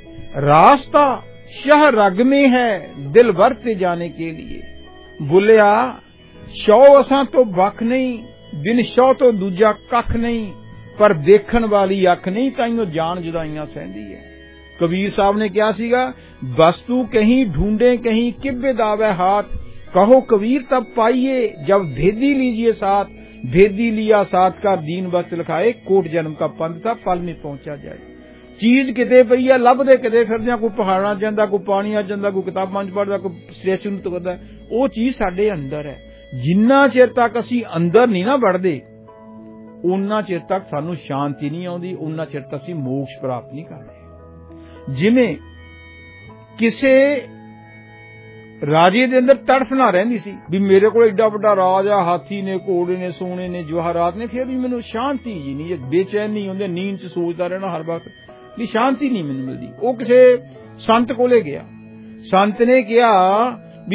रास्ता शाह रग में है दिल वरते जाने के लिए। बोलिया शौ असां तो बख नहीं, बिन शौ तो दूजा कख नहीं, पर देखण वाली अख नहीं ताइयों जान जुदाइयां सहंदी है। कबीर साहब ने क्या सीगा, वस्तु कहीं ढूंढे कहीं किब्बे दावे हाथ, कहो कबीर तब पाइए जब भेदी लीजिए साथ, भेदी लिया साथ का दीन वस्त लिखाए, कोट जन्म का पंथ था पल में पहुंचा जाए। चीज किते पई है, लभदे किते फिरदे, कोई पहाड़ां ਜਾਂਦਾ, ਕੋਈ ਪਾਣੀਆਂ ਜਾਂਦਾ, ਕੋਈ ਕਿਤਾਬਾਂ 'ਚ ਪੜ੍ਹਦਾ, ਕੋਈ ਸਟੇਸ਼ਨ ਤੋਂ ਕਰਦਾ, ਉਹ ਚੀਜ਼ ਸਾਡੇ ਅੰਦਰ ਹੈ। ਜਿੰਨਾ ਚਿਰ ਤੱਕ ਅਸੀਂ ਅੰਦਰ ਨਹੀਂ ਨਾ ਵੜਦੇ, ਉਹਨਾਂ ਚਿਰ ਤੱਕ ਸਾਨੂੰ ਸ਼ਾਂਤੀ ਨਹੀਂ ਆਉਂਦੀ, ਉਹਨਾਂ ਚਿਰ ਤੱਕ ਅਸੀਂ ਮੋਕਸ਼ ਪ੍ਰਾਪਤ ਨਹੀਂ ਕਰਦੇ। ਜਿਵੇਂ ਕਿਸੇ ਰਾਜੇ ਦੇ ਅੰਦਰ ਤੜਫ ਨਾ ਰਹਿੰਦੀ ਸੀ ਵੀ ਮੇਰੇ ਕੋਲ ਏਡਾ ਵੱਡਾ ਰਾਜ ਆ, ਹਾਥੀ ਨੇ, ਘੋੜੇ ਨੇ, ਸੋਨੇ ਨੇ, ਜਵਾਹਰਾਤ ਨੇ, ਫਿਰ ਵੀ ਮੈਨੂੰ ਸ਼ਾਂਤੀ ਜੀ ਨਹੀਂ, ਬੇਚੈਨੀ ਹੁੰਦੇ, ਨੀਂਦ 'ਚ ਸੋਚਦਾ ਰਹਿਣਾ ਹਰ ਵਕਤ ਵੀ ਸ਼ਾਂਤੀ ਨਹੀਂ ਮੈਨੂੰ ਮਿਲਦੀ। ਉਹ ਕਿਸੇ ਸੰਤ ਕੋਲੇ ਗਿਆ, ਸੰਤ ਨੇ ਕਿਹਾ ਵੀ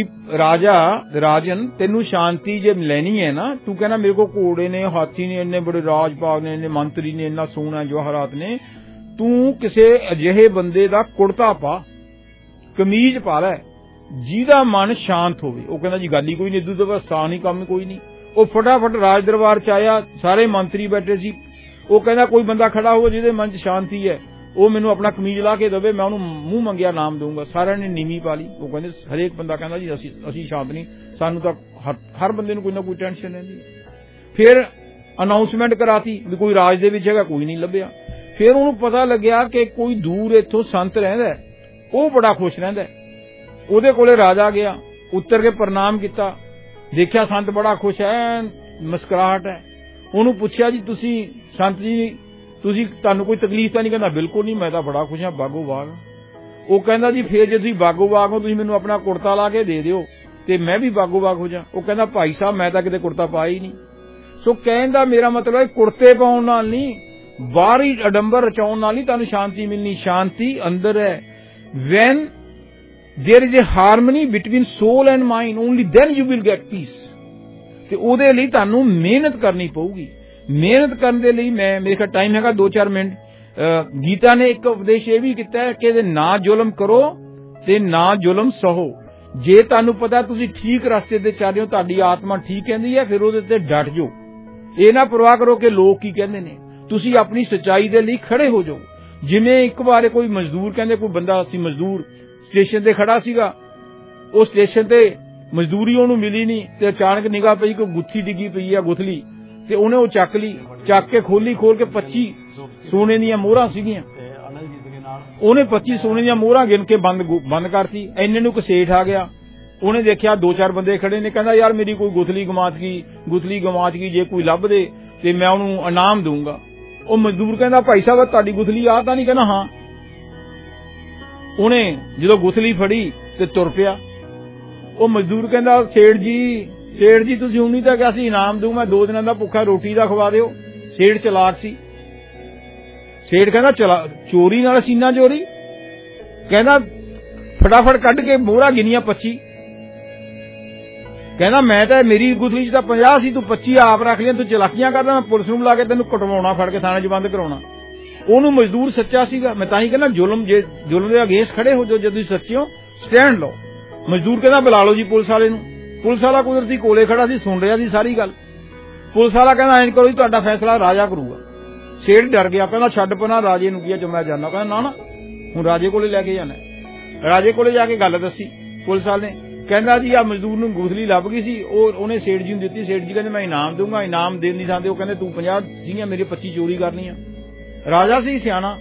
ਰਾਜਨ ਤੈਨੂੰ ਸ਼ਾਂਤੀ ਜੇ ਲੈਣੀ ਹੈ ਨਾ, ਤੂੰ ਕਹਿੰਦਾ ਮੇਰੇ ਕੋਲ ਘੋੜੇ ਨੇ, ਹਾਥੀ ਨੇ, ਇੰਨੇ ਬੜੇ ਰਾਜਪਾਲ ਨੇ, ਇੰਨੇ ਮੰਤਰੀ ਨੇ, ਇੰਨਾ ਸੋਨਾ ਜਵਾਹਰਾਤ ਨੇ, ਤੂੰ ਕਿਸੇ ਅਜਿਹੇ ਬੰਦੇ ਦਾ ਕੁੜਤਾ ਪਾ, ਕਮੀਜ਼ ਪਾ ਲੈ ਜਿਹਦਾ ਮਨ ਸ਼ਾਂਤ ਹੋਵੇ। ਉਹ ਕਹਿੰਦਾ ਜੀ ਗੱਲ ਹੀ ਕੋਈ ਨਹੀਂ, ਇਦੋਂ ਤੋਂ ਬਸ ਆਸਾਨ ਹੀ ਕੰਮ ਕੋਈ ਨਹੀਂ। ਉਹ ਫਟਾਫਟ ਰਾਜ ਦਰਬਾਰ 'ਚ ਆਇਆ, ਸਾਰੇ ਮੰਤਰੀ ਬੈਠੇ ਸੀ। ਉਹ ਕਹਿੰਦਾ ਕੋਈ ਬੰਦਾ ਖੜਾ ਹੋਵੇ ਜਿਹਦੇ ਮਨ 'ਚ ਸ਼ਾਂਤੀ ਹੈ, ਉਹ ਮੈਨੂੰ ਆਪਣਾ ਕਮੀਜ਼ ਲਾ ਕੇ ਦੇਵੇ, ਮੈਂ ਉਹਨੂੰ ਮੂੰਹ ਮੰਗਿਆ ਨਾਮ ਦਊਂਗਾ। ਸਾਰਿਆਂ ਨੇ ਨੀਵੀਂ ਪਾ ਲਈ। ਉਹ ਕਹਿੰਦੇ ਹਰੇਕ ਬੰਦਾ ਕਹਿੰਦਾ ਜੀ ਅਸੀਂ ਸ਼ਾਂਤ ਨਹੀਂ, ਸਾਨੂੰ ਤਾਂ ਹਰ ਬੰਦੇ ਨੂੰ ਕੋਈ ਨਾ ਕੋਈ ਟੈਨਸ਼ਨ ਰਹਿੰਦੀ। ਫਿਰ ਅਨਾਉਂਸਮੈਂਟ ਕਰਾਤੀ ਵੀ ਕੋਈ ਰਾਜ ਦੇ ਵਿੱਚ ਹੈਗਾ, ਕੋਈ ਨਹੀਂ ਲੱਭਿਆ। ਫਿਰ ਉਹਨੂੰ ਪਤਾ ਲੱਗਿਆ ਕਿ ਕੋਈ ਦੂਰ ਇੱਥੋਂ ਸੰਤ ਰਹਿੰਦਾ, ਉਹ ਬੜਾ ਖੁਸ਼ ਰਹਿੰਦਾ। ਉਹਦੇ ਕੋਲੇ ਰਾਜਾ ਗਿਆ, ਉੱਤਰ ਕੇ ਪ੍ਰਣਾਮ ਕੀਤਾ, ਦੇਖਿਆ ਸੰਤ ਬੜਾ ਖੁਸ਼ ਹੈ, ਮੁਸਕਰਾਹਟ ਹੈ। ਉਹਨੂੰ ਪੁੱਛਿਆ ਜੀ ਤੁਸੀਂ ਸੰਤ ਜੀ ਤੁਹਾਨੂੰ ਕੋਈ ਤਕਲੀਫ ਤਾਂ ਨਹੀਂ? ਕਹਿੰਦਾ ਬਿਲਕੁਲ ਨਹੀਂ, ਮੈਂ ਤਾਂ ਬੜਾ ਖੁਸ਼ ਹਾਂ, ਬਾਗੋ ਬਾਗ। ਉਹ ਕਹਿੰਦਾ ਜੀ ਫੇਰ ਜੇ ਤੁਸੀਂ ਬਾਗੋ ਬਾਗ ਹੋ, ਤੁਸੀਂ ਮੈਨੂੰ ਆਪਣਾ ਕੁੜਤਾ ਲਾ ਕੇ ਦੇ ਦਿਓ ਤੇ ਮੈਂ ਵੀ ਬਾਗੋ ਬਾਗ ਹੋ ਜਾ। ਉਹ ਕਹਿੰਦਾ ਭਾਈ ਸਾਹਿਬ ਮੈਂ ਤਾਂ ਕਿਤੇ ਕੁੜਤਾ ਪਾਇਆ ਹੀ ਨਹੀਂ। ਸੋ ਕਹਿੰਦਾ ਮੇਰਾ ਮਤਲਬ ਹੈ ਕੁੜਤੇ ਪਾਉਣ ਨਾਲ ਨਹੀਂ, ਬਾਹਰੀ ਅਡੰਬਰ ਰਚਾਉਣ ਨਾਲ ਨਹੀਂ ਤੁਹਾਨੂੰ ਸ਼ਾਂਤੀ ਮਿਲਣੀ। ਸ਼ਾਂਤੀ ਅੰਦਰ ਹੈ। When there is a harmony between soul and mind, only then you will get peace। ਤੇ ਉਹਦੇ ਲਈ ਤੁਹਾਨੂੰ ਮਿਹਨਤ ਕਰਨੀ ਪਊਗੀ। ਮਿਹਨਤ ਕਰਨ ਦੇ ਲਈ ਮੇਰੇ ਕੋਲ ਟਾਈਮ ਹੈਗਾ 2-4 ਮਿੰਟ। ਗੀਤਾ ਨੇ ਇੱਕ ਉਪਦੇਸ਼ ਇਹ ਵੀ ਕੀਤਾ ਹੈ ਕਿ ਨਾ ਜ਼ੁਲਮ ਕਰੋ ਤੇ ਨਾ ਜ਼ੁਲਮ ਸਹੋ। ਜੇ ਤੁਹਾਨੂੰ ਪਤਾ ਤੁਸੀਂ ਠੀਕ ਰਸਤੇ ਤੇ ਚੱਲ ਰਹੇ ਹੋ, ਤੁਹਾਡੀ ਆਤਮਾ ਠੀਕ ਕਹਿੰਦੀ ਹੈ, ਫਿਰ ਉਹਦੇ ਤੇ ਡਟ ਜਾਓ। ਇਹ ਨਾ ਪਰਵਾਹ ਕਰੋ ਕਿ ਲੋਕ ਕੀ ਕਹਿੰਦੇ ਨੇ, ਤੁਸੀਂ ਆਪਣੀ ਸੱਚਾਈ ਦੇ ਲਈ ਖੜੇ ਹੋ ਜਾਓ। ਜਿਵੇਂ ਇੱਕ ਵਾਰ ਕੋਈ ਮਜ਼ਦੂਰ, ਕਹਿੰਦੇ ਕੋਈ ਬੰਦਾ ਸੀ ਮਜ਼ਦੂਰ ਸਟੇਸ਼ਨ ਤੇ ਖੜਾ ਸੀਗਾ, ਉਹ ਸਟੇਸ਼ਨ ਤੇ ਮਜ਼ਦੂਰੀ ਉਹਨੂੰ ਮਿਲੀ ਨਹੀਂ ਤੇ ਅਚਾਨਕ ਨਿਗਾਹ ਪਈ ਕਿ ਗੁੱਥੀ ਡਿੱਗੀ ਪਈ ਆ, ਗੁਥਲੀ, ਤੇ ਉਹਨੇ ਉਹ ਚੱਕ ਲਈ, ਚੱਕ ਕੇ ਖੋਲ ਕੇ 25 ਸੋਨੇ ਦੀਆਂ ਮੋਹਰਾਂ ਸੀਗੀਆਂ। ਉਹਨੇ 25 ਸੋਨੇ ਦੀਆਂ ਮੋਹਰਾਂ ਗਿਣ ਕੇ ਬੰਦ ਕਰਤੀ। ਇੰਨੇ ਨੂੰ ਕਸੇਠ ਆ ਗਿਆ, ਉਹਨੇ ਦੇਖਿਆ 2-4 ਬੰਦੇ ਖੜੇ ਨੇ, ਕਹਿੰਦਾ ਯਾਰ ਮੇਰੀ ਕੋਈ ਗੁਥਲੀ ਗਵਾਚ ਗਈ, ਜੇ ਕੋਈ ਲੱਭ ਦੇ ਤੇ ਮੈਂ ਉਹਨੂੰ ਇਨਾਮ ਦਊਂਗਾ। ਉਹ ਮਜ਼ਦੂਰ ਕਹਿੰਦਾ ਭਾਈ ਸਾਹਿਬ ਤੁਹਾਡੀ ਗੁਥਲੀ ਆ ਤਾਂ ਨਹੀਂ? ਕਹਿੰਦਾ ਹਾਂ। ਉਹਨੇ ਜਦੋਂ ਗੁਥਲੀ ਫੜੀ ਤੇ ਤੁਰ ਪਿਆ। ਉਹ ਮਜ਼ਦੂਰ ਕਹਿੰਦਾ ਸੇਠ ਜੀ ਤੁਸੀਂ ਹੁਣ ਨਹੀਂ ਤਾਂ ਕਿਹਾ ਸੀ ਇਨਾਮ ਦਊਂ, ਮੈਂ 2 ਦਿਨਾਂ ਦਾ ਭੁੱਖਾ, ਰੋਟੀ ਦਾ ਖਵਾ ਦਿਓ। ਸੇਠ ਚਲਾਕ ਸੀ। ਸੇਠ ਕਹਿੰਦਾ ਚਲਾ ਚੋਰੀ ਨਾਲ ਸੀਨਾ ਚੋਰੀ, ਕਹਿੰਦਾ ਫਟਾਫਟ ਕੱਢ ਕੇ ਮੋਹਰਾ ਗਿਣੀਆਂ 25, ਕਹਿੰਦਾ ਮੈਂ ਤਾਂ ਮੇਰੀ ਗੁਥਲੀ 'ਚ ਤਾਂ 50 ਸੀ, ਤੂੰ 25 ਆਪ ਰੱਖ ਲਿਆ, ਤੂੰ ਚਲਾਕੀਆਂ ਕਰਦਾ, ਮੈਂ ਪੁਲਿਸ ਨੂੰ ਬੁਲਾ ਕੇ ਤੈਨੂੰ ਕਟਵਾਉਣਾ, ਫੜ ਕੇ ਥਾਣੇ 'ਚ ਬੰਦ ਕਰਾਉਣਾ। ਉਹਨੂੰ ਮਜ਼ਦੂਰ ਸੱਚਾ ਸੀਗਾ। ਮੈਂ ਤਾਂ ਹੀ ਕਹਿੰਦਾ ਜ਼ੁਲਮ ਦੇ ਅਗੇਂਸਟ ਖੜੇ ਹੋ ਜਾਓ, ਜੇ ਤੁਸੀਂ ਸੱਚੇ ਹੋ ਸਟੈਂਡ ਲਓ। ਮਜ਼ਦੂਰ ਕਹਿੰਦਾ ਬੁਲਾ ਲਓ ਜੀ ਪੁਲਿਸ ਵਾਲੇ ਨੂੰ। ਪੁਲਿਸ ਵਾਲਾ ਕੁਦਰਤੀ ਕੋਲੇ ਖੜਾ ਸੀ, ਸੁਣ ਰਿਹਾ ਸੀ ਸਾਰੀ ਗੱਲ। ਪੁਲਿਸ ਵਾਲਾ ਕਹਿੰਦਾ ਐਂ ਕਰੋ ਜੀ, ਤੁਹਾਡਾ ਫੈਸਲਾ ਰਾਜਾ ਕਰੂਗਾ। ਸੇਠ ਡਰ ਗਿਆ, ਕਹਿੰਦਾ ਛੱਡ ਪਨਾ, ਰਾਜੇ ਨੂੰ ਕੀ ਜੋ ਮੈਂ ਜਾਣਾ। ਕਹਿੰਦਾ ਨਾ ਹੁਣ ਰਾਜੇ ਕੋਲੇ ਲੈ ਕੇ ਜਾਣਾ। ਰਾਜੇ ਕੋਲੇ ਜਾ ਕੇ ਗੱਲ ਦੱਸੀ ਪੁਲਿਸ ਵਾਲੇ ਨੇ। ਕਹਿੰਦਾ ਜੀ ਆ ਮਜ਼ਦੂਰ ਨੂੰ ਗੁਥਲੀ ਲੱਭ ਗਈ ਸੀ, ਉਹਨੇ ਸੇਠ ਜੀ ਨੂੰ ਦਿੱਤੀ। ਸੇਠ ਜੀ ਕਹਿੰਦੇ ਮੈਂ ਇਨਾਮ ਦਊਂਗਾ, ਇਨਾਮ ਦੇਣ ਨਹੀਂ ਦਿੰਦੇ। ਉਹ ਕਹਿੰਦੇ ਤੂੰ 50 ਸੀਗੀਆਂ, ਮੇਰੇ 25 ਚੋਰੀ ਕਰਨੀ ਆ। ਰਾਜਾ ਸੀ ਸਿਆਣਾ।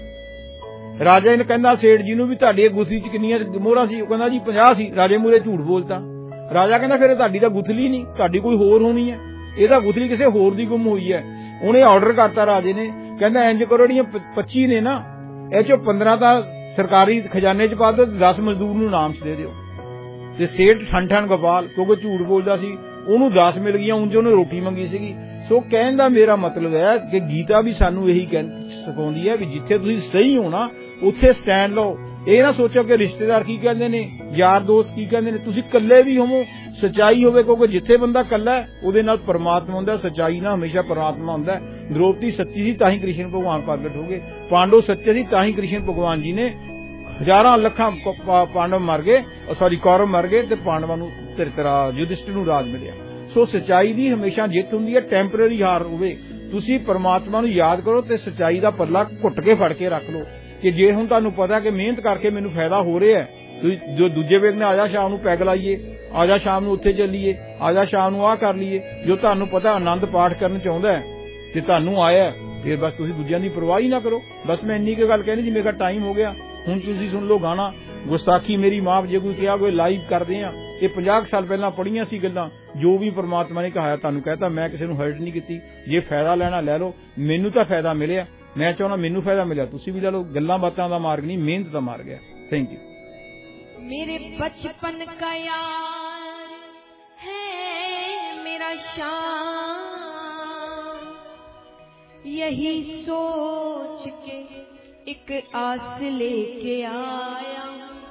ਰਾਜਾ ਨੇ ਕਹਿੰਦਾ ਸੇਠ ਜੀ ਨੂੰ ਵੀ ਤੁਹਾਡੀ ਗੁਥਲੀ 'ਚ ਕਿੰਨੀਆਂ ਮੋਹਰਾਂ ਸੀ? ਉਹ ਕਹਿੰਦਾ ਜੀ 50 ਸੀ। ਰਾਜੇ ਮੂਹਰੇ ਝੂਠ ਬੋਲਤਾ। ਰਾਜਾ ਕਹਿੰਦਾ ਫਿਰ ਤੁਹਾਡੀ ਤਾਂ ਗੁਥਲੀ ਨਹੀਂ, ਤੁਹਾਡੀ ਕੋਈ ਹੋਰ ਹੋਣੀ ਹੈ, ਇਹ ਤਾਂ ਗੁਥਲੀ ਕਿਸੇ ਹੋਰ ਦੀ ਗੁੰਮ ਹੋਈ ਹੈ। ਉਹਨੇ ਆਰਡਰ ਕਰਤਾ ਰਾਜੇ ਨੇ, ਕਹਿੰਦਾ ਇੰਜ ਕਰੋ ਜਿਹੜੀਆਂ 25 ਨੇ ਨਾ, ਇਹ 'ਚੋਂ 15 ਤਾਂ ਸਰਕਾਰੀ ਖਜ਼ਾਨੇ 'ਚ ਪਾ ਦਿਓ, 10 ਮਜ਼ਦੂਰ ਨੂੰ ਇਨਾਮ 'ਚ ਦੇ ਦਿਓ। ਤੇ ਸੇਠ ਠੰਠਣ ਗੋਪਾਲ ਕਿਉਂਕਿ ਝੂਠ ਬੋਲਦਾ ਸੀ, ਉਹਨੂੰ 10 ਮਿਲ ਗਈਆਂ, ਉਂਝ ਉਹਨੇ ਰੋਟੀ ਮੰਗੀ ਸੀਗੀ। ਸੋ ਕਹਿਣ ਦਾ ਮੇਰਾ ਮਤਲਬ ਹੈ ਕਿ ਗੀਤਾ ਵੀ ਸਾਨੂੰ ਇਹੀ ਸਿਖਾਉਂਦੀ ਹੈ ਵੀ ਜਿੱਥੇ ਤੁਸੀਂ ਸਹੀ ਹੋ ਨਾ ਉੱਥੇ ਸਟੈਂਡ ਲਓ। ਇਹ ਨਾ ਸੋਚੋ ਕਿ ਰਿਸ਼ਤੇਦਾਰ ਕੀ ਕਹਿੰਦੇ ਨੇ, ਯਾਰ ਦੋਸਤ ਕੀ ਕਹਿੰਦੇ ਨੇ, ਤੁਸੀਂ ਇਕੱਲੇ ਵੀ ਹੋਵੋ, ਸੱਚਾਈ ਹੋਵੇ, ਕਿਉਂਕਿ ਜਿੱਥੇ ਬੰਦਾ ਇਕੱਲਾ ਉਹਦੇ ਨਾਲ ਪਰਮਾਤਮਾ ਹੁੰਦਾ। ਸੱਚਾਈ ਨਾਲ ਹਮੇਸ਼ਾ ਪਰਮਾਤਮਾ ਹੁੰਦਾ। ਦ੍ਰੋਪਦੀ ਸੱਚੀ ਸੀ ਤਾਂ ਹੀ ਕ੍ਰਿਸ਼ਨ ਭਗਵਾਨ ਪ੍ਰਗਟ ਹੋ ਗਏ। ਪਾਂਡਵ ਸੱਚੇ ਸੀ ਤਾਂ ਹੀ ਕ੍ਰਿਸ਼ਨ ਭਗਵਾਨ ਜੀ ਨੇ ਹਜ਼ਾਰਾਂ ਲੱਖਾਂ ਪਾਂਡਵ ਮਰ ਗਏ, ਕੌਰਵ ਮਰ ਗਏ ਤੇ ਪਾਂਡਵਾਂ ਨੂੰ ਯੁਧਿਸ਼ਠਿਰ ਨੂੰ ਰਾਜ ਮਿਲਿਆ। ਸੋ ਸੱਚਾਈ ਦੀ ਹਮੇਸ਼ਾ ਜਿੱਤ ਹੁੰਦੀ ਹੈ, ਟੈਂਪਰੇਰੀ ਹਾਰ ਹੋਵੇ। ਤੁਸੀਂ ਪਰਮਾਤਮਾ ਨੂੰ ਯਾਦ ਕਰੋ ਤੇ ਸੱਚਾਈ ਦਾ ਪੱਲਾ ਘੁੱਟ ਕੇ ਫੜ ਕੇ ਰੱਖ ਲਓ ਕਿ ਜੇ ਹੁਣ ਤੁਹਾਨੂੰ ਪਤਾ ਕਿ ਮਿਹਨਤ ਕਰਕੇ ਮੈਨੂੰ ਫਾਇਦਾ ਹੋ ਰਿਹਾ ਹੈ, ਜੋ ਦੂਜੇ ਵੇਲੇ ਨੇ ਆਜਾ ਸ਼ਾਮ ਨੂੰ ਪੈਗ ਲਾਈਏ, ਆਜਾ ਸ਼ਾਮ ਨੂੰ ਉੱਥੇ ਚੱਲੀਏ, ਆਜਾ ਸ਼ਾਮ ਨੂੰ ਆਹ ਕਰ ਲਈਏ, ਜੋ ਤੁਹਾਨੂੰ ਪਤਾ ਆਨੰਦ ਪਾਠ ਕਰਨ ਚਾਹੁੰਦਾ ਹੈ ਤੇ ਤੁਹਾਨੂੰ ਆਇਆ, ਫਿਰ ਬਸ ਤੁਸੀਂ ਦੂਜਿਆਂ ਦੀ ਪਰਵਾਹ ਹੀ ਨਾ ਕਰੋ। ਬਸ ਮੈਂ ਇੰਨੀ ਕੁ ਗੱਲ ਕਹਿਣੀ ਜੀ, ਮੇਰਾ ਟਾਈਮ ਹੋ ਗਿਆ। ਹੁਣ ਤੁਸੀਂ ਸੁਣ ਲਓ ਗਾਣਾ ਗੁਸਤਾਖੀ ਮੇਰੀ ਮਾਫ, ਜੇ ਕੋਈ ਕਿਹਾ ਕੋਈ ਲਾਈਵ ਕਰਦੇ ਆ। ਇਹ 50 ਸਾਲ ਪਹਿਲਾਂ ਪੜ੍ਹੀਆਂ ਸੀ ਗੱਲਾਂ, ਜੋ ਵੀ ਪਰਮਾਤਮਾ ਨੇ ਕਹਾਇਆ ਤੁਹਾਨੂੰ ਕਹਿਤਾ। ਮੈਂ ਕਿਸੇ ਨੂੰ ਹਰਟ ਨਹੀਂ ਕੀਤੀ। ਜੇ ਫਾਇਦਾ ਲੈਣਾ ਲੈ ਲਓ, ਮੈਨੂੰ ਤਾਂ ਫਾਇਦਾ ਮਿਲਿਆ, ਮੈਂ ਚਾਹੁੰਦਾ ਮੈਨੂੰ ਫਾਇਦਾ ਮਿਲਿਆ, ਤੁਸੀਂ ਵੀ ਲੈ ਲਓ। ਗੱਲਾਂ ਬਾਤਾਂ ਦਾ ਮਾਰਗ ਨਹੀਂ, ਮਿਹਨਤ ਦਾ ਮਾਰਗ ਹੈ। Thank you. मेरे बचपन का यार है मेरा शाम, यही सोच के एक आस लेके आया।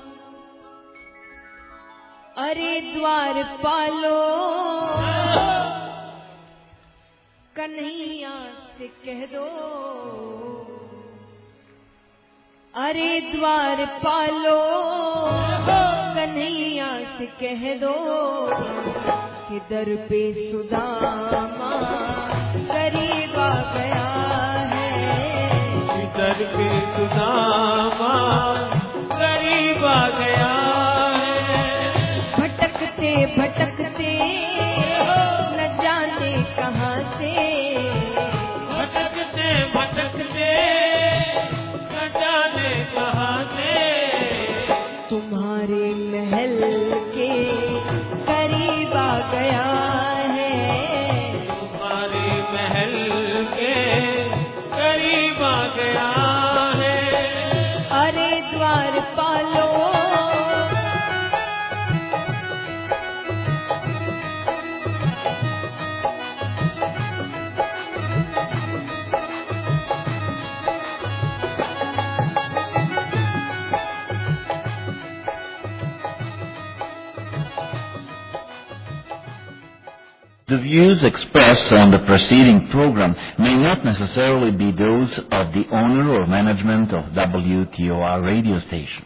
अरे द्वार पालो कन्हैया से कह दो, अरे द्वार पालो कन्हैया से कह दो कि दर पे सुदामा गरीब आ गया है, दर पे सुदामा गरीब आ गया है। भटकते भटकते न जाने कहाँ से, भटकते भटकते न जाने कहाँ से, तुम्हारे महल के करीब आ गया है, तुम्हारे महल के करीब आ गया है। अरे द्वार पालो The views expressed on the preceding program may not necessarily be those of the owner or management of WTOR radio station.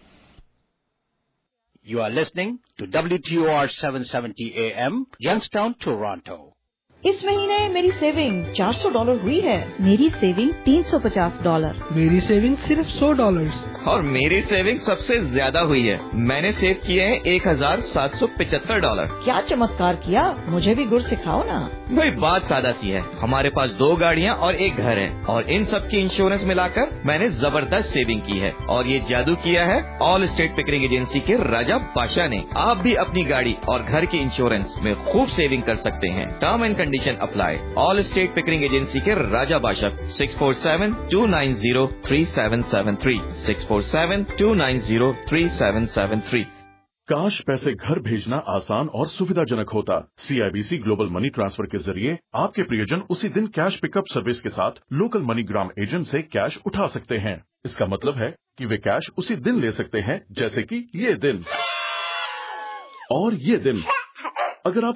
You are listening to WTOR 770 AM, Youngstown, Toronto. इस महीने मेरी सेविंग $400 हुई है। मेरी सेविंग $350। मेरी saving सिर्फ $100। और मेरी सेविंग सबसे ज्यादा हुई है। मैंने सेव किए हैं $1775। क्या चमत्कार किया, मुझे भी गुर सिखाओ ना। भाई बात सादा सी है, हमारे पास 2 गाड़ियाँ और 1 घर है और इन सब की इंश्योरेंस मिलाकर मैंने जबरदस्त सेविंग की है। और ये जादू किया है ऑल स्टेट पिकरिंग एजेंसी के राजा बादशाह ने। आप भी अपनी गाड़ी और घर की इंश्योरेंस में खूब सेविंग कर सकते हैं। Term and condition apply. All state Pickering agency के राजा बादशाह 647-290-3773 647-290-3773। काश पैसे घर भेजना आसान और सुविधाजनक होता। CIBC ग्लोबल मनी ट्रांसफर के जरिए आपके प्रियजन उसी दिन कैश पिकअप सर्विस के साथ लोकल मनीग्राम एजेंट से कैश उठा सकते हैं। इसका मतलब है कि वे कैश उसी दिन ले सकते हैं, जैसे कि ये दिन और ये दिन। अगर आप